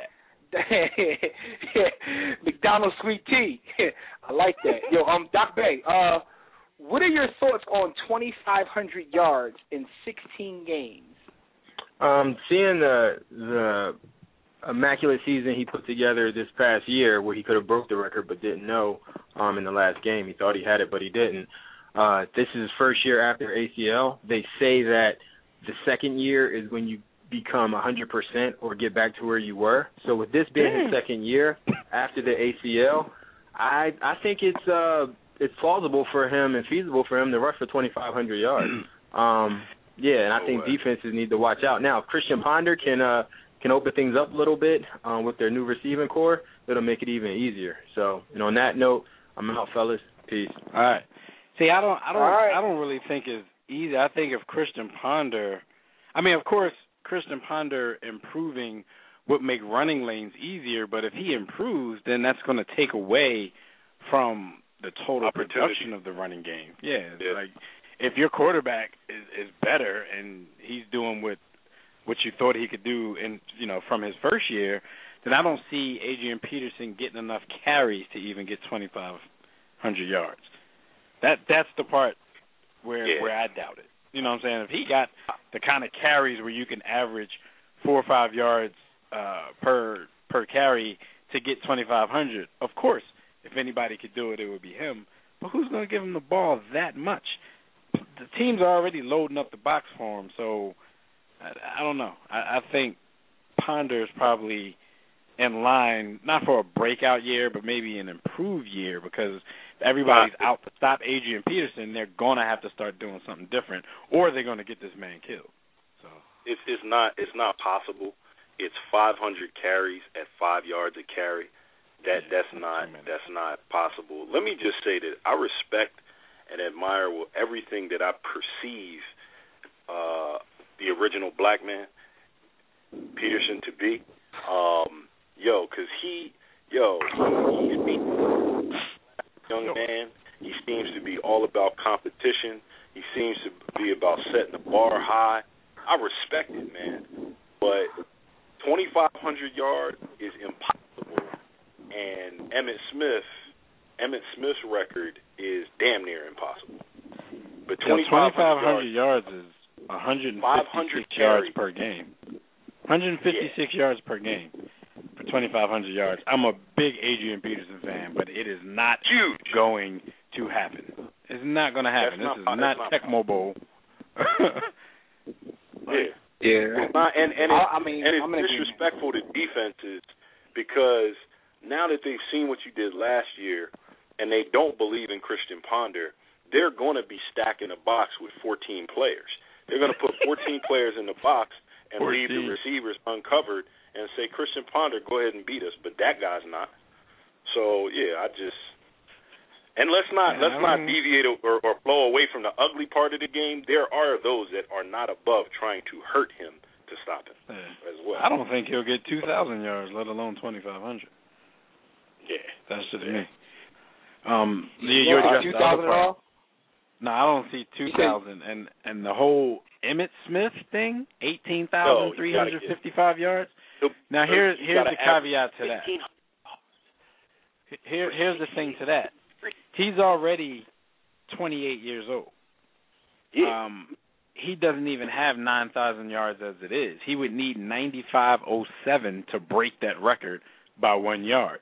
McDonald's sweet tea. I like that. Yo, um, Doc Bay, uh, what are your thoughts on twenty-five hundred yards in sixteen games?
Um, seeing the the immaculate season he put together this past year, where he could have broke the record but didn't know um, in the last game. He thought he had it, but he didn't. Uh, this is his first year after A C L. They say that the second year is when you become one hundred percent or get back to where you were. So with this being his second year after the A C L, I I think it's uh it's plausible for him and feasible for him to rush for twenty-five hundred yards. Um, yeah, and I think defenses need to watch out. Now, if Christian Ponder can uh, can open things up a little bit um, with their new receiving core, it'll make it even easier. So, and on that note, I'm out, fellas. Peace.
All right. See, I don't, I don't,
right.
I don't really think it's easy. I think if Christian Ponder, I mean, of course, Christian Ponder improving would make running lanes easier, but if he improves, then that's going to take away from the total production of the running game. Yeah,
yeah.
like if your quarterback is, is better and he's doing what what you thought he could do, in you know, from his first year, then I don't see Adrian Peterson getting enough carries to even get twenty-five hundred yards. That that's the part where
yeah.
where I doubt it. You know what I'm saying? If he got the kind of carries where you can average four or five yards uh, per per carry to get twenty-five hundred, of course, if anybody could do it, it would be him. But who's going to give him the ball that much? The teams are already loading up the box for him, so I, I don't know. I, I think Ponder is probably in line, not for a breakout year, but maybe an improved year, because if everybody's out to stop Adrian Peterson, they're going to have to start doing something different, or they're going to get this man killed. So
it's it's not it's not possible. It's five hundred carries at five yards a carry. That that's not that's not possible. Let me just say that I respect and admire everything that I perceive uh, the original black man Peterson to be. Um, yo, cause he yo he's a young man. He seems to be all about competition. He seems to be about setting the bar high. I respect it, man. But twenty-five hundred yards is impossible. And Emmitt Smith, Emmitt Smith's record is damn near impossible. But twenty-five hundred
yards, yards is one hundred fifty-six yards per game. one hundred fifty-six yeah. yards per game for twenty-five hundred yards. I'm a big Adrian Peterson fan, but it is not
Huge.
going to happen. It's not going to happen.
That's
this
not,
is not,
not
Tecmo Bowl.
yeah.
Yeah.
Not, and and, it,
I mean,
and it's
I'm
disrespectful to defenses because now that they've seen what you did last year and they don't believe in Christian Ponder, they're going to be stacking a box with fourteen players. They're going to put fourteen players in the box and leave the receivers uncovered and say, Christian Ponder, go ahead and beat us. But that guy's not. So, yeah, I just – and let's not let's not deviate or, or blow away from the ugly part of the game. There are those that are not above trying to hurt him to stop him
yeah.
as well.
I don't think he'll get two thousand yards, let alone twenty-five hundred.
Yeah.
That's just
yeah.
me. Um,
you
you, you addressed
two
the
thousand
other
at
part.
all?
No, I don't see two thousand. And, and the whole Emmitt Smith thing, eighteen thousand three hundred fifty-five yards. Now, here's, here's the caveat to that. Here, here's the thing to that. He's already twenty-eight years old.
Yeah.
Um, he doesn't even have nine thousand yards as it is. He would need ninety-five oh seven to break that record by one yard.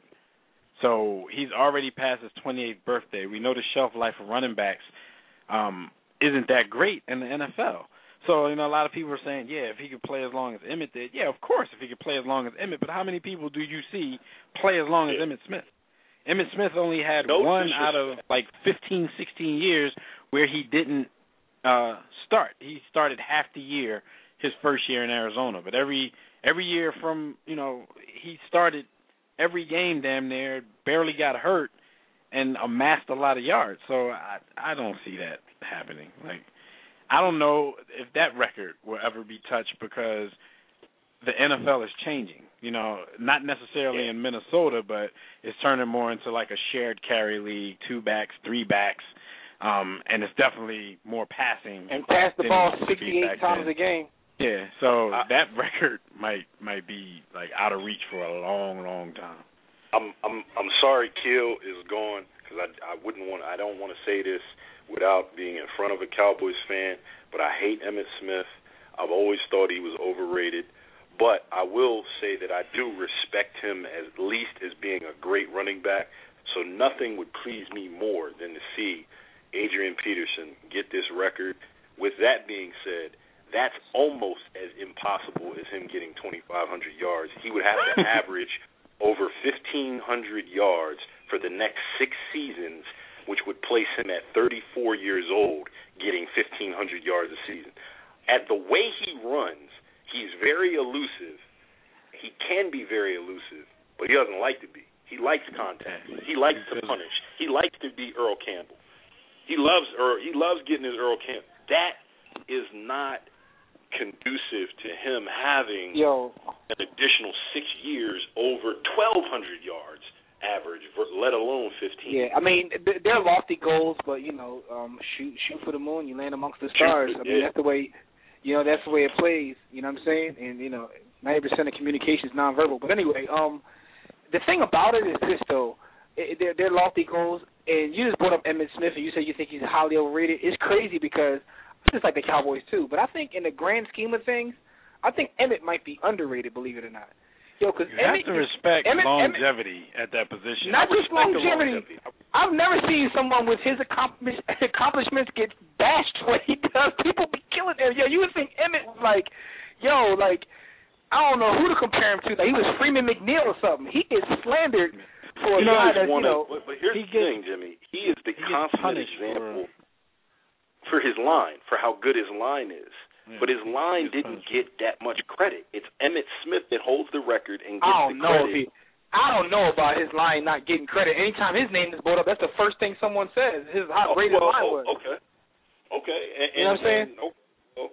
So he's already past his twenty-eighth birthday. We know the shelf life of running backs um, isn't that great in the N F L. So, you know, a lot of people are saying, yeah, if he could play as long as Emmitt did, yeah, of course, if he could play as long as Emmitt. But how many people do you see play as long as
yeah.
Emmitt Smith? Emmitt Smith only had
no
one
disrespect.
out of like fifteen, sixteen years where he didn't uh, start. He started half the year his first year in Arizona. But every every year from, you know, he started every game damn near, barely got hurt, and amassed a lot of yards. So I I don't see that happening. Like, I don't know if that record will ever be touched because the N F L is changing. You know, not necessarily
yeah.
in Minnesota, but it's turning more into like a shared carry league, two backs, three backs, um, and it's definitely more passing.
And pass the ball sixty-eight times
then.
a game.
Yeah, so
I,
that record might might be like out of reach for a long, long time.
I'm I'm I'm sorry, Kill is gone because I I wouldn't want I don't want to say this without being in front of a Cowboys fan, but I hate Emmitt Smith. I've always thought he was overrated. But I will say that I do respect him at least as being a great running back. So nothing would please me more than to see Adrian Peterson get this record. With that being said, that's almost as impossible as him getting twenty-five hundred yards. He would have to average over fifteen hundred yards for the next six seasons, which would place him at thirty-four years old getting fifteen hundred yards a season. At the way he runs, he's very elusive. He can be very elusive, but he doesn't like to be. He likes contact. He likes to punish. He likes to be Earl Campbell. He loves Earl. He loves getting his Earl Campbell. That is not conducive to him having
Yo.
an additional six years over twelve hundred yards average, let alone fifteen.
Yeah, I mean, they're lofty goals, but, you know, um, shoot shoot for the moon, you land amongst the stars. I mean,
yeah.
that's the way, you know, that's the way it plays, you know what I'm saying? And, you know, ninety percent of communication is nonverbal. But anyway, um, the thing about it is this, though. It, they're, they're lofty goals, and you just brought up Emmitt Smith, and you said you think he's highly overrated. It's crazy because it's just like the Cowboys, too. But I think in the grand scheme of things, I think Emmitt might be underrated, believe it or not. Yo, cause
you
Emmitt,
have to respect
Emmitt,
longevity Emmitt, at that position.
Not just longevity.
longevity.
I've never seen someone with his accomplish, accomplishments get bashed when he does. People be killing him. Yo, you would think Emmitt was like, yo, like, I don't know who to compare him to. Like, he was Freeman McNeil or something. He is slandered for a
you know,
guy that, you
wanna,
know.
But, but here's
he
the
gets,
thing, Jimmy. He is the
he
consummate example for... for his line, for how good his line is. Yeah, but his line didn't get that much credit. It's Emmitt Smith that holds the record and gets
I don't
the
know
credit.
if he, I don't know about his line not getting credit. Anytime his name is brought up, that's the first thing someone says. His how
oh,
great his
well,
line
oh,
was.
Okay. Okay. And,
you know what I'm saying?
And, oh, oh.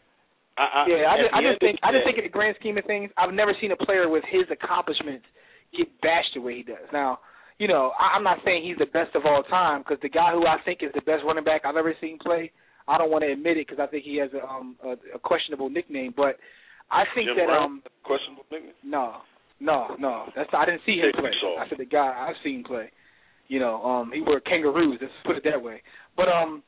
I, I,
yeah, I just, I just think I just
day,
think in the grand scheme of things, I've never seen a player with his accomplishments get bashed the way he does. Now, you know, I, I'm not saying he's the best of all time because the guy who I think is the best running back I've ever seen play, I don't want to admit it because I think he has a, um, a, a questionable nickname. But I think
Jim
that
Brown,
um,
questionable nickname.
No, no, no. That's I didn't see him play. I said the guy I've seen play. You know, um, he wore kangaroos. Let's put it that way. But um,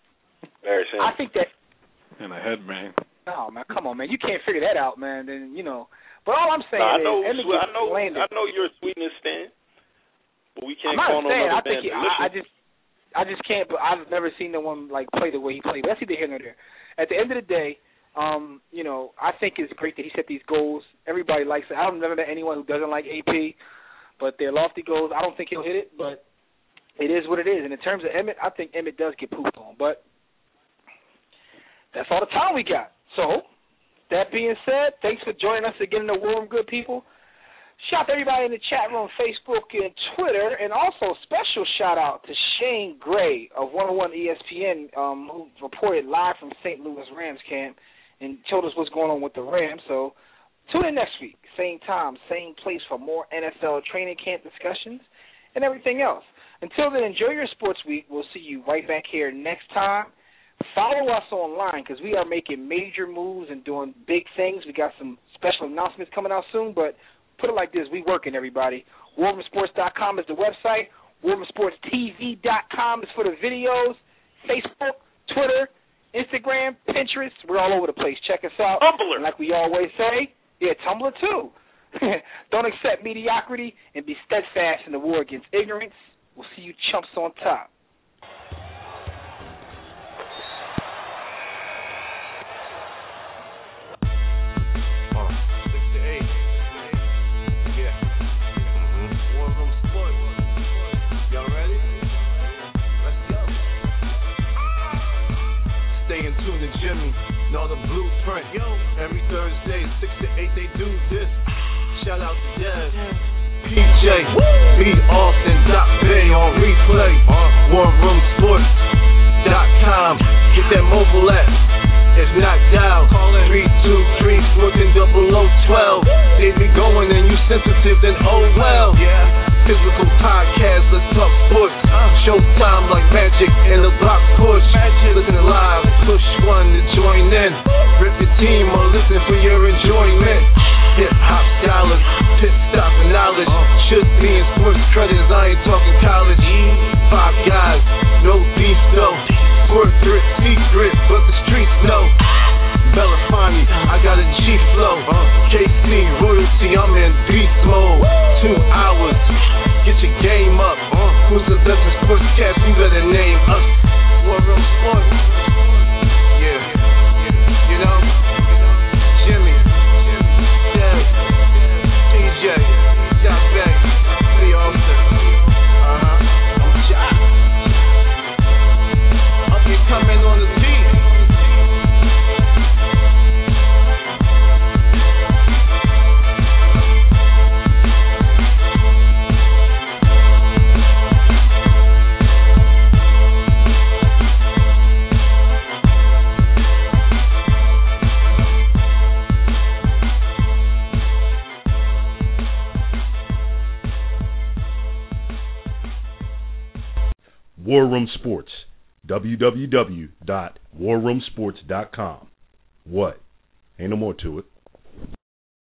I think that.
And a headband.
No, man, come on, man. You can't figure that out, man. Then you know. But all I'm saying
no, I
is,
know,
Emmitt
I know,
landed.
I know you're a sweetness fan, but we can't
I'm not
call no
saying.
other
I think
band
he, I, I just, I just can't. But I've never seen no one like play the way he played. But that's either here nor there. At the end of the day, um, you know, I think it's great that he set these goals. Everybody likes it. I've never met anyone who doesn't like A P, but they're lofty goals. I don't think he'll hit it, but it is what it is. And in terms of Emmitt, I think Emmitt does get pooped on. But that's all the time we got. So, that being said, thanks for joining us again in the War Room, good people. Shout out to everybody in the chat room, Facebook, and Twitter, and also special shout-out to Shane Gray of one oh one E S P N, um, who reported live from Saint Louis Rams camp, and told us what's going on with the Rams. So tune in next week, same time, same place for more N F L training camp discussions and everything else. Until then, enjoy your sports week. We'll see you right back here next time. Follow us online because we are making major moves and doing big things. We got some special announcements coming out soon, but put it like this, we working, everybody. war room sports dot com is the website. war room sports t v dot com is for the videos. Facebook, Twitter, Instagram, Pinterest, we're all over the place. Check us out.
Tumblr.
And like we always say, yeah, Tumblr too. Don't accept mediocrity and be steadfast in the war against ignorance. We'll see you chumps on top.
Jimmy, know the blueprint. Yo, every Thursday, six to eight, they do this. Shout out to Dev, P J, B Austin, Doc Bay on replay. Uh, war room sports dot com. Get that mobile app. It's knocked out. Three two three fourteen double o twelve. They be going and you sensitive, then oh well. Yeah. Physical podcast, let's talk sports. Showtime like magic and the block push. Listen live, push one to join in. Rip your team or listen for your enjoyment. Hip hop dollars, pit stop and knowledge. Should be in sports credits, I ain't talking college. Five guys, no beef though. Portrait, secret, but the streets know. Belafonte, I got a G flow. K C, royalty, I'm in beast mode. Two hours, get your game up. Who's the best in sportscast? You better name us. War Room Sports. Yeah, you know, Jimmy, Dev, P J, Doc Beck, B Austin. Uh huh. I'm shot. Up and coming on the beat.
War Room Sports, w w w dot war room sports dot com. What? Ain't no more to it.